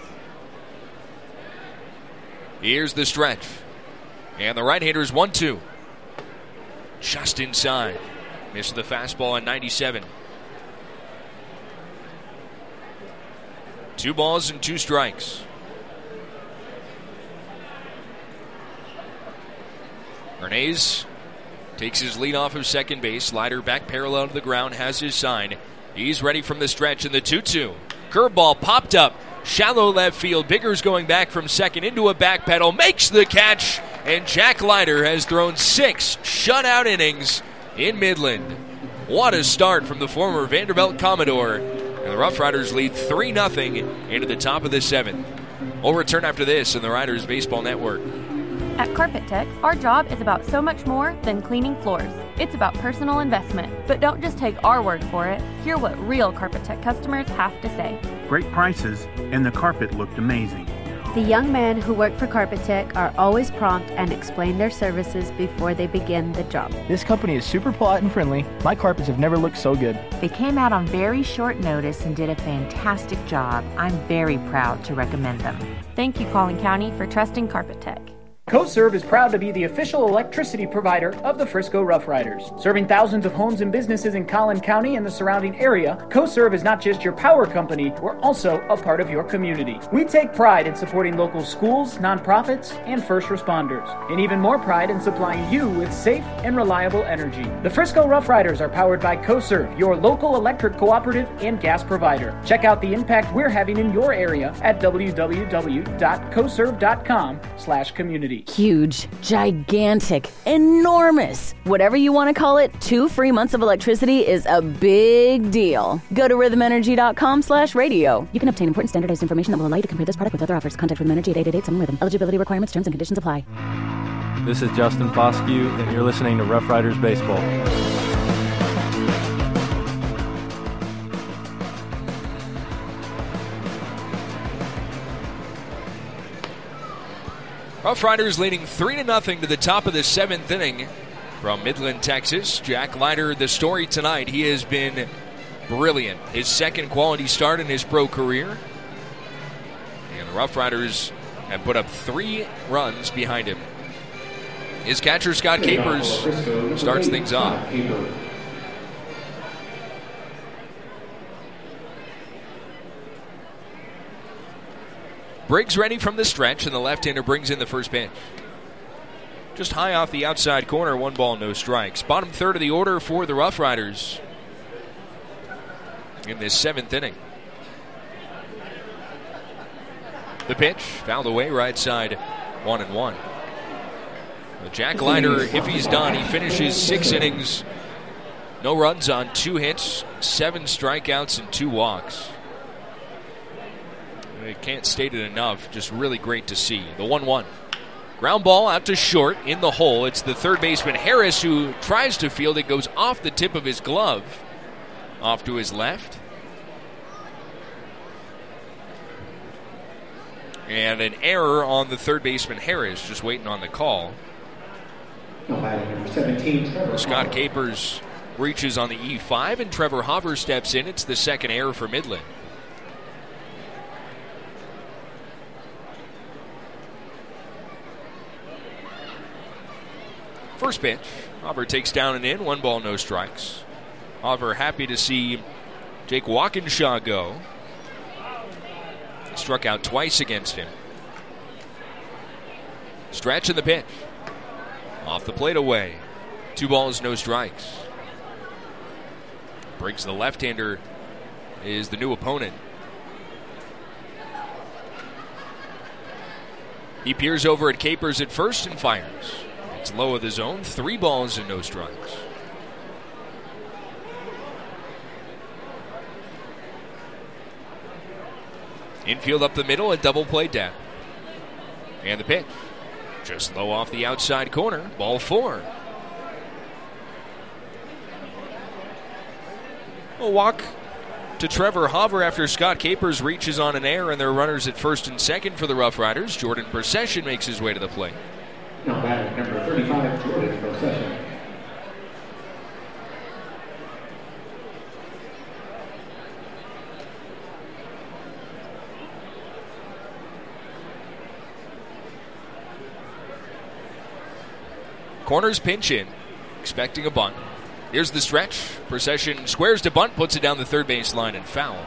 Here's the stretch. And the right-hander's 1-2. Just inside. Missed the fastball on 97. 2 balls and 2 strikes. Hernandez takes his lead off of second base. Leiter back parallel to the ground, has his sign. He's ready from the stretch in the 2-2. Curveball popped up. Shallow left field. Biggers going back from second into a back pedal. Makes the catch. And Jack Leiter has thrown 6 shutout innings in Midland. What a start from the former Vanderbilt Commodore. And the Rough Riders lead 3-0 into the top of the 7th. We'll return after this on the Riders Baseball Network. At Carpet Tech, our job is about so much more than cleaning floors. It's about personal investment. But don't just take our word for it. Hear what real Carpet Tech customers have to say. Great prices, and the carpet looked amazing. The young men who work for Carpet Tech are always prompt and explain their services before they begin the job. This company is super polite and friendly. My carpets have never looked so good. They came out on very short notice and did a fantastic job. I'm very proud to recommend them. Thank you, Collin County, for trusting Carpet Tech. CoServe is proud to be the official electricity provider of the Frisco Rough Riders. Serving thousands of homes and businesses in Collin County and the surrounding area, CoServe is not just your power company, we're also a part of your community. We take pride in supporting local schools, nonprofits, and first responders, and even more pride in supplying you with safe and reliable energy. The Frisco Rough Riders are powered by CoServe, your local electric cooperative and gas provider. Check out the impact we're having in your area at www.coserve.com/community. Huge, gigantic, enormous. Whatever you want to call it, 2 free months of electricity is a big deal. Go to rhythmenergy.com/radio. You can obtain important standardized information that will allow you to compare this product with other offers. Contact Rhythm Energy at 888-7-RHYTHM. Eligibility requirements, terms, and conditions apply. This is Justin Foscue, and you're listening to Rough Riders Baseball. Rough Riders leading 3-0 to the top of the 7th inning from Midland, Texas. Jack Leiter, the story tonight. He has been brilliant. His second quality start in his pro career. And the Rough Riders have put up 3 runs behind him. His catcher, Scott Capers, starts things off. Briggs ready from the stretch, and the left-hander brings in the first pitch. Just high off the outside corner, 1 ball, no strikes. Bottom third of the order for the Rough Riders in this 7th inning. The pitch, fouled away, right side, 1-1. Jack Leiter, if he's done, he finishes 6 innings, no runs on 2 hits, 7 strikeouts, and 2 walks. I can't state it enough, just really great to see. The 1-1. Ground ball out to short in the hole. It's the third baseman Harris who tries to field it, goes off the tip of his glove, off to his left. And an error on the third baseman Harris, just waiting on the call. Number 17, Scott Capers reaches on the E5, and Trevor Hopper steps in. It's the second error for Midland. First pitch, Hopper takes down and in, 1 ball, no strikes. Hopper happy to see Jake Walkinshaw go. He struck out twice against him. Stretch in the pitch. Off the plate away. 2 balls, no strikes. Briggs, the left-hander, is the new opponent. He peers over at Capers at first and fires. It's low of the zone, 3 balls and no strikes. Infield up the middle, a double play down. And the pitch. Just low off the outside corner, ball 4. A walk to Trevor Hopper after Scott Capers reaches on an error, and there are runners at first and second for the Rough Riders. Jordan Procession makes his way to the plate. Now batting number 35, Jordan Procession. Corners pinch in, expecting a bunt. Here's the stretch. Procession squares to bunt, puts it down the third base line and foul.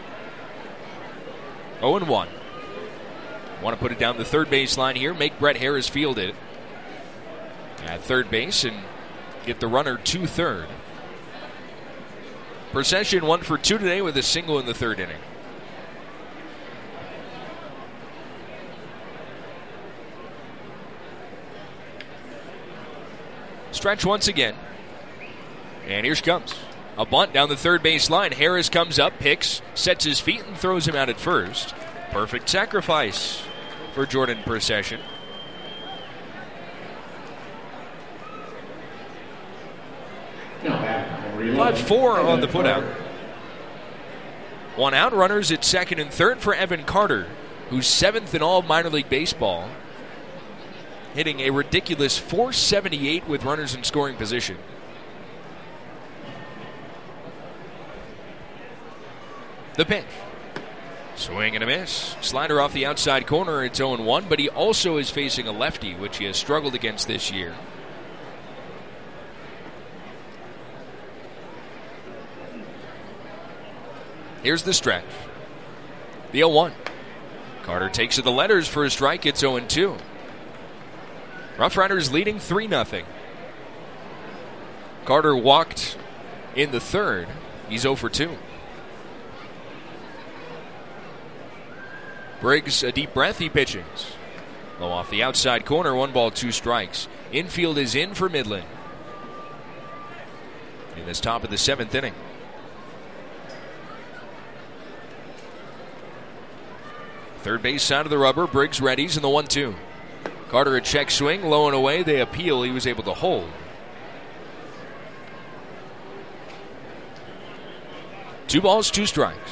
0-1. Want to put it down the third base line here, make Brett Harris field it at third base and get the runner to third. Procession 1 for 2 today with a single in the third inning. Stretch once again. And here she comes. A bunt down the third base line. Harris comes up, picks, sets his feet, and throws him out at first. Perfect sacrifice for Jordan Procession. Now, 5-4 on the putout. 1 out, runners at second and third for Evan Carter, who's 7th in all of minor league baseball, hitting a ridiculous .478 with runners in scoring position. The pitch. Swing and a miss. Slider off the outside corner. It's 0-1, but he also is facing a lefty, which he has struggled against this year. Here's the stretch. The 0-1. Carter takes to the letters for a strike. It's 0-2. Rough Riders leading 3-0. Carter walked in the third. He's 0 for 2. Briggs, a deep breath, he pitches. Low off the outside corner, 1 ball, 2 strikes. Infield is in for Midland in this top of the 7th inning. Third base side of the rubber, Briggs readies in the 1-2. Carter a check swing, low and away. They appeal. He was able to hold. 2 balls, 2 strikes.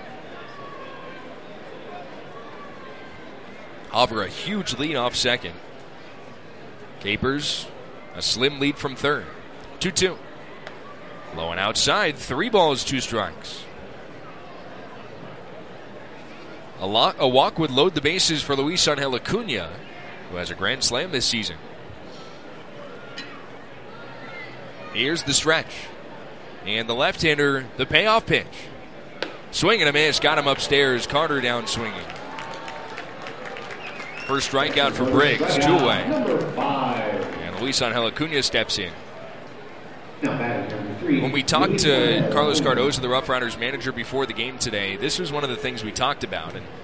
Hopper a huge lead off second. Capers a slim lead from third. 2-2. Low and outside, 3 balls, 2 strikes. A walk would load the bases for Luis Angel Acuna, who has a grand slam this season. Here's the stretch. And the left-hander, the payoff pitch. Swing and a miss, got him upstairs. Carter down swinging. First strikeout for Briggs, 2 away. And Luis Angel Acuna steps in. When we talked to Carlos Cardozo, the Rough Riders manager, before the game today, this was one of the things we talked about. And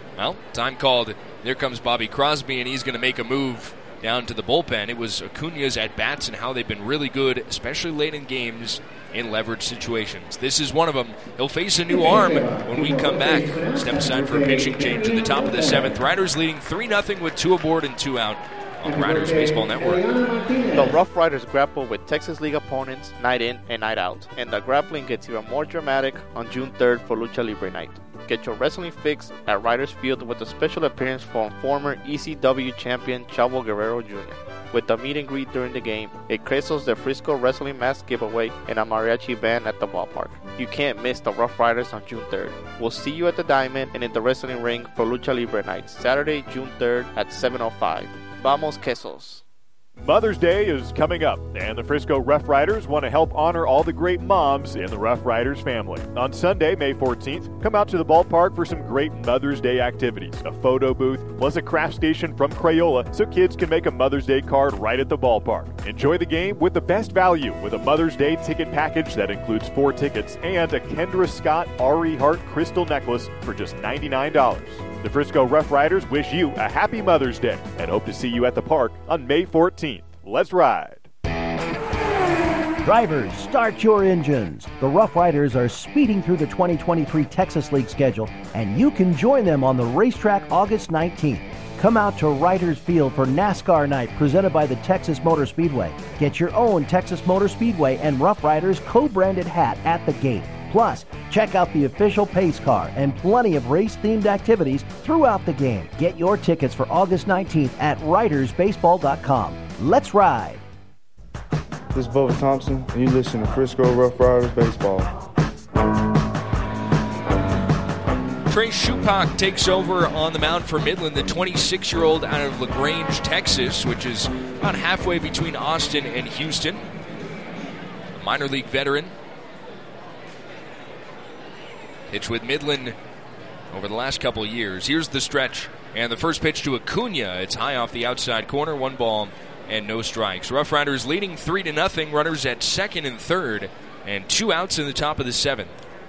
Well, time called. There comes Bobby Crosby, and he's going to make a move down to the bullpen. It was Acuna's at-bats and how they've been really good, especially late in games in leverage situations. This is one of them. He'll face a new arm when we come back. Step aside for a pitching change in the top of the 7th. Riders leading 3-0 with 2 aboard and 2 out on the Riders Baseball Network. The Rough Riders grapple with Texas League opponents night in and night out, and the grappling gets even more dramatic on June 3rd for Lucha Libre Night. Get your wrestling fix at Riders Field with a special appearance from former ECW champion Chavo Guerrero Jr. With a meet and greet during the game, a Cresos de Frisco wrestling mask giveaway, and a mariachi band at the ballpark. You can't miss the Rough Riders on June 3rd. We'll see you at the Diamond and in the wrestling ring for Lucha Libre Night, Saturday, June 3rd at 7:05. Vamos Quesos. Mother's Day is coming up, and the Frisco Rough Riders want to help honor all the great moms in the Rough Riders family. On Sunday, May 14th, come out to the ballpark for some great Mother's Day activities. A photo booth, plus a craft station from Crayola, so kids can make a Mother's Day card right at the ballpark. Enjoy the game with the best value with a Mother's Day ticket package that includes 4 tickets and a Kendra Scott Ari Hart crystal necklace for just $99. The Frisco Rough Riders wish you a happy Mother's Day and hope to see you at the park on May 14th. Let's ride. Drivers, start your engines. The Rough Riders are speeding through the 2023 Texas League schedule, and you can join them on the racetrack August 19th. Come out to Riders Field for NASCAR Night presented by the Texas Motor Speedway. Get your own Texas Motor Speedway and Rough Riders co-branded hat at the gate. Plus, check out the official pace car and plenty of race-themed activities throughout the game. Get your tickets for August 19th at ridersbaseball.com. Let's ride. This is Bubba Thompson, and you listen to Frisco Rough Riders Baseball. Trey Shupak takes over on the mound for Midland, the 26-year-old out of LaGrange, Texas, which is about halfway between Austin and Houston. A minor league veteran. Pitched with Midland over the last couple of years. Here's the stretch, and the first pitch to Acuna. It's high off the outside corner, 1 ball and no strikes. Rough Riders leading 3-0, runners at second and third, and 2 outs in the top of the 7th.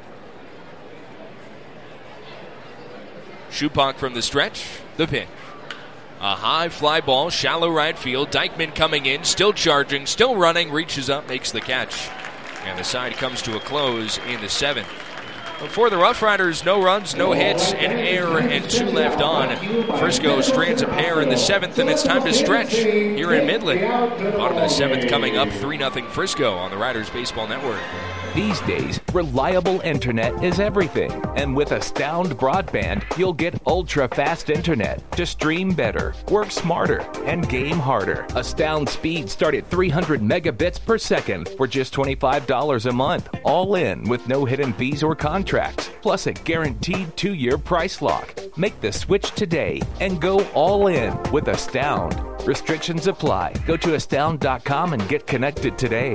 Shupak from the stretch, the pitch. A high fly ball, shallow right field. Dykeman coming in, still charging, still running, reaches up, makes the catch. And the side comes to a close in the 7th. For the Rough Riders, no runs, no hits, an error, and 2 left on. Frisco strands a pair in the 7th, and it's time to stretch here in Midland. Bottom of the 7th coming up, 3-0 Frisco on the Riders Baseball Network. These days, reliable internet is everything. And with Astound Broadband, you'll get ultra-fast internet to stream better, work smarter, and game harder. Astound speeds start at 300 megabits per second for just $25 a month, all in with no hidden fees or contracts, plus a guaranteed 2-year price lock. Make the switch today and go all in with Astound. Restrictions apply. Go to astound.com and get connected today.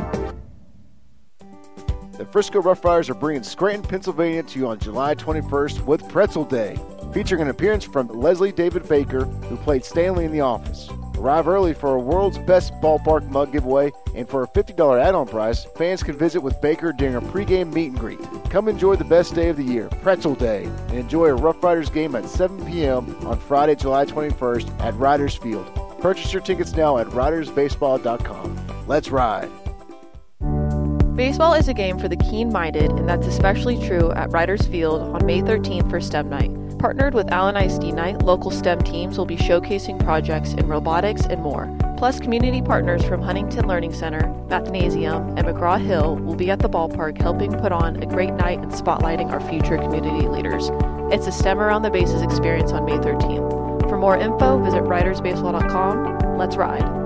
The Frisco Rough Riders are bringing Scranton, Pennsylvania to you on July 21st with Pretzel Day, featuring an appearance from Leslie David Baker, who played Stanley in The Office. Arrive early for a world's best ballpark mug giveaway, and for a $50 add-on price, fans can visit with Baker during a pregame meet and greet. Come enjoy the best day of the year, Pretzel Day, and enjoy a Rough Riders game at 7 p.m. on Friday, July 21st at Riders Field. Purchase your tickets now at ridersbaseball.com. Let's ride. Baseball is a game for the keen-minded, and that's especially true at Riders Field on May 13th for STEM Night. Partnered with Allen ISD Night, local STEM teams will be showcasing projects in robotics and more. Plus, community partners from Huntington Learning Center, Mathnasium, and McGraw-Hill will be at the ballpark helping put on a great night and spotlighting our future community leaders. It's a STEM Around the Bases experience on May 13th. For more info, visit ridersbaseball.com. Let's ride.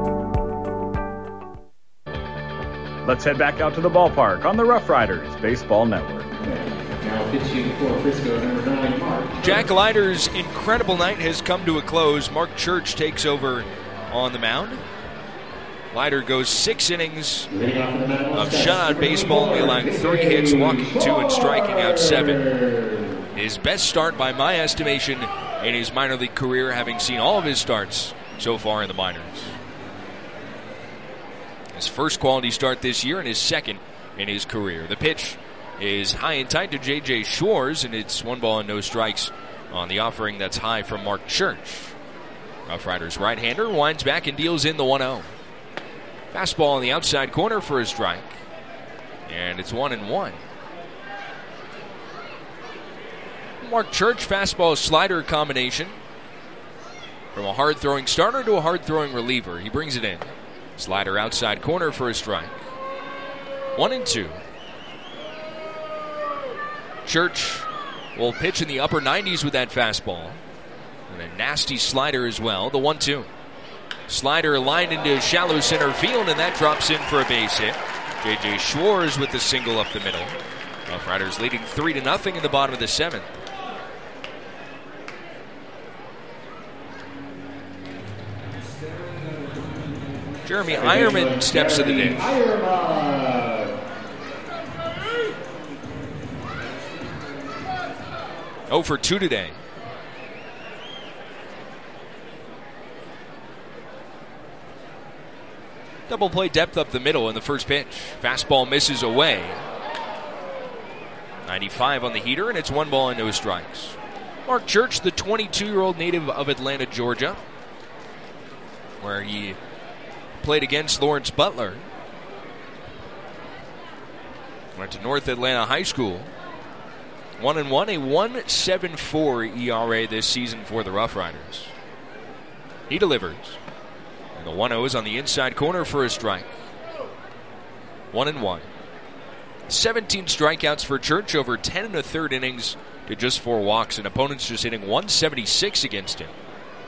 Let's head back out to the ballpark on the Rough Riders Baseball Network. Now pitching for Frisco, number 9, Mark. Jack Leiter's incredible night has come to a close. Mark Church takes over on the mound. Leiter goes 6 innings of shutout baseball, allowing 3 hits, walking 2, and striking out 7. His best start by my estimation in his minor league career, having seen all of his starts so far in the minors. His first quality start this year and his second in his career. The pitch is high and tight to J.J. Shores, and it's 1 ball and no strikes on the offering that's high from Mark Church. Rough Riders right-hander winds back and deals in the 1-0. Fastball on the outside corner for a strike. And it's 1-1. Mark Church fastball slider combination. From a hard-throwing starter to a hard-throwing reliever. He brings it in. Slider outside corner for a strike. 1-2. Church will pitch in the upper 90s with that fastball. And a nasty slider as well. The 1-2. Slider lined into shallow center field, and that drops in for a base hit. J.J. Schwartz with the single up the middle. Rough Riders leading 3-0 in the bottom of the 7th. Jeremy Eierman steps to the dish. 0 for 2 today. Double play depth up the middle in the first pitch. Fastball misses away. 95 on the heater, and it's 1 ball and no strikes. Mark Church, the 22-year-old native of Atlanta, Georgia, where he played against Lawrence Butler. Went to North Atlanta High School. 1-1, a 1.74 ERA this season for the Rough Riders. He delivers. And the 1-0 is on the inside corner for a strike. 1-1. 17 strikeouts for Church over 10 1/3 innings to just 4 walks, and opponents just hitting 176 against him.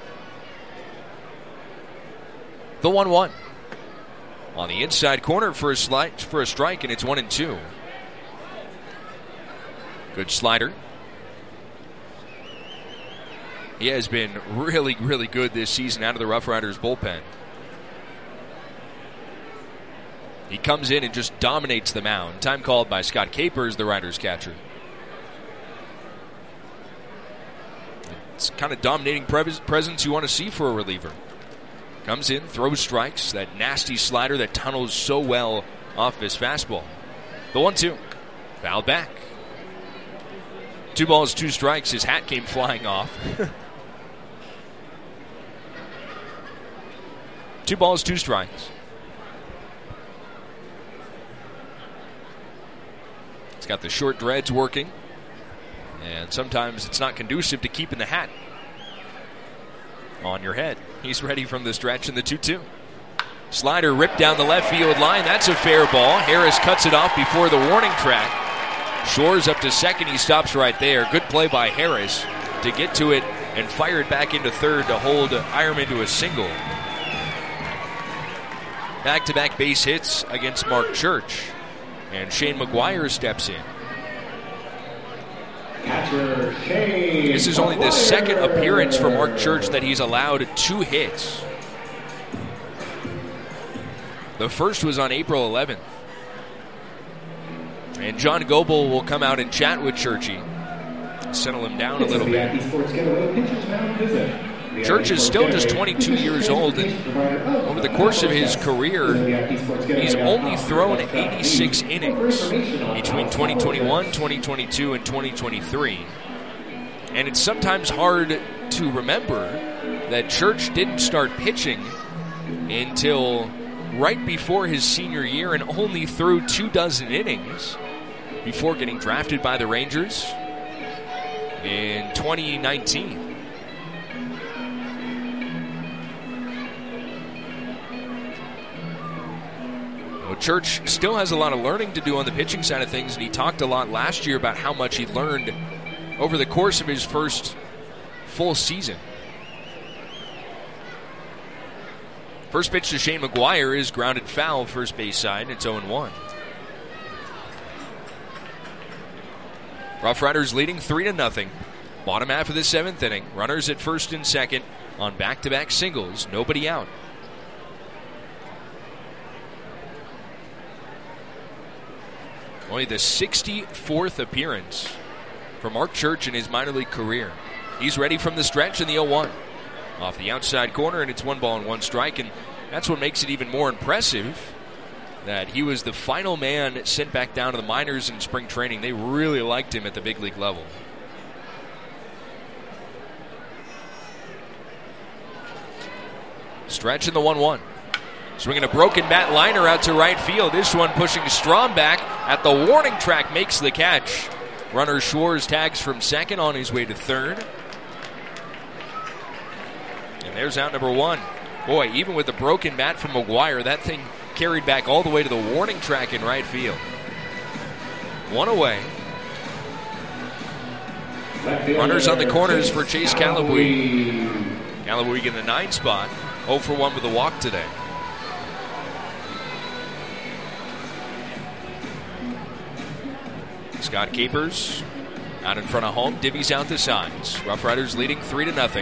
The 1-1. On the inside corner for a strike, and it's 1-2. Good slider. He has been really, really good this season out of the Rough Riders bullpen. He comes in and just dominates the mound. Time called by Scott Capers, the Riders catcher. It's kind of dominating presence you want to see for a reliever. Comes in, throws strikes, that nasty slider that tunnels so well off his fastball. The 1-2. Fouled back. 2 balls, 2 strikes. His hat came flying off. 2 balls, 2 strikes. He's got the short dreads working, and sometimes it's not conducive to keeping the hat on your head. He's ready from the stretch in the 2-2. Slider ripped down the left field line. That's a fair ball. Harris cuts it off before the warning track. Shores up to second. He stops right there. Good play by Harris to get to it and fire it back into third to hold Eierman to a single. Back-to-back base hits against Mark Church. And Shane McGuire steps in. This is only the second appearance for Mark Church that he's allowed 2 hits. The first was on April 11th. And John Goebel will come out and chat with Churchy. Settle him down a little bit. Church is still just 22 years old, and over the course of his career, he's only thrown 86 innings between 2021, 2022, and 2023. And it's sometimes hard to remember that Church didn't start pitching until right before his senior year and only threw 24 innings before getting drafted by the Rangers in 2019. Church still has a lot of learning to do on the pitching side of things, and he talked a lot last year about how much he learned over the course of his first full season. First pitch to Shane McGuire is grounded foul, first base side. It's 0-1. Rough Riders leading 3-0. Bottom half of the 7th inning. Runners at first and second on back-to-back singles. Nobody out. Only the 64th appearance for Mark Church in his minor league career. He's ready from the stretch in the 0-1. Off the outside corner, and it's 1 ball and 1 strike. And that's what makes it even more impressive, that he was the final man sent back down to the minors in spring training. They really liked him at the big league level. Stretch in the 1-1. Swinging a broken bat liner out to right field. This one pushing Strom back at the warning track, makes the catch. Runner Schwartz tags from second on his way to third. And there's out number 1. Boy, even with the broken bat from McGuire, that thing carried back all the way to the warning track in right field. 1 away. Runners on the corners for Chase Calabuig. Calabuig in the 9 spot. 0 for 1 with a walk today. Scott Capers out in front of home, divvies out the signs. Rough Riders leading 3-0.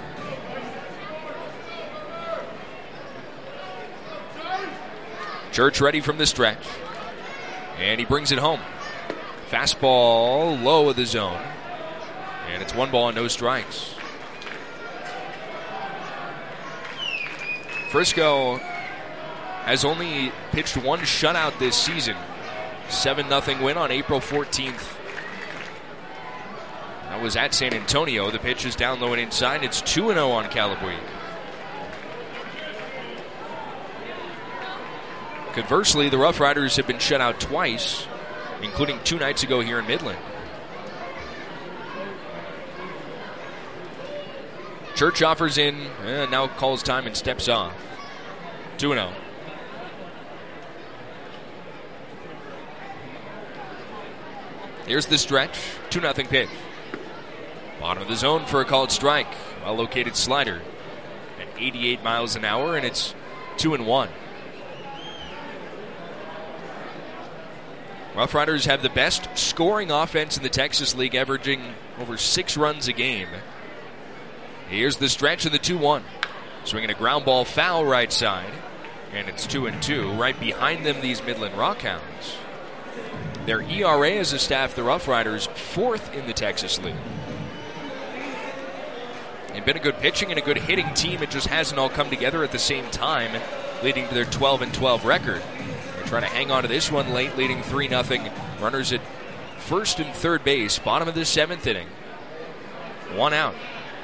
Church ready from the stretch. And he brings it home. Fastball low of the zone. And it's 1 ball and no strikes. Frisco has only pitched 1 shutout this season. 7-0 win on April 14th. That was at San Antonio. The pitch is down low and inside. It's 2-0 on Calabuig. Conversely, the Rough Riders have been shut out twice, including 2 nights ago here in Midland. Church offers in, now calls time and steps off. 2-0. Here's the stretch. 2-0 pitch. Bottom of the zone for a called strike. Well-located slider at 88 miles an hour, and it's 2-1. Rough Riders have the best scoring offense in the Texas League, averaging over 6 runs a game. Here's the stretch of the 2-1. Swinging a ground ball foul right side, and it's 2-2. Right behind them, these Midland Rockhounds. Their ERA as a staff, the Rough Riders, 4th in the Texas League. They've been a good pitching and a good hitting team. It just hasn't all come together at the same time, leading to their 12-12 record. They're trying to hang on to this one late, leading 3-0. Runners at first and third base, bottom of the 7th inning. 1 out.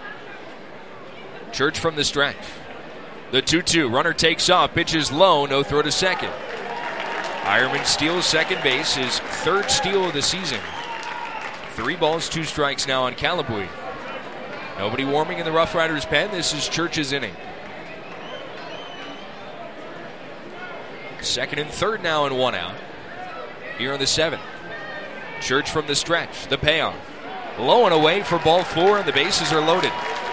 Church from the stretch. The 2-2. Runner takes off, pitches low, no throw to second. Ironman steals second base, his 3rd steal of the season. 3 balls, 2 strikes now on Calabuig. Nobody warming in the Rough Riders pen. This is Church's inning. 2nd and 3rd now and 1 out. Here on the 7th. Church from the stretch. The payoff. Low and away for ball 4, and the bases are loaded.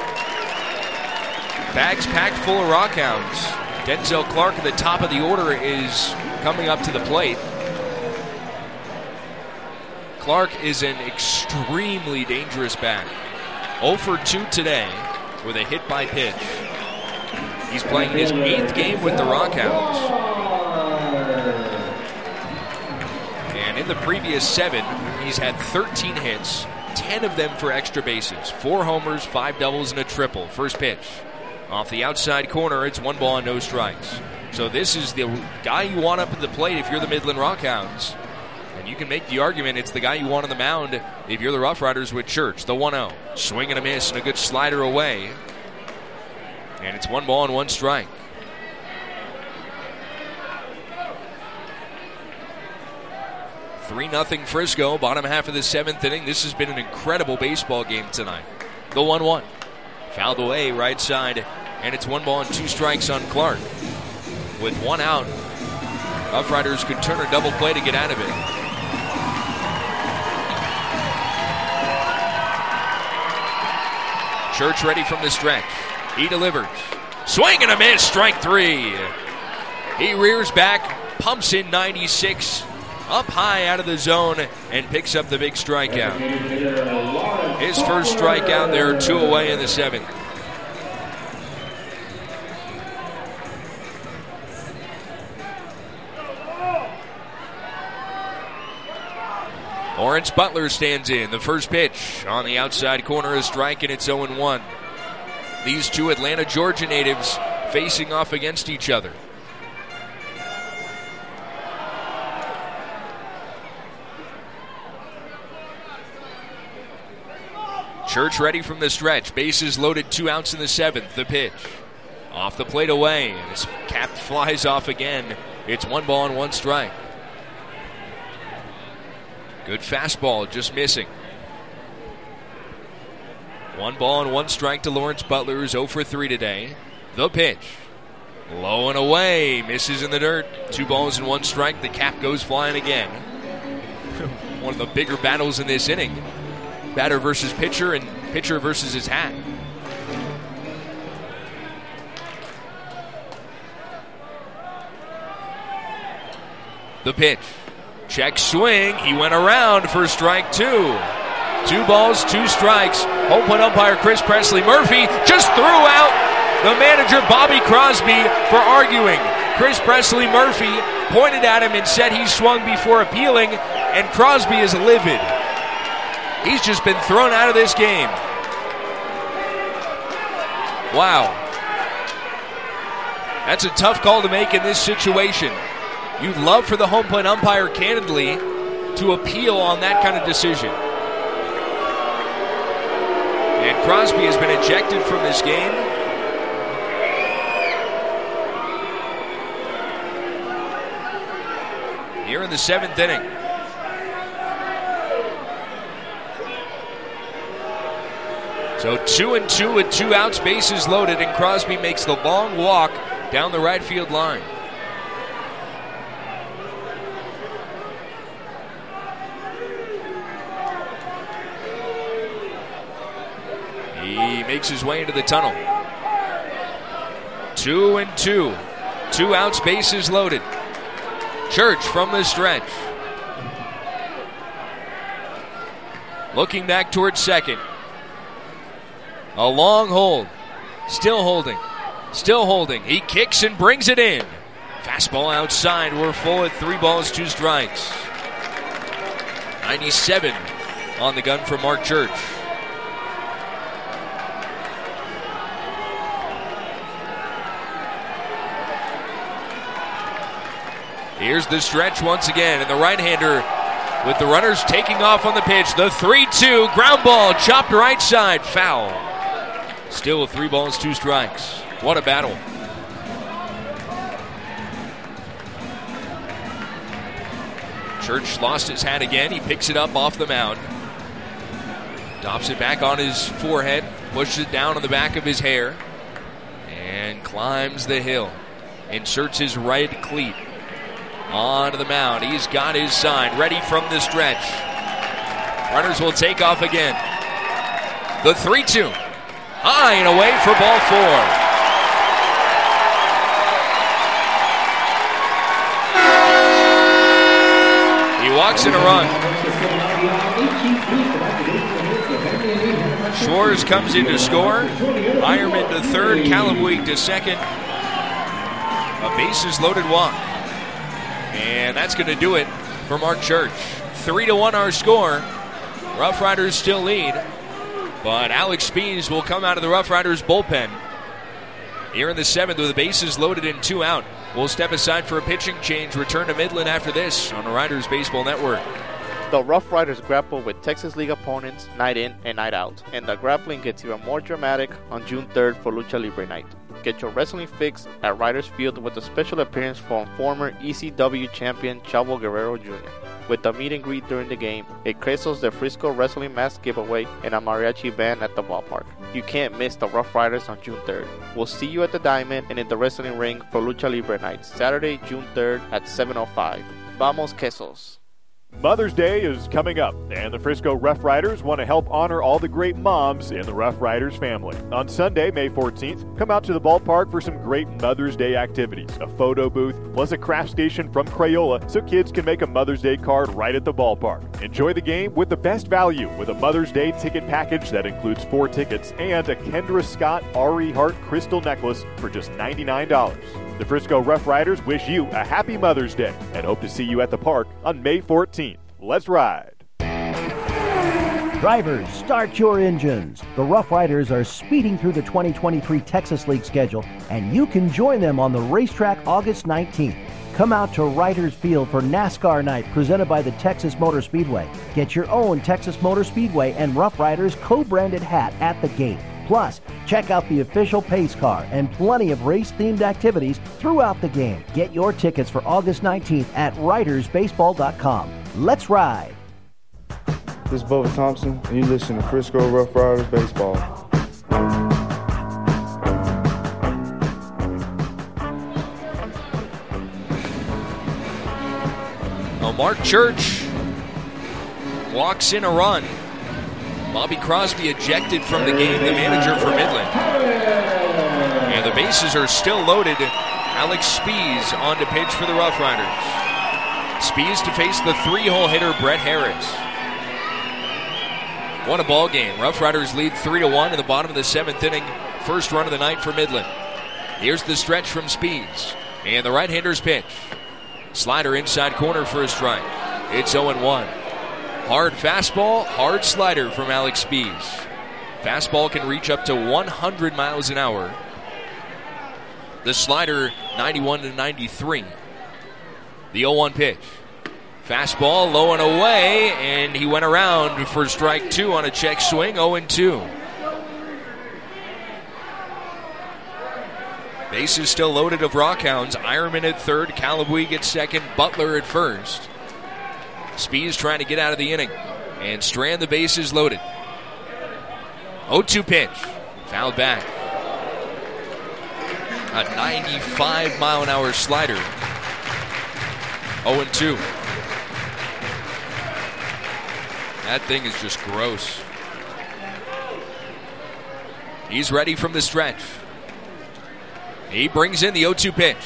Bags packed full of Rockhounds. Denzel Clark at the top of the order is coming up to the plate. Clark is an extremely dangerous bat. 0 for 2 today with a hit by pitch. He's playing his 8th game with the Rockhounds. And in the previous 7, he's had 13 hits, 10 of them for extra bases. 4 homers, 5 doubles, and a triple. First pitch. Off the outside corner, it's 1 ball and no strikes. So this is the guy you want up at the plate if you're the Midland Rockhounds. And you can make the argument it's the guy you want on the mound if you're the Rough Riders with Church. The 1-0. Swing and a miss and a good slider away. And it's 1 ball and 1 strike. (3-0) Frisco, bottom half of the 7th inning. This has been an incredible baseball game tonight. The 1-1. Fouled away right side, and it's 1 ball and 2 strikes on Clark. With 1 out, Rough Riders could turn a double play to get out of it. Church ready from the stretch. He delivers. Swing and a miss, strike 3. He rears back, pumps in 96, up high out of the zone, and picks up the big strikeout. His first strikeout there, 2 away in the 7th. Lawrence Butler stands in. The first pitch on the outside corner, a strike, and it's 0-1. These 2 Atlanta, Georgia natives facing off against each other. Church ready from the stretch. Bases loaded, 2 outs in the 7th. The pitch. Off the plate away, and his cap flies off again. It's 1 ball and 1 strike. Good fastball, just missing. 1 ball and 1 strike to Lawrence Butler, who's 0 for 3 today. The pitch. Low and away, misses in the dirt. 2 balls and 1 strike, the cap goes flying again. One of the bigger battles in this inning. Batter versus pitcher, and pitcher versus his hat. The pitch. Check swing. He went around for strike 2. 2 balls, 2 strikes. Home plate umpire Chris Presley Murphy just threw out the manager Bobby Crosby for arguing. Chris Presley Murphy pointed at him and said he swung before appealing, and Crosby is livid. He's just been thrown out of this game. Wow. That's a tough call to make in this situation. You'd love for the home plate umpire, candidly, to appeal on that kind of decision. And Crosby has been ejected from this game. Here in the 7th inning. So 2-2 with 2 outs, bases loaded, and Crosby makes the long walk down the right field line. He makes his way into the tunnel. 2-2. 2 outs, bases loaded. Church from the stretch. Looking back towards second. A long hold. Still holding. Still holding. He kicks and brings it in. Fastball outside. We're full at 3 balls, 2 strikes. 97 on the gun for Mark Church. Here's the stretch once again, and the right-hander with the runners taking off on the pitch. The 3-2 ground ball, chopped right side, foul. Still 3 balls, 2 strikes. What a battle. Church lost his hat again. He picks it up off the mound. Dops it back on his forehead, pushes it down on the back of his hair, and climbs the hill. Inserts his right cleat onto the mound. He's got his sign ready from the stretch. Runners will take off again. The 3-2. High and away for ball 4. He walks in a run. Schwartz comes in to score. Ironman to third. Callum Week to second. A bases loaded walk. And that's going to do it for Mark Church. 3-1 our score. Rough Riders still lead, but Alex Spees will come out of the Rough Riders bullpen. Here in the 7th with the bases loaded and 2 out. We'll step aside for a pitching change. Return to Midland after this on the Riders Baseball Network. The Rough Riders grapple with Texas League opponents night in and night out, and the grappling gets even more dramatic on June 3rd for Lucha Libre Night. Get your wrestling fix at Riders Field with a special appearance from former ECW champion Chavo Guerrero Jr. With a meet and greet during the game, a Cresos de Frisco wrestling mask giveaway, and a mariachi band at the ballpark. You can't miss the Rough Riders on June 3rd. We'll see you at the Diamond and in the wrestling ring for Lucha Libre Night, Saturday, June 3rd at 7:05. Vamos Quesos. Mother's Day is coming up, and the Frisco Rough Riders want to help honor all the great moms in the Rough Riders family. On Sunday, May 14th, come out to the ballpark for some great Mother's Day activities. A photo booth, plus a craft station from Crayola so kids can make a Mother's Day card right at the ballpark. Enjoy the game with the best value with a Mother's Day ticket package that includes 4 tickets and a Kendra Scott Ari Hart crystal necklace for just $99. The Frisco Rough Riders wish you a happy Mother's Day and hope to see you at the park on May 14th. Let's ride. Drivers, start your engines. The Rough Riders are speeding through the 2023 Texas League schedule, and you can join them on the racetrack August 19th. Come out to Riders Field for NASCAR Night presented by the Texas Motor Speedway. Get your own Texas Motor Speedway and Rough Riders co-branded hat at the gate. Plus, check out the official pace car and plenty of race-themed activities throughout the game. Get your tickets for August 19th at RidersBaseball.com. Let's ride! This is Bubba Thompson, and you listen to Frisco Rough Riders Baseball. Mark Church walks in a run. Bobby Crosby ejected from the game, the manager for Midland. And the bases are still loaded. Alex Spies on to pitch for the Rough Riders. Spies to face the 3-hole hitter Brett Harris. What a ball game. Rough Riders lead 3-1 in the bottom of the 7th inning. First run of the night for Midland. Here's the stretch from Spies. And the right-hander's pitch. Slider inside corner for a strike. It's 0-1. Hard fastball, hard slider from Alex Spies. Fastball can reach up to 100 miles an hour. The slider, 91 to 93. The 0-1 pitch. Fastball low and away, and he went around for strike 2 on a check swing, 0-2. Bases still loaded of Rockhounds. Ironman at third, Calabuig at second, Butler at first. Spies trying to get out of the inning and strand the bases loaded. 0-2 pitch. Fouled back. A 95-mile-an-hour slider. 0-2. That thing is just gross. He's ready from the stretch. He brings in the 0-2 pitch.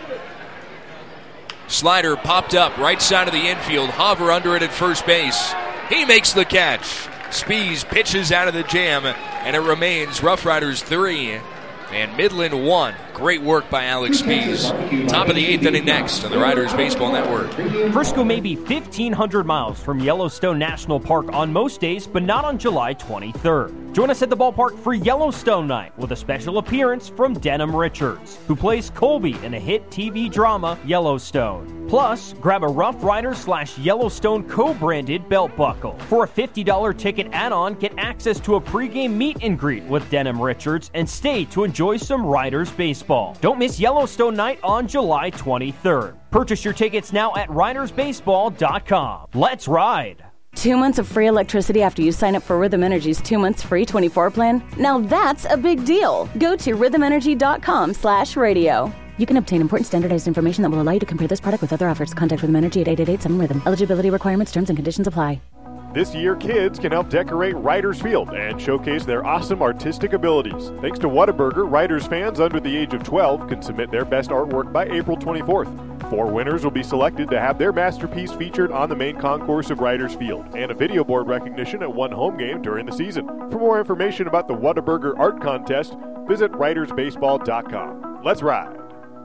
Slider popped up right side of the infield. Hover under it at first base. He makes the catch. Spies pitches out of the jam, and it remains Rough Riders 3 and Midland 1. Great work by Alex Spies. Top of the 8th inning next on the Riders Baseball Network. Frisco may be 1,500 miles from Yellowstone National Park on most days, but not on July 23rd. Join us at the ballpark for Yellowstone Night with a special appearance from Denham Richards, who plays Colby in a hit TV drama, Yellowstone. Plus, grab a Rough Riders / Yellowstone co-branded belt buckle. For a $50 ticket add-on, get access to a pregame meet and greet with Denham Richards and stay to enjoy some Riders baseball. Don't miss Yellowstone Night on July 23rd. Purchase your tickets now at RidersBaseball.com. Let's ride! 2 months of free electricity after you sign up for Rhythm Energy's 2 months free 24 plan? Now that's a big deal. Go to rhythmenergy.com/radio. You can obtain important standardized information that will allow you to compare this product with other offers. Contact Rhythm Energy at 888-7-RHYTHM. Eligibility requirements, terms, and conditions apply. This year, kids can help decorate Riders Field and showcase their awesome artistic abilities. Thanks to Whataburger, Riders fans under the age of 12 can submit their best artwork by April 24th. 4 winners will be selected to have their masterpiece featured on the main concourse of Riders Field and a video board recognition at 1 home game during the season. For more information about the Whataburger Art Contest, visit RidersBaseball.com. Let's ride!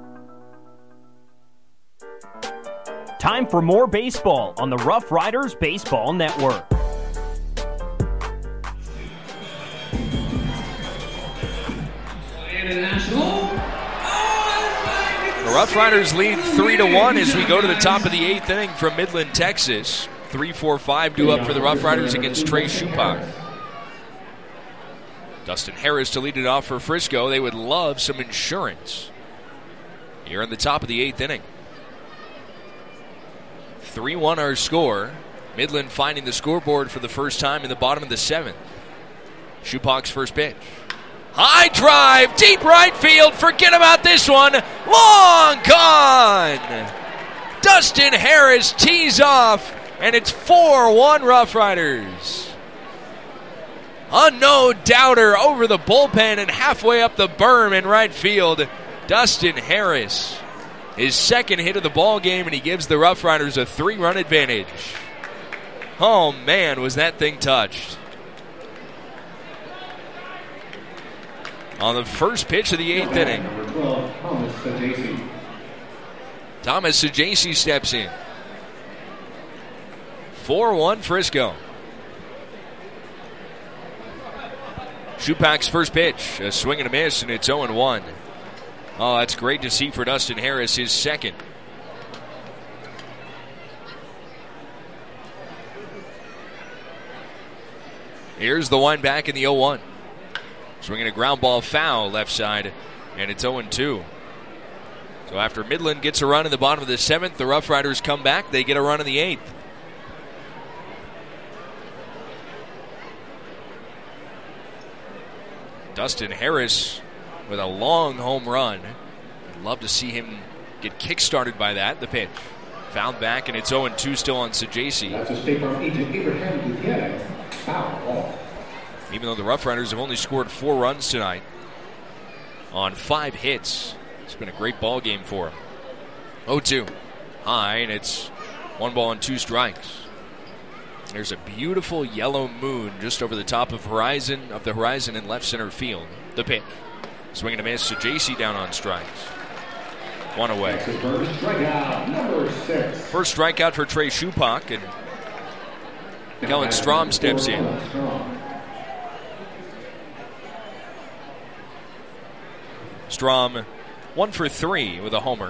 Time for more baseball on the Rough Riders Baseball Network. The Rough Riders lead 3-1 as we go to the top of the 8th inning from Midland, Texas. 3-4-5 due up for the Rough Riders against Trey Shupak. Dustin Harris to lead it off for Frisco. They would love some insurance here in the top of the 8th inning. 3-1 our score. Midland finding the scoreboard for the first time in the bottom of the 7th. Shupak's first pitch. High drive, deep right field. Forget about this one. Long gone. Dustin Harris tees off, and it's 4-1 Rough Riders. A no-doubter over the bullpen and halfway up the berm in right field. Dustin Harris. His second hit of the ball game, and he gives the Rough Riders a 3-run advantage. Oh, man, was that thing touched. On the first pitch of the 8th inning. Thomas Sajaci steps in. 4-1 Frisco. Shupak's first pitch, a swing and a miss, and it's 0-1. Oh, that's great to see for Dustin Harris, his second. Here's the wind back in the 0-1. Swinging a ground ball foul left side, and it's 0-2. So after Midland gets a run in the bottom of the 7th, the Rough Riders come back. They get a run in the 8th. Dustin Harris with a long home run. I'd love to see him get kick-started by that. The pitch. Fouled back, and it's 0-2 still on Sajasi. That's a State Farm agent, Abraham Gutierrez. Foul ball. Even though the Rough Riders have only scored 4 runs tonight on 5 hits. It's been a great ball game for them. 0-2. High, and it's 1 ball and 2 strikes. There's a beautiful yellow moon just over the top of the horizon in left center field. The pitch. Swinging a miss to JC down on strikes. 1 away. That's his first strikeout, number 6. First strikeout for Trey Shupak, and Kellen Strom steps in. Strom 1 for 3 with a homer.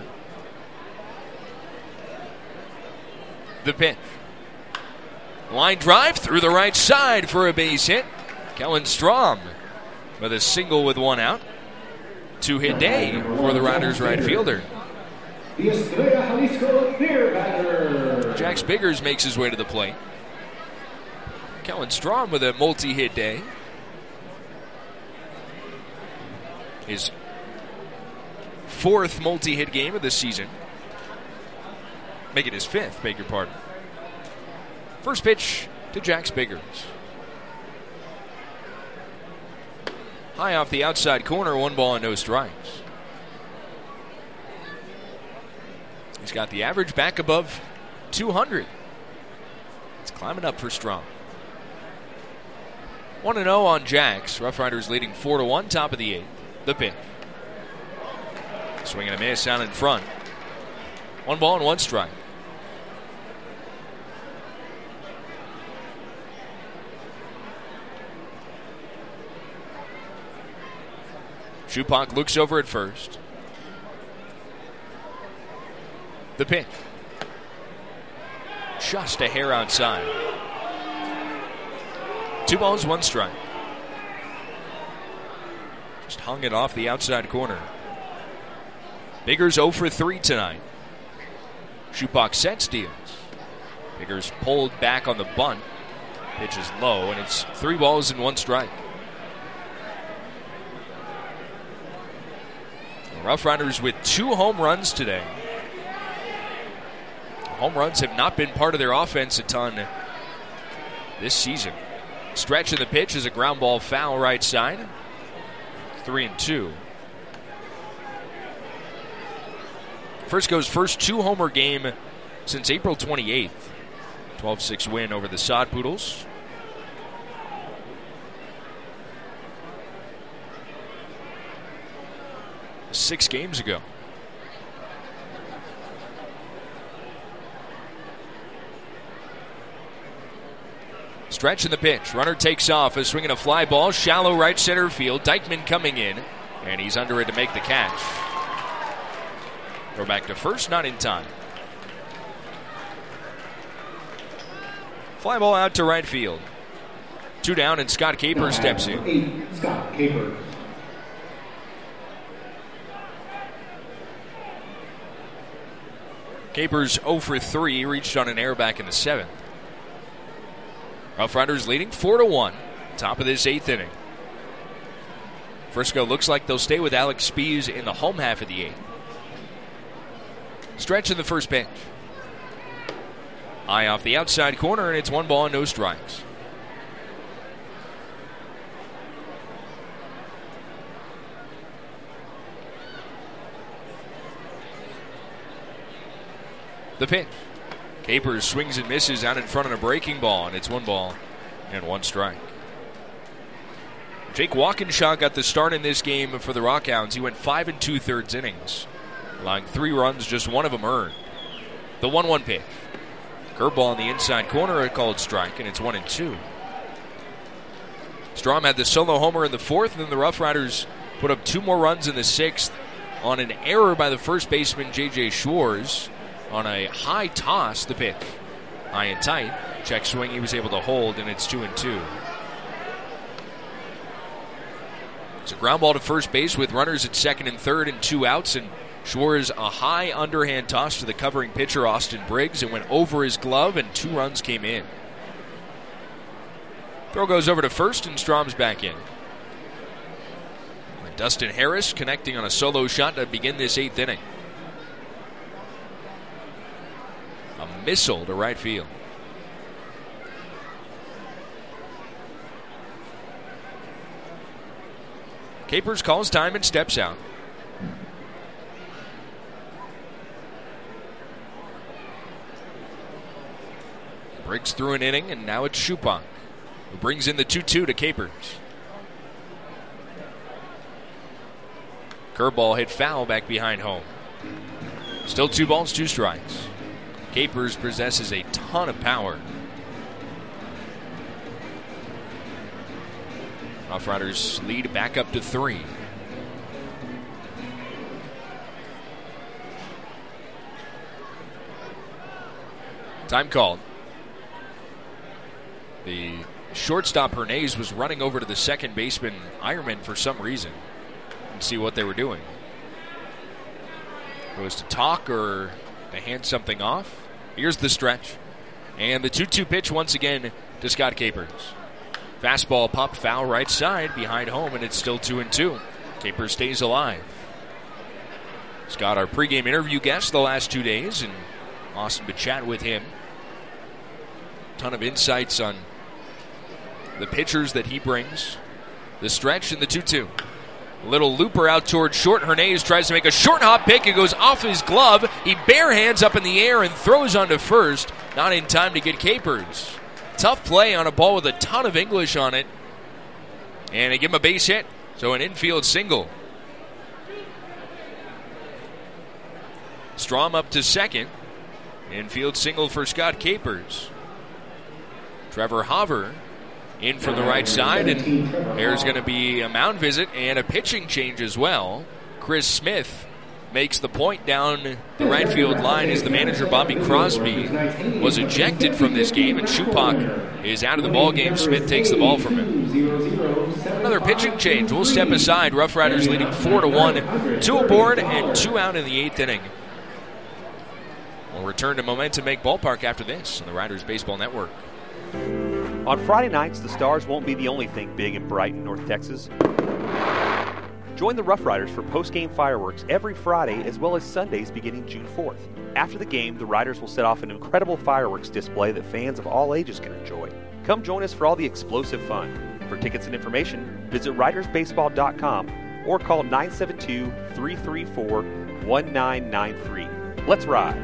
The pitch. Line drive through the right side for a base hit. Kellen Strom with a single with 1 out. 2-hit day for the Riders right fielder. The Estrella Jalisco clear batter. Jax Biggers makes his way to the plate. Kellen Strom with a multi-hit day. His 4th multi-hit game of the season. Make it his 5th, beg your pardon. First pitch to Jax Biggers. High off the outside corner, 1 ball and no strikes. He's got the average back above 200. It's climbing up for Strom. 1-0 on Jax. Rough Riders leading 4-1, top of the 8th. The pitch. Swinging a miss out in front. 1 ball and 1 strike. Shupak looks over at first. The pitch. Just a hair outside. 2 balls, 1 strike. Just hung it off the outside corner. Biggers 0 for 3 tonight. Shupak set steals. Biggers pulled back on the bunt. Pitch is low, and it's 3 balls and 1 strike. The Rough Riders with 2 home runs today. Home runs have not been part of their offense a ton this season. Stretch of the pitch is a ground ball foul right side. 3-2. Frisco's first 2-homer game since April 28th. 12-6 win over the Sod Poodles. Six games ago. Stretch in the pitch. Runner takes off. Is swinging a fly ball. Shallow right center field. Dykeman coming in. And he's under it to make the catch. Throw back to first. Not in time. Fly ball out to right field. 2 down and Scott Capers steps in. Scott Capers. Capers 0 for 3. Reached on an error back in the 7th. Rough Riders leading 4-1. Top of this 8th inning. Frisco looks like they'll stay with Alex Spees in the home half of the 8th. Stretch in the first pitch. High off the outside corner, and it's 1 ball and no strikes. The pitch. Capers swings and misses out in front of a breaking ball, and it's 1 ball and 1 strike. Jake Walkinshaw got the start in this game for the Rockhounds. He went 5 2/3 innings, allowing 3 runs, just 1 of them earned. The 1-1 pitch. Curveball in the inside corner, a called strike, and it's 1-2. Strom had the solo homer in the 4th, and then the Rough Riders put up 2 more runs in the 6th on an error by the first baseman, J.J. Schwartz. On a high toss, the pitch. High and tight. Check swing he was able to hold, and it's 2-2. It's a ground ball to first base with runners at second and third and 2 outs, and Schwartz a high underhand toss to the covering pitcher Austin Briggs. It went over his glove, and 2 runs came in. Throw goes over to first, and Strom's back in. And Dustin Harris connecting on a solo shot to begin this 8th inning. A missile to right field. Capers calls time and steps out. Briggs through an inning, and now it's Schupak, who brings in the 2-2 to Capers. Curveball hit foul back behind home. Still 2 balls, 2 strikes. Capers possesses a ton of power. Rough Riders lead back up to 3. Time called. The shortstop Hernandez was running over to the second baseman Eierman for some reason and see what they were doing. It was to talk or to hand something off. Here's the stretch. And the 2-2 pitch once again to Scott Capers. Fastball popped foul right side behind home, and it's still 2-2. Capers stays alive. Scott, our pregame interview guest the last 2 days, and awesome to chat with him. Ton of insights on the pitchers that he brings. The stretch and the 2-2. A little looper out towards short. Hernandez tries to make a short hop pick. It goes off his glove. He bare hands up in the air and throws onto first. Not in time to get Capers. Tough play on a ball with a ton of English on it. And they give him a base hit. So an infield single. Strom up to second. Infield single for Scott Capers. Trevor Hauver in from the right side, and there's going to be a mound visit and a pitching change as well. Chris Smith makes the point down the right field line as the manager Bobby Crosby was ejected from this game, and Schupak is out of the ball game. Smith takes the ball from him. Another pitching change. We'll step aside. Rough Riders leading 4-1, 2 aboard and 2 out in the 8th inning. We'll return to Momentum Make Ballpark after this on the Riders Baseball Network. On Friday nights, the Stars won't be the only thing big and bright in North Texas. Join the Rough Riders for post-game fireworks every Friday as well as Sundays beginning June 4th. After the game, the Riders will set off an incredible fireworks display that fans of all ages can enjoy. Come join us for all the explosive fun. For tickets and information, visit RidersBaseball.com or call 972-334-1993. Let's ride.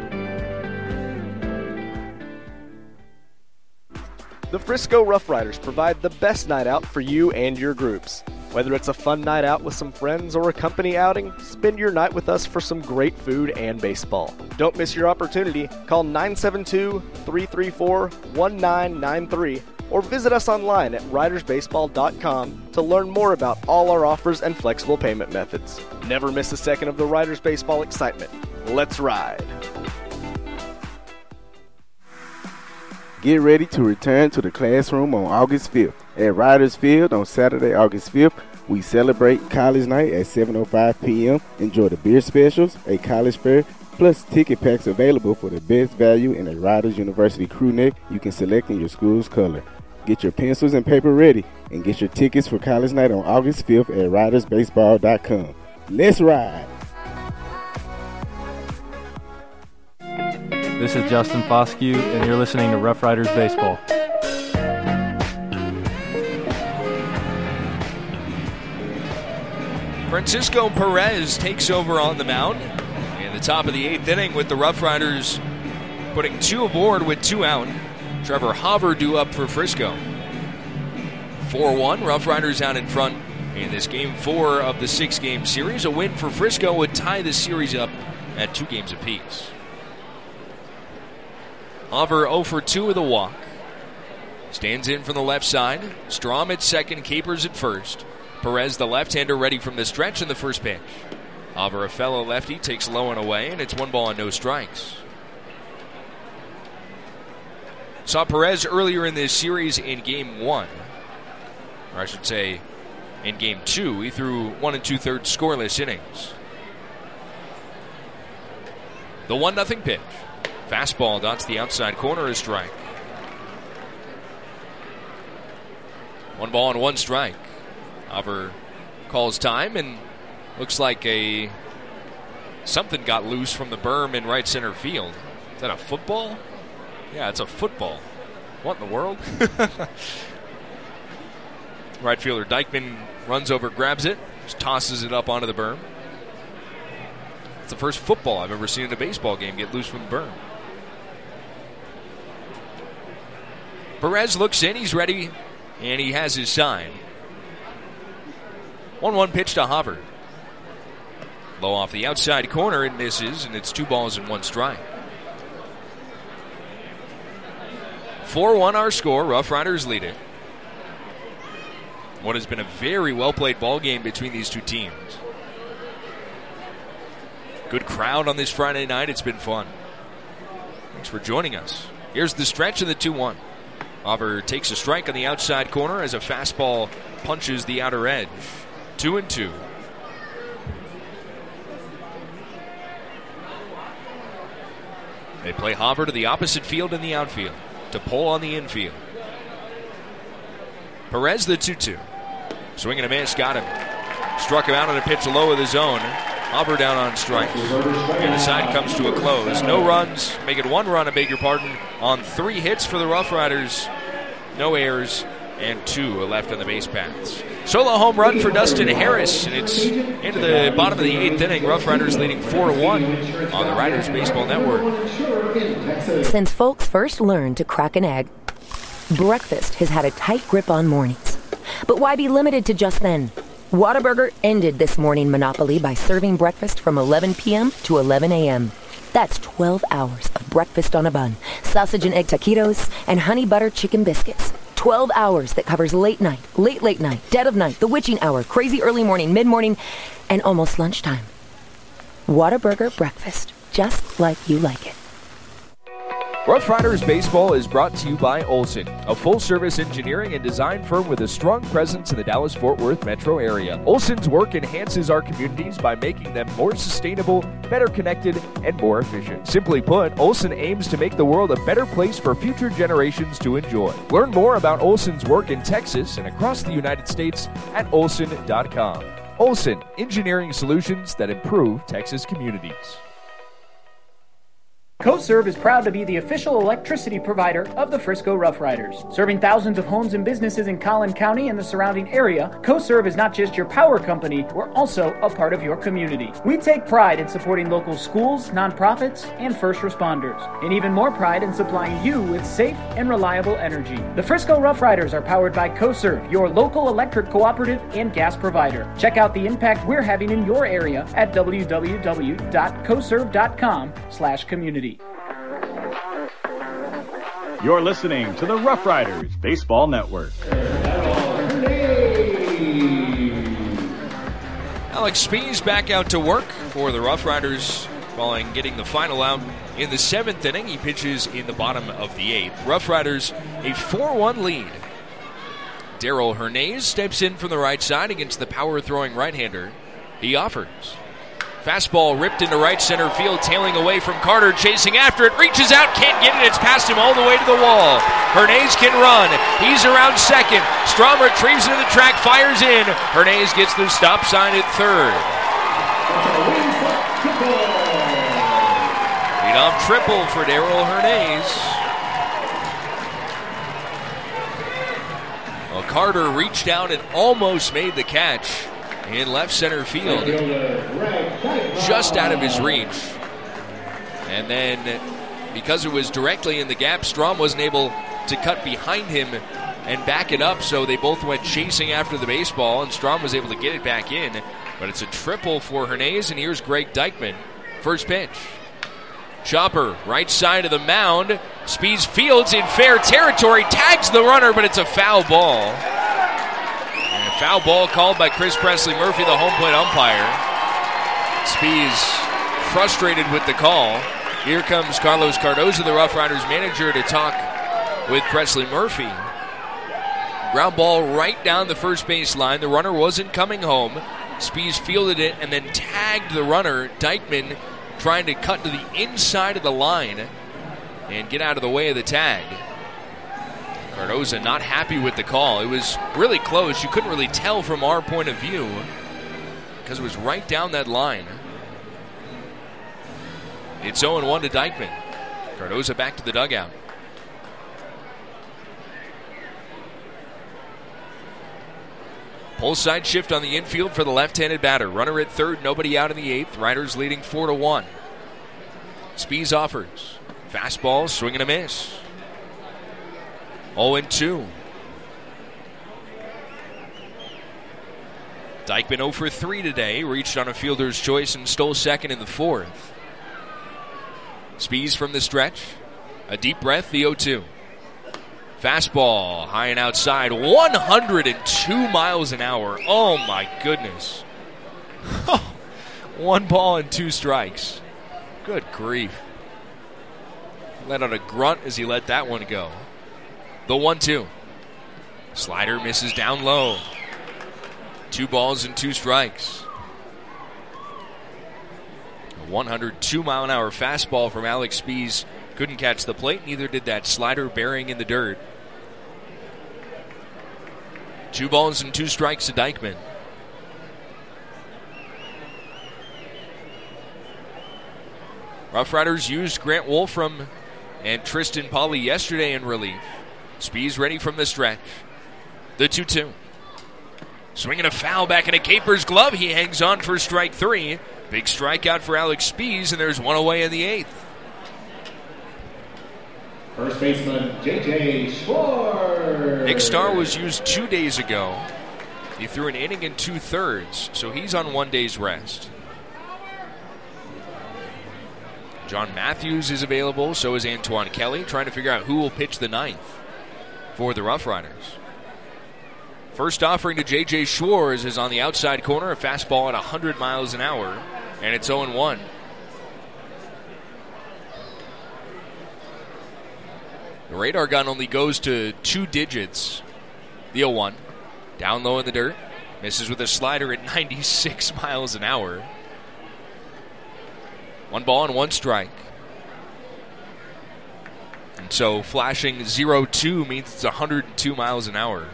The Frisco Rough Riders provide the best night out for you and your groups. Whether it's a fun night out with some friends or a company outing, spend your night with us for some great food and baseball. Don't miss your opportunity. Call 972-334-1993 or visit us online at RidersBaseball.com to learn more about all our offers and flexible payment methods. Never miss a second of the Riders Baseball excitement. Let's ride. Get ready to return to the classroom on August 5th. At Riders Field on Saturday, August 5th, we celebrate College Night at 7:05 p.m. Enjoy the beer specials, a college fair, plus ticket packs available for the best value in a Riders University crew neck you can select in your school's color. Get your pencils and paper ready and get your tickets for College Night on August 5th at RidersBaseball.com. Let's ride! This is Justin Foscue, and you're listening to Rough Riders Baseball. Francisco Perez takes over on the mound in the top of the 8th inning with the Rough Riders putting 2 aboard with 2 out. Trevor Hauver due up for Frisco. 4-1, Rough Riders out in front in this game 4 of the 6-game series. A win for Frisco would tie the series up at 2 games apiece. Hauver 0 for 2 with a walk. Stands in from the left side. Strom at second, Capers at first. Perez, the left-hander, ready from the stretch in the first pitch. Hauver, a fellow lefty, takes low and away, and it's 1 ball and no strikes. Saw Perez earlier in this series in game 1. Or I should say, in Game 2. He threw 1 2/3 scoreless innings. The 1-0 pitch. Fastball dots the outside corner, a strike. 1 ball and 1 strike. Haver calls time, and looks like something got loose from the berm in right center field. Is that a football? Yeah, it's a football. What in the world? Right fielder Dykeman runs over, grabs it, just tosses it up onto the berm. It's the first football I've ever seen in a baseball game get loose from the berm. Perez looks in, he's ready, and he has his sign. 1-1 pitch to Haver. Low off the outside corner, it misses, and it's 2 balls and 1 strike. 4-1 our score. Rough Riders lead it. What has been a very well-played ball game between these two teams. Good crowd on this Friday night. It's been fun. Thanks for joining us. Here's the stretch of the 2-1. Haver takes a strike on the outside corner as a fastball punches the outer edge. 2-2. They play Haver to the opposite field in the outfield. To Pohl on the infield. Perez the 2-2. Swing and a miss, got him. Struck him out on a pitch low of the zone. Haver down on strikes. And the side comes to a close. No runs, make it 1 run, I beg your pardon, on 3 hits for the Rough Riders. No errors, and 2 are left on the base paths. Solo home run for Dustin Harris, and it's into the bottom of the 8th inning. Rough Riders leading 4-1 on the Riders Baseball Network. Since folks first learned to crack an egg, breakfast has had a tight grip on mornings. But why be limited to just then? Whataburger ended this morning monopoly by serving breakfast from 11 p.m. to 11 a.m. That's 12 hours of breakfast on a bun, sausage and egg taquitos, and honey butter chicken biscuits. 12 hours that covers late night, late night, dead of night, the witching hour, crazy early morning, mid-morning, and almost lunchtime. Whataburger breakfast, just like you like it. Rough Riders Baseball is brought to you by Olson, a full-service engineering and design firm with a strong presence in the Dallas-Fort Worth metro area. Olson's work enhances our communities by making them more sustainable, better connected, and more efficient. Simply put, Olson aims to make the world a better place for future generations to enjoy. Learn more about Olson's work in Texas and across the United States at olson.com. Olson, engineering solutions that improve Texas communities. CoServe is proud to be the official electricity provider of the Frisco Rough Riders. Serving thousands of homes and businesses in Collin County and the surrounding area, CoServe is not just your power company, we're also a part of your community. We take pride in supporting local schools, nonprofits, and first responders, and even more pride in supplying you with safe and reliable energy. The Frisco Rough Riders are powered by CoServe, your local electric cooperative and gas provider. Check out the impact we're having in your area at www.coserve.com/community. You're listening to the Rough Riders Baseball Network. Alex Spees back out to work for the Rough Riders following getting the final out in the 7th inning. He pitches in the bottom of the 8th. Rough Riders a 4-1 lead. Daryl Hernandez steps in from the right side against the power-throwing right-hander. He offers. Fastball ripped into right center field, tailing away from Carter, chasing after it, reaches out, can't get it, it's past him all the way to the wall. Hernandez can run, he's around second, Strom retrieves it to the track, fires in, Hernandez gets the stop sign at third. Leadoff triple for Daryl Hernandez. Well, Carter reached out and almost made the catch in left center field, just out of his reach. And then, because it was directly in the gap, Strom wasn't able to cut behind him and back it up, so they both went chasing after the baseball, and Strom was able to get it back in. But it's a triple for Hernandez, and here's Greg Dykeman. First pitch. Chopper, right side of the mound. Speeds fields in fair territory, tags the runner, but it's a foul ball. Foul ball called by Chris Presley Murphy, the home plate umpire. Spees frustrated with the call. Here comes Carlos Cardozo, the Rough Riders manager, to talk with Presley Murphy. Ground ball right down the first base line. The runner wasn't coming home. Spees fielded it and then tagged the runner. Dykeman trying to cut to the inside of the line and get out of the way of the tag. Cardoza not happy with the call. It was really close. You couldn't really tell from our point of view because it was right down that line. It's 0-1 to Dykeman. Cardoza back to the dugout. Pull side shift on the infield for the left-handed batter. Runner at third, nobody out in the eighth. Riders leading 4-1. Spees offers. Fastball, swing and a miss. 0-2. Dykeman 0 for 3 today. Reached on a fielder's choice and stole second in the fourth. Spees from the stretch. A deep breath, the 0-2. Fastball, high and outside, 102 miles an hour. Oh, my goodness. 1 ball and 2 strikes. Good grief. Let out a grunt as he let that one go. The 1-2. Slider misses down low. 2 balls and 2 strikes. A 102-mile-an-hour fastball from Alex Spees couldn't catch the plate. Neither did that slider burying in the dirt. 2 balls and 2 strikes to Dykeman. Rough Riders used Grant Wolfram and Tristan Pauly yesterday in relief. Spees ready from the stretch. The 2-2. Swinging a foul back in a Capers glove. He hangs on for strike 3. Big strikeout for Alex Spees, and there's 1 away in the 8th. First baseman, J.J. Schwartz. Nick Starr was used 2 days ago. He threw an inning and 2/3, so he's on 1 day's rest. John Matthews is available, so is Antoine Kelly, trying to figure out who will pitch the 9th for the Rough Riders. First offering to J.J. Schwartz is on the outside corner, a fastball at 100 miles an hour, and it's 0-1. The radar gun only goes to 2 digits. The 0-1. Down low in the dirt. Misses with a slider at 96 miles an hour. 1 ball and 1 strike. And so flashing 0-2 means it's 102 miles an hour.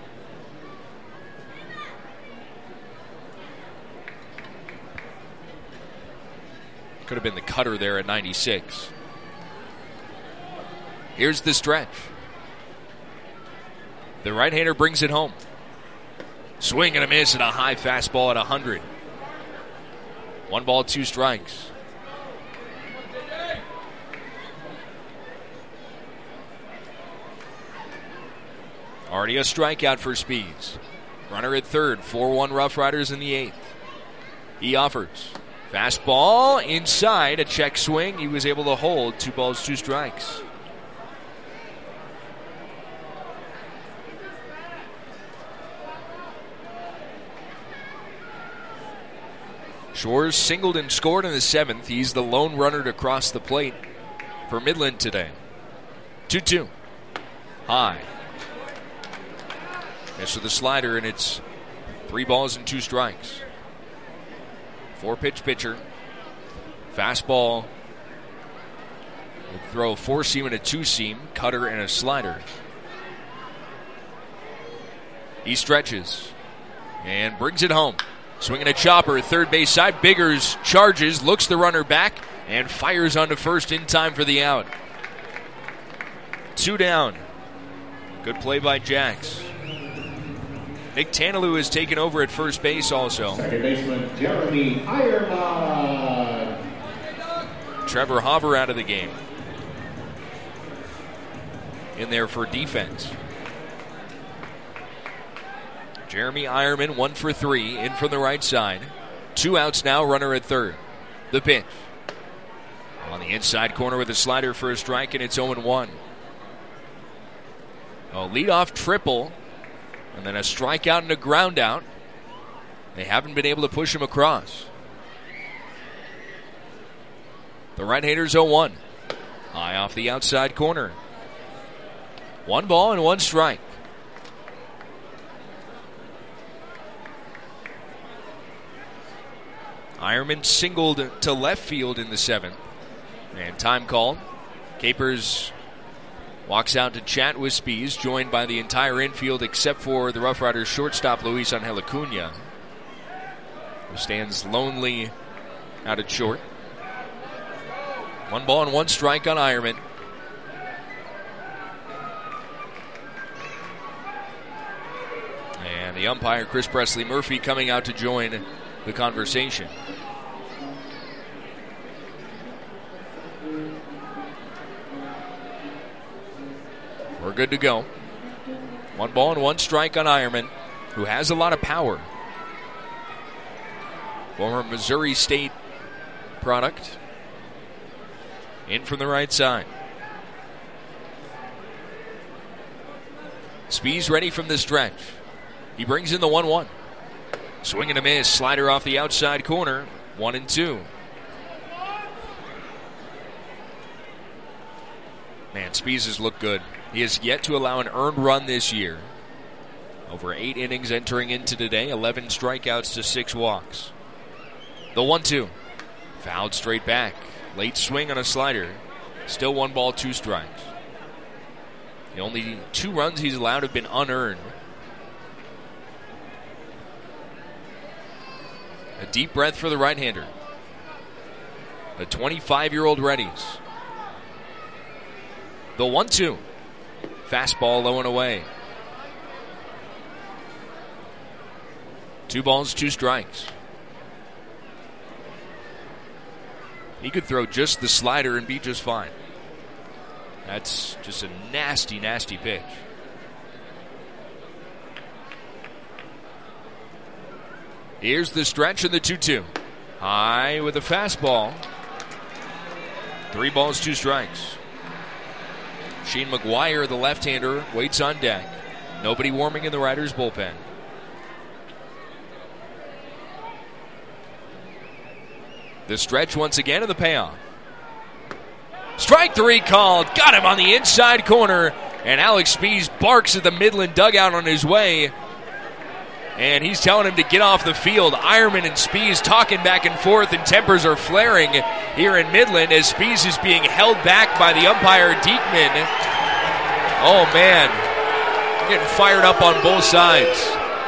Could have been the cutter there at 96. Here's the stretch. The right-hander brings it home. Swing and a miss and a high fastball at 100. 1 ball, 2 strikes. Already a strikeout for Spees. Runner at third, 4-1 Rough Riders in the 8th. He offers. Fastball inside, a check swing. He was able to hold. 2 balls, 2 strikes. Shores singled and scored in the 7th. He's the lone runner to cross the plate for Midland today. 2-2. High. Miss with the slider, and it's 3 balls and 2 strikes. 4-pitch pitcher. Fastball. We'll throw a 4-seam and a 2-seam, cutter and a slider. He stretches and brings it home. Swinging a chopper, third base side. Biggers charges, looks the runner back, and fires onto first in time for the out. 2 down. Good play by Jax. Nick Tanalou has taken over at first base also. Second baseman, Jeremy Ironman. Trevor Hauver out of the game. In there for defense. Jeremy Ironman, 1 for 3, in from the right side. 2 outs now, runner at third. The pitch. On the inside corner with a slider for a strike, and it's 0-1. A leadoff triple, and then a strikeout and a ground out. They haven't been able to push him across. The right-hander's 0-1. High off the outside corner. 1 ball and 1 strike. Ironman singled to left field in the 7th. And time called. Capers walks out to chat with Spies, joined by the entire infield except for the Rough Riders shortstop Luis Angel Acuna, who stands lonely out at short. 1 ball and 1 strike on Ironman. And the umpire, Chris Presley Murphy, coming out to join the conversation. We're good to go. 1 ball and 1 strike on Ironman, who has a lot of power. Former Missouri State product. In from the right side. Spies ready from the stretch. He brings in the 1-1. Swing and a miss. Slider off the outside corner. 1-2. Man, Spies has looked good. He has yet to allow an earned run this year. Over 8 innings entering into today. 11 strikeouts to 6 walks. The 1-2. Fouled straight back. Late swing on a slider. Still 1 ball, 2 strikes. The only 2 runs he's allowed have been unearned. A deep breath for the right-hander. The 25-year-old readies. The 1-2. Fastball low and away. 2 balls, 2 strikes. He could throw just the slider and be just fine. That's just a nasty, nasty pitch. Here's the stretch of the 2-2. High with a fastball. 3 balls, 2 strikes. Shane McGuire, the left-hander, waits on deck. Nobody warming in the Riders' bullpen. The stretch once again and the payoff. Strike 3 called. Got him on the inside corner. And Alex Spies barks at the Midland dugout on his way. And he's telling him to get off the field. Ironman and Spies talking back and forth, and tempers are flaring here in Midland as Spies is being held back by the umpire, Diekman. Oh, man. Getting fired up on both sides.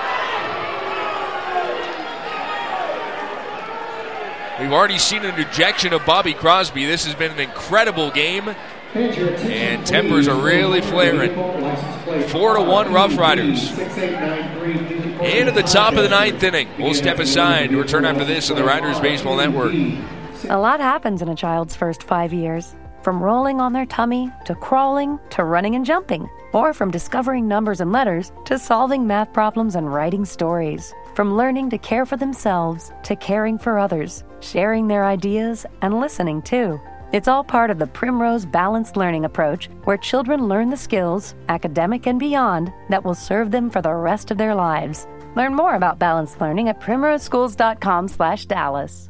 We've already seen an ejection of Bobby Crosby. This has been an incredible game, and tempers are really flaring. 4-1 Rough Riders. Into the top of the 9th inning. We'll step aside to return after this on the Riders Baseball Network. A lot happens in a child's first 5 years. From rolling on their tummy, to crawling, to running and jumping. Or from discovering numbers and letters, to solving math problems and writing stories. From learning to care for themselves, to caring for others, sharing their ideas, and listening too. It's all part of the Primrose Balanced Learning approach, where children learn the skills, academic and beyond, that will serve them for the rest of their lives. Learn more about balanced learning at primroseschools.com/Dallas.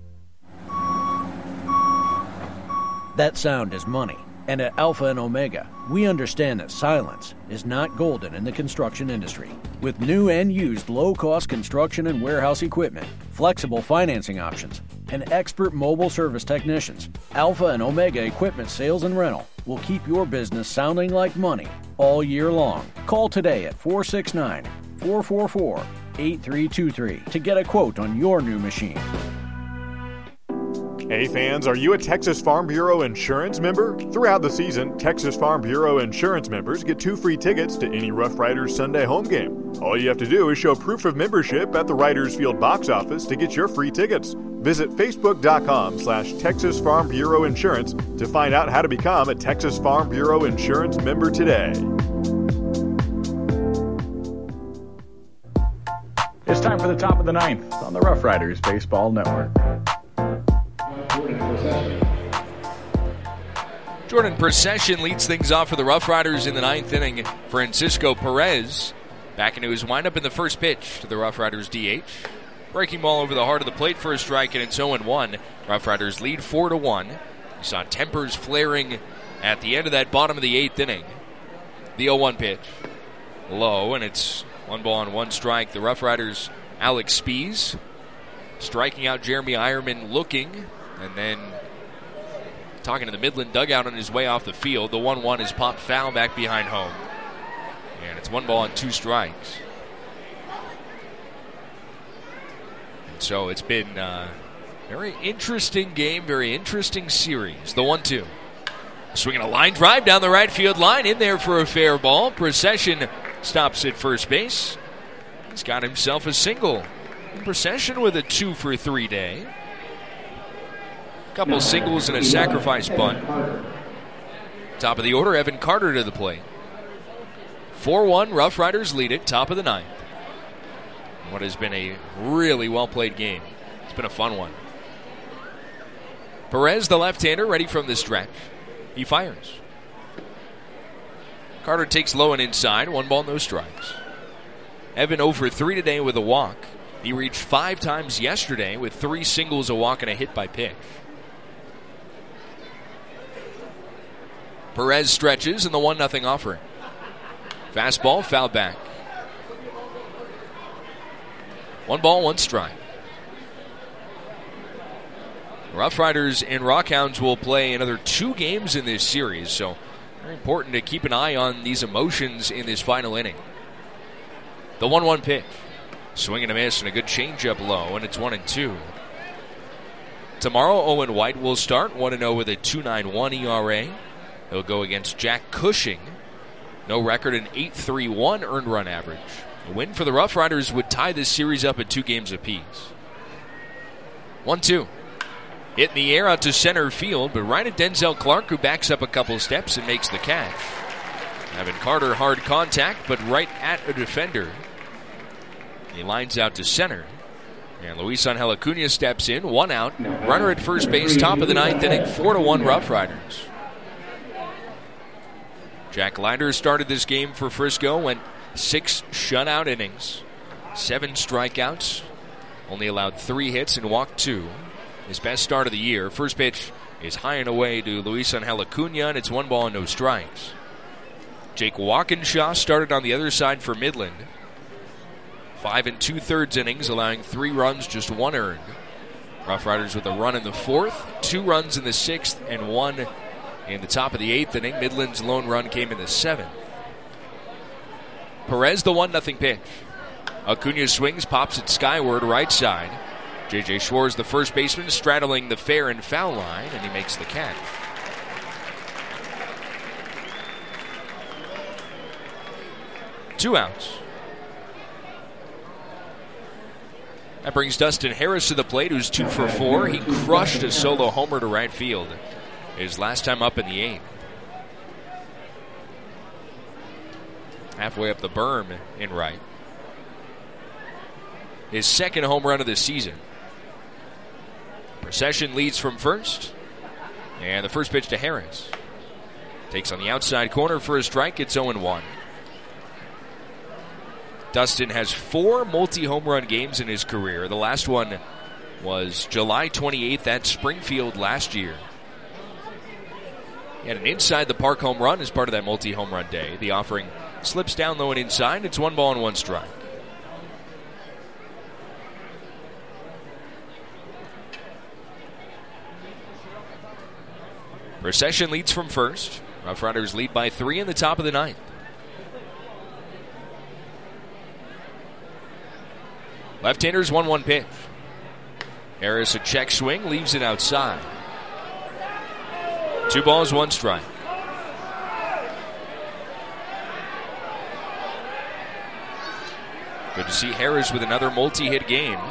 That sound is money. And at Alpha and Omega, we understand that silence is not golden in the construction industry. With new and used low-cost construction and warehouse equipment, flexible financing options, and expert mobile service technicians, Alpha and Omega Equipment Sales and Rental will keep your business sounding like money all year long. Call today at 469-444-8323 to get a quote on your new machine. Hey fans, are you a Texas Farm Bureau Insurance member? Throughout the season, Texas Farm Bureau Insurance members get 2 free tickets to any Rough Riders Sunday home game. All you have to do is show proof of membership at the Riders Field box office to get your free tickets. Visit facebook.com/Texas Farm Bureau Insurance to find out how to become a Texas Farm Bureau Insurance member today. It's time for the top of the 9th on the Rough Riders Baseball Network. Jordan Procession leads things off for the Rough Riders in the 9th inning. Francisco Perez back into his windup in the first pitch to the Rough Riders DH. Breaking ball over the heart of the plate for a strike, and it's 0-1. Rough Riders lead 4-1. You saw tempers flaring at the end of that bottom of the 8th inning. The 0-1 pitch. Low, and it's 1 ball and 1 strike. The Rough Riders, Alex Spies. striking out Jeremy Ironman looking, and then talking to the Midland dugout on his way off the field. The 1-1 is popped foul back behind home. And it's 1 ball and 2 strikes. And so it's been a very interesting game, very interesting series. The 1-2. Swinging a line drive down the right field line, in there for a fair ball. Procession stops at first base. He's got himself a single. Procession with a 2-for-3 day. Couple singles and a sacrifice bunt. Top of the order, Evan Carter to the plate. 4-1, Rough Riders lead it, top of the 9th. What has been a really well-played game. It's been a fun one. Perez, the left-hander, ready from the stretch. He fires. Carter takes low and inside, 1 ball, no strikes. Evan 0 for 3 today with a walk. He reached 5 times yesterday with 3 singles, a walk, and a hit by pitch. Perez stretches in the 1-0 offering. Fastball, foul back. 1 ball, 1 strike. Rough Riders and Rockhounds will play another 2 games in this series, so very important to keep an eye on these emotions in this final inning. The 1-1 pitch. Swing and a miss and a good changeup low, and it's 1-2. Tomorrow, Owen White will start, 1-0 with a 2.91 ERA. He'll go against Jack Cushing. No record, an 8.31 earned run average. A win for the Rough Riders would tie this series up at 2 games apiece. 1-2. Hit in the air out to center field, but right at Denzel Clark, who backs up a couple steps and makes the catch. Evan Carter, hard contact, but right at a defender. He lines out to center. And Luis Angel Acuna steps in, 1 out. Runner at first base, top of the 9th inning, 4-1 Rough Riders. Jack Leiter started this game for Frisco, went 6 shutout innings, 7 strikeouts, only allowed 3 hits and walked 2. His best start of the year. First pitch is high and away to Luis Angel Acuna, and it's 1 ball and no strikes. Jake Walkinshaw started on the other side for Midland. 5 2/3 innings, allowing 3 runs, just 1 earned. Rough Riders with a run in the 4th, 2 runs in the 6th, and 1 in the top of the 8th inning. Midland's lone run came in the 7th. Perez, the 1-0 pitch. Acuna swings, pops it skyward, right side. J.J. Schwartz, the first baseman, straddling the fair and foul line, and he makes the catch. Two outs. That brings Dustin Harris to the plate, who's 2 for 4. He crushed a solo homer to right field his last time up in the 8th. Halfway up the berm in right. His second home run of the season. Procession leads from first. And the first pitch to Harris. Takes on the outside corner for a strike. It's 0-1. Dustin has 4 multi-home run games in his career. The last one was July 28th at Springfield last year. He had an inside the park home run as part of that multi-home run day. The offering slips down low and inside. It's 1 ball and 1 strike. Procession leads from first. Rough Riders lead by 3 in the top of the 9th. Left-hander's 1-1 pitch. Harris a check swing, leaves it outside. 2 balls, 1 strike. Good to see Harris with another multi-hit game.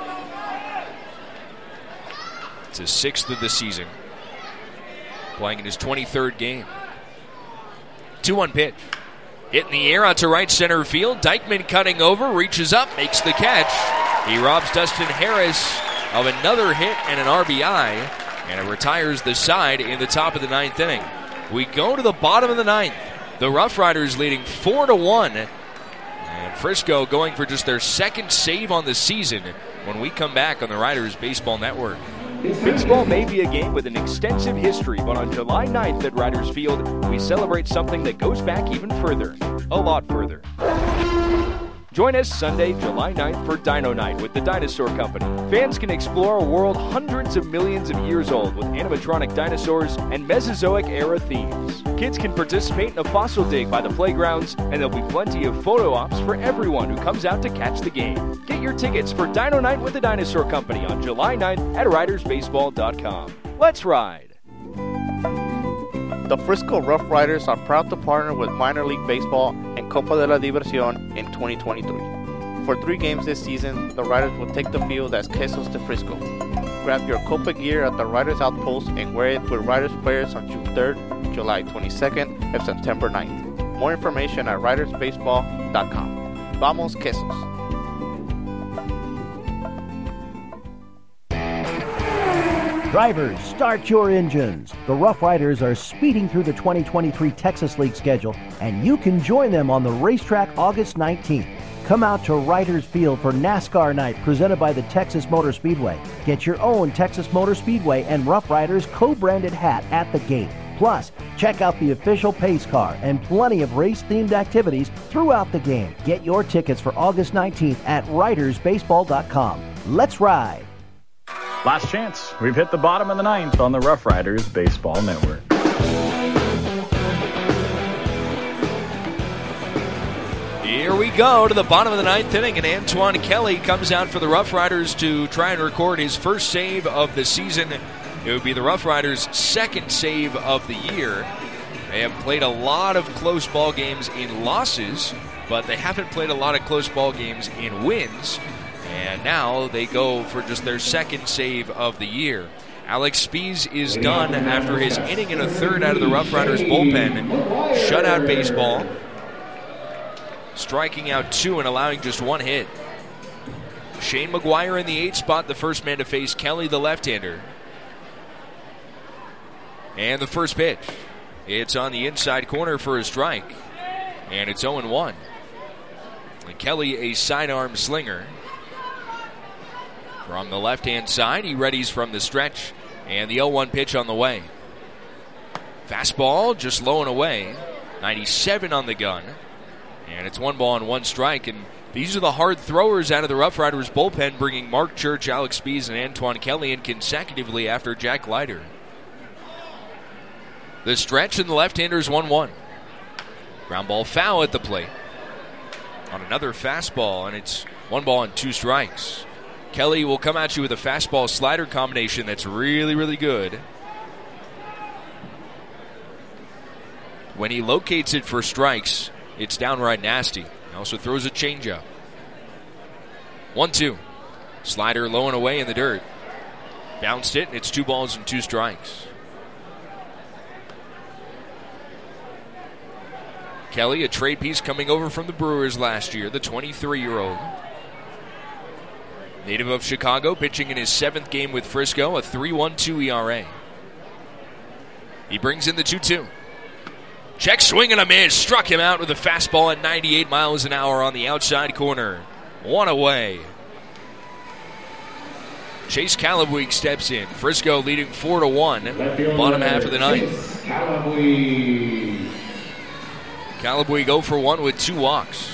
It's his 6th of the season. Playing in his 23rd game. 2-1 pitch. Hit in the air out to right center field. Dykeman cutting over, reaches up, makes the catch. He robs Dustin Harris of another hit and an RBI, and it retires the side in the top of the 9th inning. We go to the bottom of the 9th. The Rough Riders leading 4-1, and Frisco going for just their 2nd save on the season when we come back on the Riders Baseball Network. Baseball may be a game with an extensive history, but on July 9th at Riders Field, we celebrate something that goes back even further. A lot further. Join us Sunday, July 9th for Dino Night with the Dinosaur Company. Fans can explore a world hundreds of millions of years old with animatronic dinosaurs and Mesozoic-era themes. Kids can participate in a fossil dig by the playgrounds, and there'll be plenty of photo ops for everyone who comes out to catch the game. Get your tickets for Dino Night with the Dinosaur Company on July 9th at ridersbaseball.com. Let's ride! The Frisco Rough Riders are proud to partner with Minor League Baseball and Copa de la Diversión in 2023. For 3 games this season, the Riders will take the field as Quesos de Frisco. Grab your Copa gear at the Riders Outpost and wear it with Riders players on June 3rd, July 22nd, and September 9th. More information at ridersbaseball.com. Vamos Quesos! Drivers, start your engines. The Rough Riders are speeding through the 2023 Texas League schedule, and you can join them on the racetrack August 19th. Come out to Riders Field for NASCAR Night presented by the Texas Motor Speedway. Get your own Texas Motor Speedway and Rough Riders co-branded hat at the gate. Plus, check out the official pace car and plenty of race-themed activities throughout the game. Get your tickets for August 19th at ridersbaseball.com. Let's ride! Last chance. We've hit the bottom of the 9th on the Rough Riders Baseball Network. Here we go to the bottom of the 9th inning, and Antoine Kelly comes out for the Rough Riders to try and record his first save of the season. It would be the Rough Riders' second save of the year. They have played a lot of close ball games in losses, but they haven't played a lot of close ball games in wins. And now they go for just their second save of the year. Alex Spies is done after his inning and a third out of the Rough Riders bullpen. Shutout baseball. Striking out 2 and allowing just 1 hit. Shane McGuire in the 8th spot, the first man to face Kelly, the left-hander. And the first pitch. It's on the inside corner for a strike. And it's 0-1. And Kelly, a sidearm slinger. From the left-hand side, he readies from the stretch, and the 0-1 pitch on the way. Fastball just low and away. 97 on the gun, and it's 1 ball and 1 strike. And these are the hard throwers out of the Rough Riders bullpen, bringing Mark Church, Alex Spies, and Antoine Kelly in consecutively after Jack Leiter. The stretch and the left-hander is 1-1. Ground ball foul at the plate on another fastball, and it's 1 ball and 2 strikes. Kelly will come at you with a fastball-slider combination that's really, really good. When he locates it for strikes, it's downright nasty. He also throws a changeup. 1-2. Slider low and away in the dirt. Bounced it, and it's 2 balls and 2 strikes. Kelly, a trade piece coming over from the Brewers last year, the 23-year-old. Native of Chicago, pitching in his 7th game with Frisco, a 3.12 ERA. He brings in the 2-2. Check swing and a miss. Struck him out with a fastball at 98 miles an hour on the outside corner. 1 away. Chase Calabuig steps in. Frisco leading 4-1. Bottom half of the 9th. Calabuig 0 for 1 with 2 walks.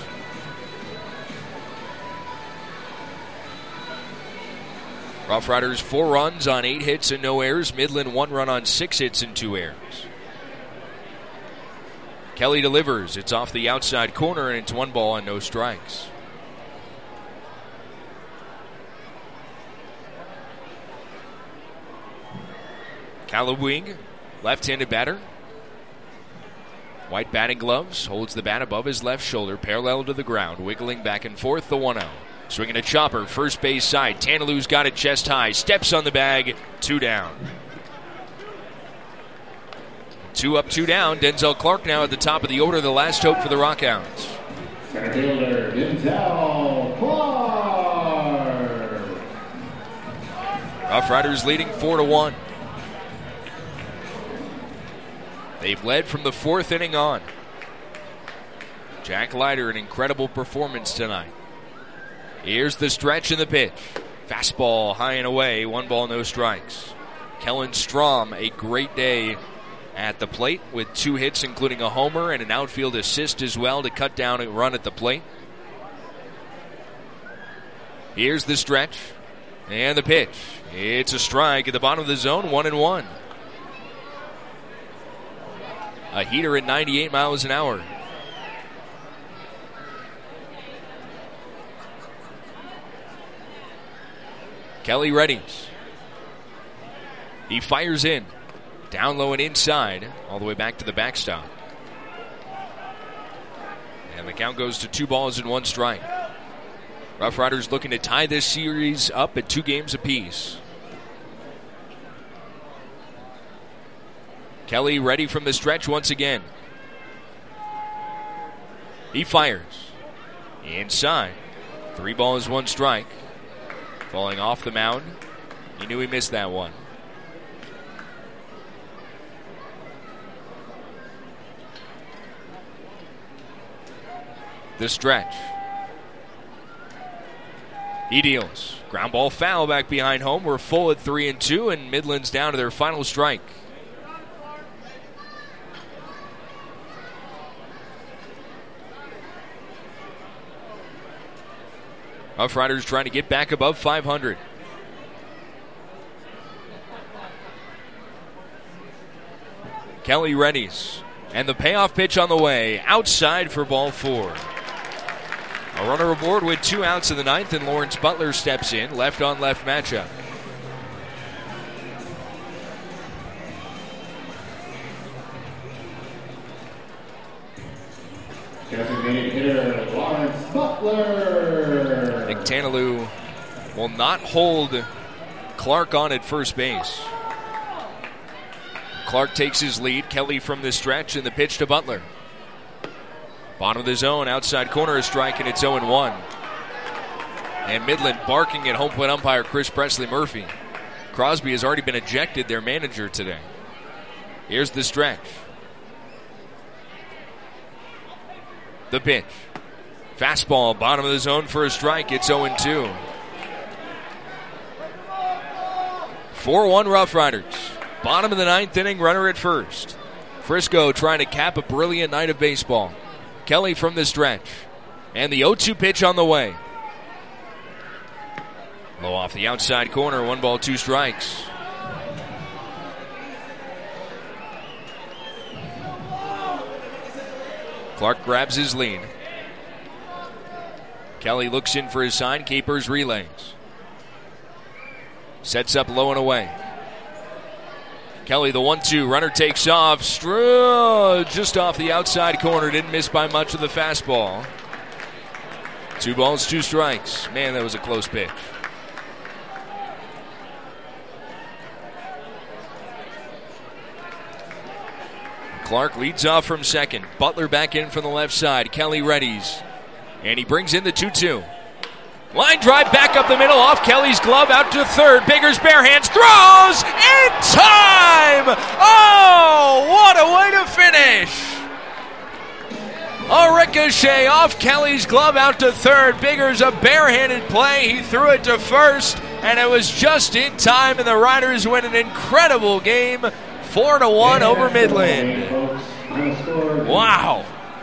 Rough Riders 4 runs on 8 hits and no errors. Midland 1 run on 6 hits and 2 errors. Kelly delivers. It's off the outside corner, and it's 1 ball and no strikes. Calabuig, left-handed batter. White batting gloves, holds the bat above his left shoulder, parallel to the ground, wiggling back and forth, the 1-0. Swinging a chopper, first base side. Tanalew's got it chest high. Steps on the bag. 2 down. 2 up, 2 down. Denzel Clark now at the top of the order. The last hope for the Rockhounds. Center fielder, Denzel Clark. Rough Riders leading 4-1. They've led from the 4th inning on. Jack Leiter, an incredible performance tonight. Here's the stretch and the pitch. Fastball high and away, 1 ball, no strikes. Kellen Strom, a great day at the plate with 2 hits, including a homer and an outfield assist as well to cut down a run at the plate. Here's the stretch and the pitch. It's a strike at the bottom of the zone, 1-1. A heater at 98 miles an hour. Kelly readies. He fires in. Down low and inside, all the way back to the backstop. And the count goes to 2-1 Rough Riders looking to tie this series up at 2 games apiece. Kelly ready from the stretch once again. He fires. Inside. 3-1. Falling off the mound. He knew he missed that one. The stretch. He deals. Ground ball foul back behind home. We're full at 3-2, and Midland's down to their final strike. Rough Riders trying to get back above 500. Kelly readies. And the payoff pitch on the way. Outside for ball 4. A runner aboard with 2 outs in the 9th, and Lawrence Butler steps in. Left-on-left matchup. Designated hitter, Lawrence Butler. Nick Tanalou will not hold Clark on at first base. Clark takes his lead. Kelly from the stretch, and the pitch to Butler. Bottom of the zone, outside corner, a strike, and it's 0-1. And Midland barking at home plate umpire Chris Presley Murphy. Crosby has already been ejected, their manager, today. Here's the stretch. The pitch. Fastball, bottom of the zone for a strike. It's 0-2. 4-1 Rough Riders. Bottom of the 9th inning, runner at first. Frisco trying to cap a brilliant night of baseball. Kelly from the stretch. And the 0-2 pitch on the way. Low off the outside corner, 1-2 strikes. Clark grabs his lead. Kelly looks in for his sign. Capers relays. Sets up low and away. Kelly, the 1-2. Runner takes off. Just off the outside corner. Didn't miss by much with the fastball. 2 strikes. Man, that was a close pitch. Clark leads off from second. Butler back in from the left side. Kelly readies. And he brings in the 2-2. Line drive back up the middle, off Kelly's glove, out to third. Biggers bare hands, throws in time! Oh, what a way to finish! A ricochet off Kelly's glove out to third. Biggers a barehanded play. He threw it to first, and it was just in time, and the Riders win an incredible game, 4-1 over Midland. Wow.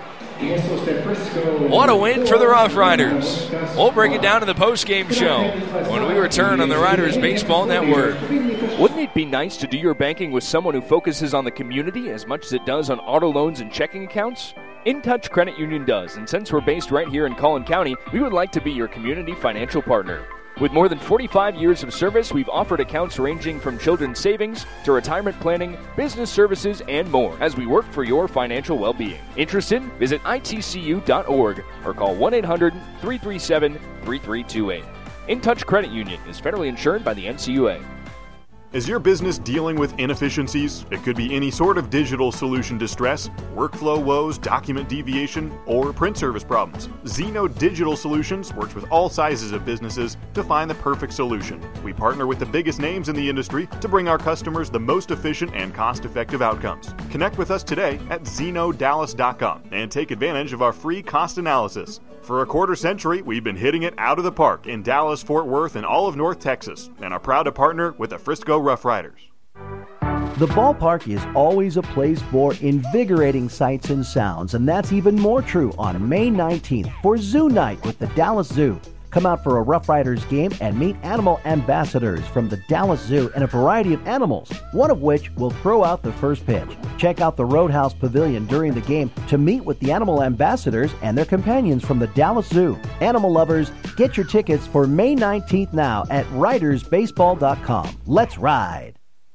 What a win for the Rough Riders. We'll break it down in the post-game show when we return on the Riders Baseball Network. Wouldn't it be nice to do your banking with someone who focuses on the community as much as it does on auto loans and checking accounts? InTouch Credit Union does, and since we're based right here in Collin County, we would like to be your community financial partner. With more than 45 years of service, we've offered accounts ranging from children's savings to retirement planning, business services, and more as we work for your financial well-being. Interested? Visit itcu.org or call 1-800-337-3328. InTouch Credit Union is federally insured by the NCUA. Is your business dealing with inefficiencies? It could be any sort of digital solution distress, workflow woes, document deviation, or print service problems. Zeno Digital Solutions works with all sizes of businesses to find the perfect solution. We partner with the biggest names in the industry to bring our customers the most efficient and cost-effective outcomes. Connect with us today at ZenoDallas.com and take advantage of our free cost analysis. For a quarter century, we've been hitting it out of the park in Dallas, Fort Worth, and all of North Texas, and are proud to partner with the Frisco Rough Riders. The ballpark is always a place for invigorating sights and sounds, and that's even more true on May 19th for Zoo Night with the Dallas Zoo. Come out for a Rough Riders game and meet animal ambassadors from the Dallas Zoo and a variety of animals, one of which will throw out the first pitch. Check out the Roadhouse Pavilion during the game to meet with the animal ambassadors and their companions from the Dallas Zoo. Animal lovers, get your tickets for May 19th now at ridersbaseball.com. Let's ride.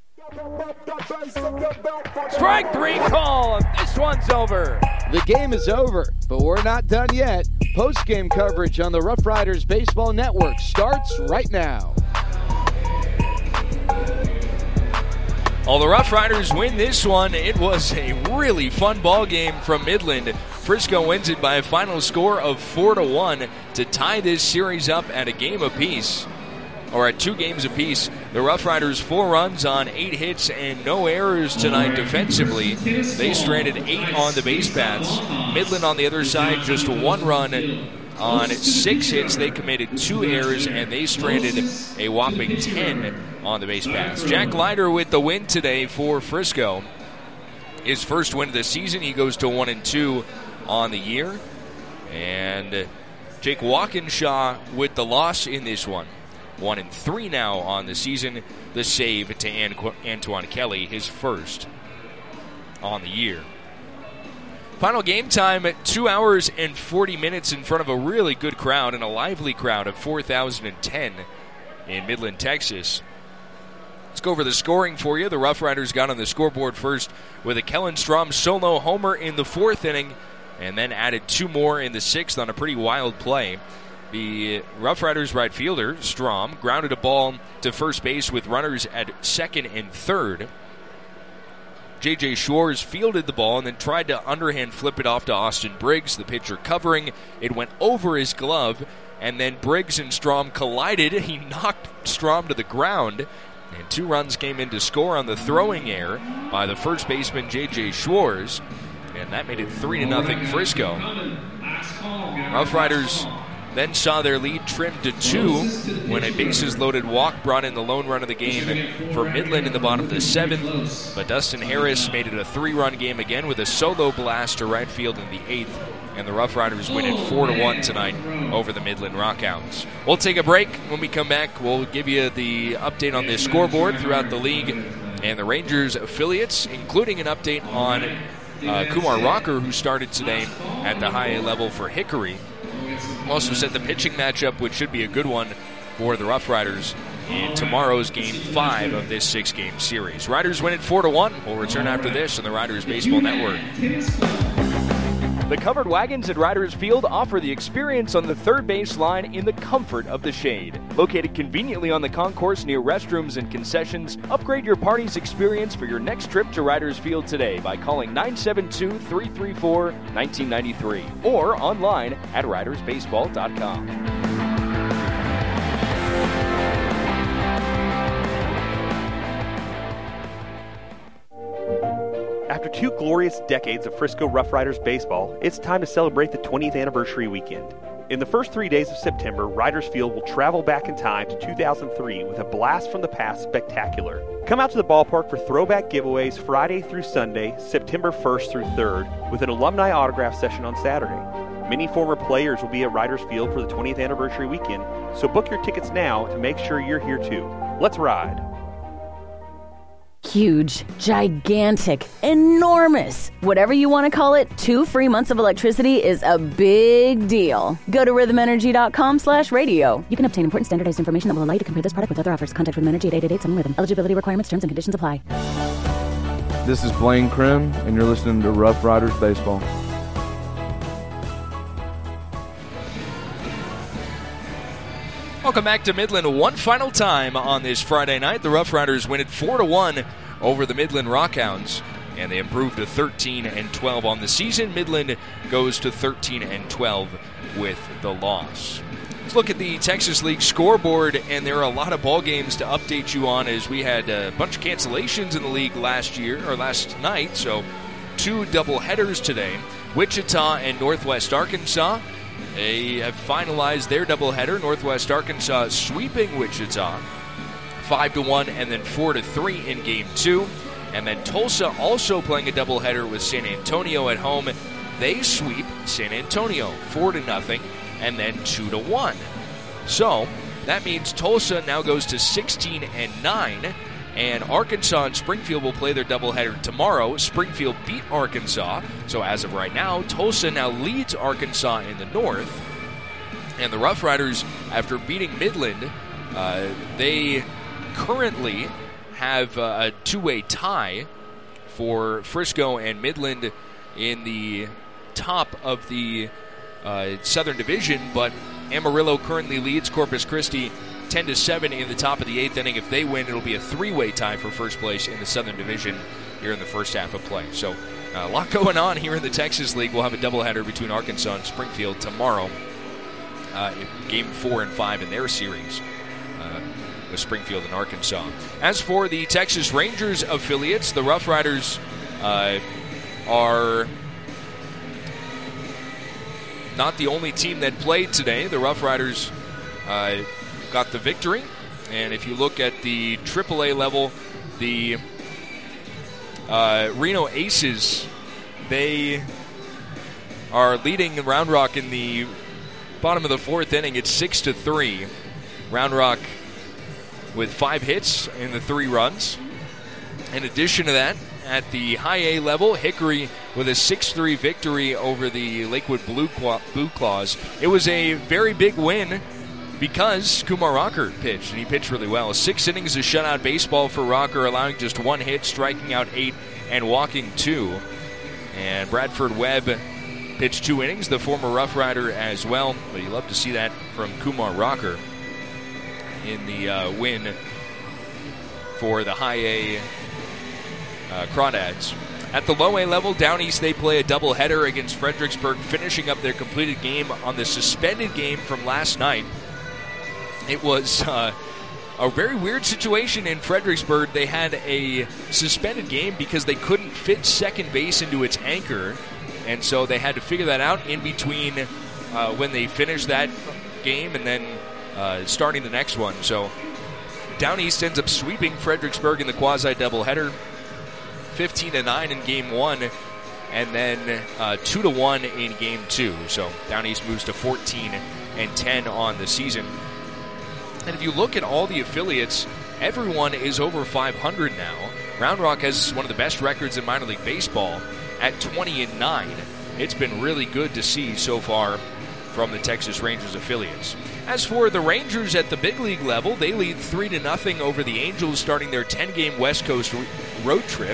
Strike three call. This one's over. The game is over, but we're not done yet. Post-game coverage on the Rough Riders Baseball Network starts right now. Well, the Rough Riders win this one. It was a really fun ball game from Midland. Frisco wins it by a final score of 4-1 to tie this series up at a game apiece. Or at 2 games apiece. The Rough Riders 4 runs on 8 hits and no errors tonight defensively. They stranded 8 on the base paths. Midland on the other side, just 1 run on 6 hits. They committed 2 errors and they stranded a whopping 10 on the base paths. Jack Leiter with the win today for Frisco. His first win of the season. He goes to 1-2 on the year. And Jake Walkinshaw with the loss in this one. 1-3 now on the season. The save to Antoine Kelly, his first on the year. Final game time at 2 hours and 40 minutes in front of a really good crowd and a lively crowd of 4,010 in Midland, Texas. Let's go over the scoring for you. The Rough Riders got on the scoreboard first with a Kellen Strom solo homer in the 4th inning and then added 2 more in the 6th on a pretty wild play. The Rough Riders right fielder, Strom, grounded a ball to first base with runners at 2nd and 3rd. J.J. Shores fielded the ball and then tried to underhand flip it off to Austin Briggs, the pitcher covering. It went over his glove, and then Briggs and Strom collided. He knocked Strom to the ground, and 2 runs came in to score on the throwing error by the first baseman, J.J. Shores, and that made it 3-0 Frisco. Rough Riders then saw their lead trimmed to 2 when a bases-loaded walk brought in the lone run of the game for Midland in the bottom of the 7th. But Dustin Harris made it a 3-run game again with a solo blast to right field in the 8th. And the Rough Riders win it 4-1 tonight over the Midland Rockhounds. We'll take a break. When we come back, we'll give you the update on the scoreboard throughout the league and the Rangers affiliates, including an update on Kumar Rocker, who started today at the high A level for Hickory. We'll also set the pitching matchup, which should be a good one for the Rough Riders in tomorrow's Game 5 of this 6-game series. Riders win it 4-1. We'll return after this on the Riders Baseball Network. The covered wagons at Riders Field offer the experience on the third base line in the comfort of the shade. Located conveniently on the concourse near restrooms and concessions, upgrade your party's experience for your next trip to Riders Field today by calling 972-334-1993 or online at ridersbaseball.com. After 2 glorious decades of Frisco Rough Riders baseball, it's time to celebrate the 20th anniversary weekend. In the first 3 days of September, Riders Field will travel back in time to 2003 with a Blast from the Past spectacular. Come out to the ballpark for throwback giveaways Friday through Sunday, September 1st through 3rd, with an alumni autograph session on Saturday. Many former players will be at Riders Field for the 20th anniversary weekend, so book your tickets now to make sure you're here too. Let's ride! Huge, gigantic, enormous. Whatever you want to call it, 2 free months of electricity is a big deal. Go to rhythmenergy.com/radio. You can obtain important standardized information that will allow you to compare this product with other offers. Contact Rhythm Energy at 888-7-RHYTHM. Eligibility requirements, terms, and conditions apply. This is Blaine Krim, and you're listening to Rough Riders Baseball. Welcome back to Midland one final time on this Friday night. The Rough Riders win it 4-1 over the Midland Rockhounds, and they improved to 13-12 on the season. Midland goes to 13-12 with the loss. Let's look at the Texas League scoreboard, and there are a lot of ball games to update you on, as we had a bunch of cancellations in the league last night, so 2 doubleheaders today. Wichita and Northwest Arkansas. They have finalized their doubleheader. Northwest Arkansas sweeping Wichita 5-1 and then 4-3 in Game 2. And then Tulsa also playing a doubleheader with San Antonio at home. They sweep San Antonio 4-0 and then 2-1. So that means Tulsa now goes to 16-9, and Arkansas and Springfield will play their doubleheader tomorrow. Springfield beat Arkansas, so as of right now, Tulsa now leads Arkansas in the North. And the Rough Riders, after beating Midland, they currently have a two-way tie for Frisco and Midland in the top of the Southern Division, but Amarillo currently leads Corpus Christi 10-7 in the top of the 8th inning. If they win, it'll be a three-way tie for first place in the Southern Division here in the first half of play. So a lot going on here in the Texas League. We'll have a doubleheader between Arkansas and Springfield tomorrow, game 4 and 5 in their series with Springfield and Arkansas. As for the Texas Rangers affiliates, the Rough Riders are not the only team that played today. The Rough Riders got the victory. And if you look at the AAA level, the Reno Aces, they are leading Round Rock in the bottom of the 4th inning. It's 6-3. Round Rock with 5 hits in the 3 runs. In addition to that, at the high A level, Hickory with a 6-3 victory over the Lakewood Blue Claws. It was a very big win because Kumar Rocker pitched, and he pitched really well. 6 innings of shutout baseball for Rocker, allowing just 1 hit, striking out 8, and walking 2. And Bradford Webb pitched 2 innings, the former Rough Rider as well. But you love to see that from Kumar Rocker in the win for the high A Crawdads. At the low A level, down east, they play a doubleheader against Fredericksburg, finishing up their completed game on the suspended game from last night. It was a very weird situation in Fredericksburg. They had a suspended game because they couldn't fit second base into its anchor, and so they had to figure that out in between when they finished that game and then starting the next one. So down east ends up sweeping Fredericksburg in the quasi-doubleheader, 15-9 in Game 1, and then 2-1 in Game 2. So down east moves to 14-10 on the season. And if you look at all the affiliates, everyone is over 500 now. Round Rock has one of the best records in minor league baseball at 20-9. It's been really good to see so far from the Texas Rangers affiliates. As for the Rangers at the big league level, they lead 3-0 over the Angels, starting their 10-game West Coast road trip.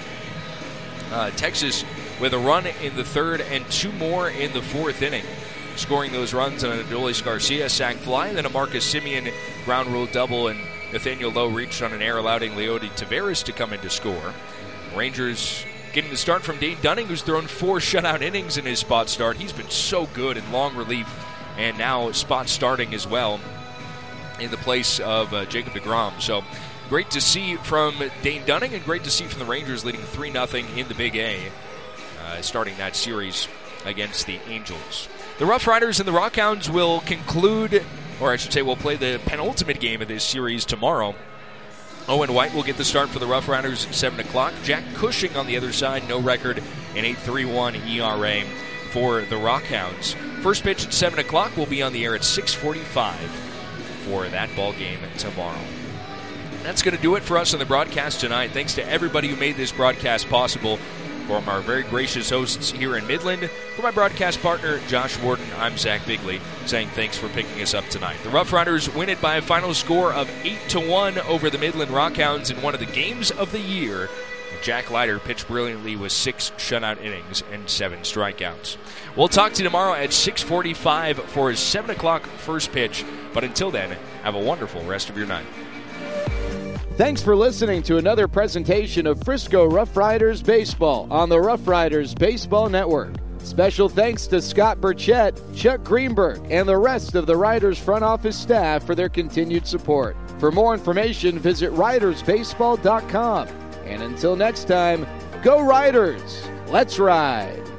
Texas with a run in the 3rd and 2 more in the 4th inning. Scoring those runs on an Adolis Garcia sac fly, then a Marcus Simeon ground rule double, and Nathaniel Lowe reached on an error, allowing Leody Taveras to come in to score. Rangers getting the start from Dane Dunning, who's thrown 4 shutout innings in his spot start. He's been so good in long relief, and now spot starting as well in the place of Jacob deGrom. So great to see from Dane Dunning, and great to see from the Rangers leading 3-0 in the Big A, starting that series against the Angels. The Rough Riders and the Rockhounds will conclude, or I should say will play the penultimate game of this series tomorrow. Owen White will get the start for the Rough Riders at 7 o'clock. Jack Cushing on the other side, no record, an 8.31 ERA for the Rockhounds. First pitch at 7 o'clock will be on the air at 6:45 for that ball game tomorrow. That's going to do it for us on the broadcast tonight. Thanks to everybody who made this broadcast possible. From our very gracious hosts here in Midland, for my broadcast partner, Josh Warden, I'm Zach Bigley, saying thanks for picking us up tonight. The Rough Riders win it by a final score of 8-1 over the Midland Rockhounds in one of the games of the year. Jack Leiter pitched brilliantly with 6 shutout innings and 7 strikeouts. We'll talk to you tomorrow at 6:45 for his 7 o'clock first pitch. But until then, have a wonderful rest of your night. Thanks for listening to another presentation of Frisco Rough Riders Baseball on the Rough Riders Baseball Network. Special thanks to Scott Burchett, Chuck Greenberg, and the rest of the Riders front office staff for their continued support. For more information, visit ridersbaseball.com. And until next time, go Riders! Let's ride!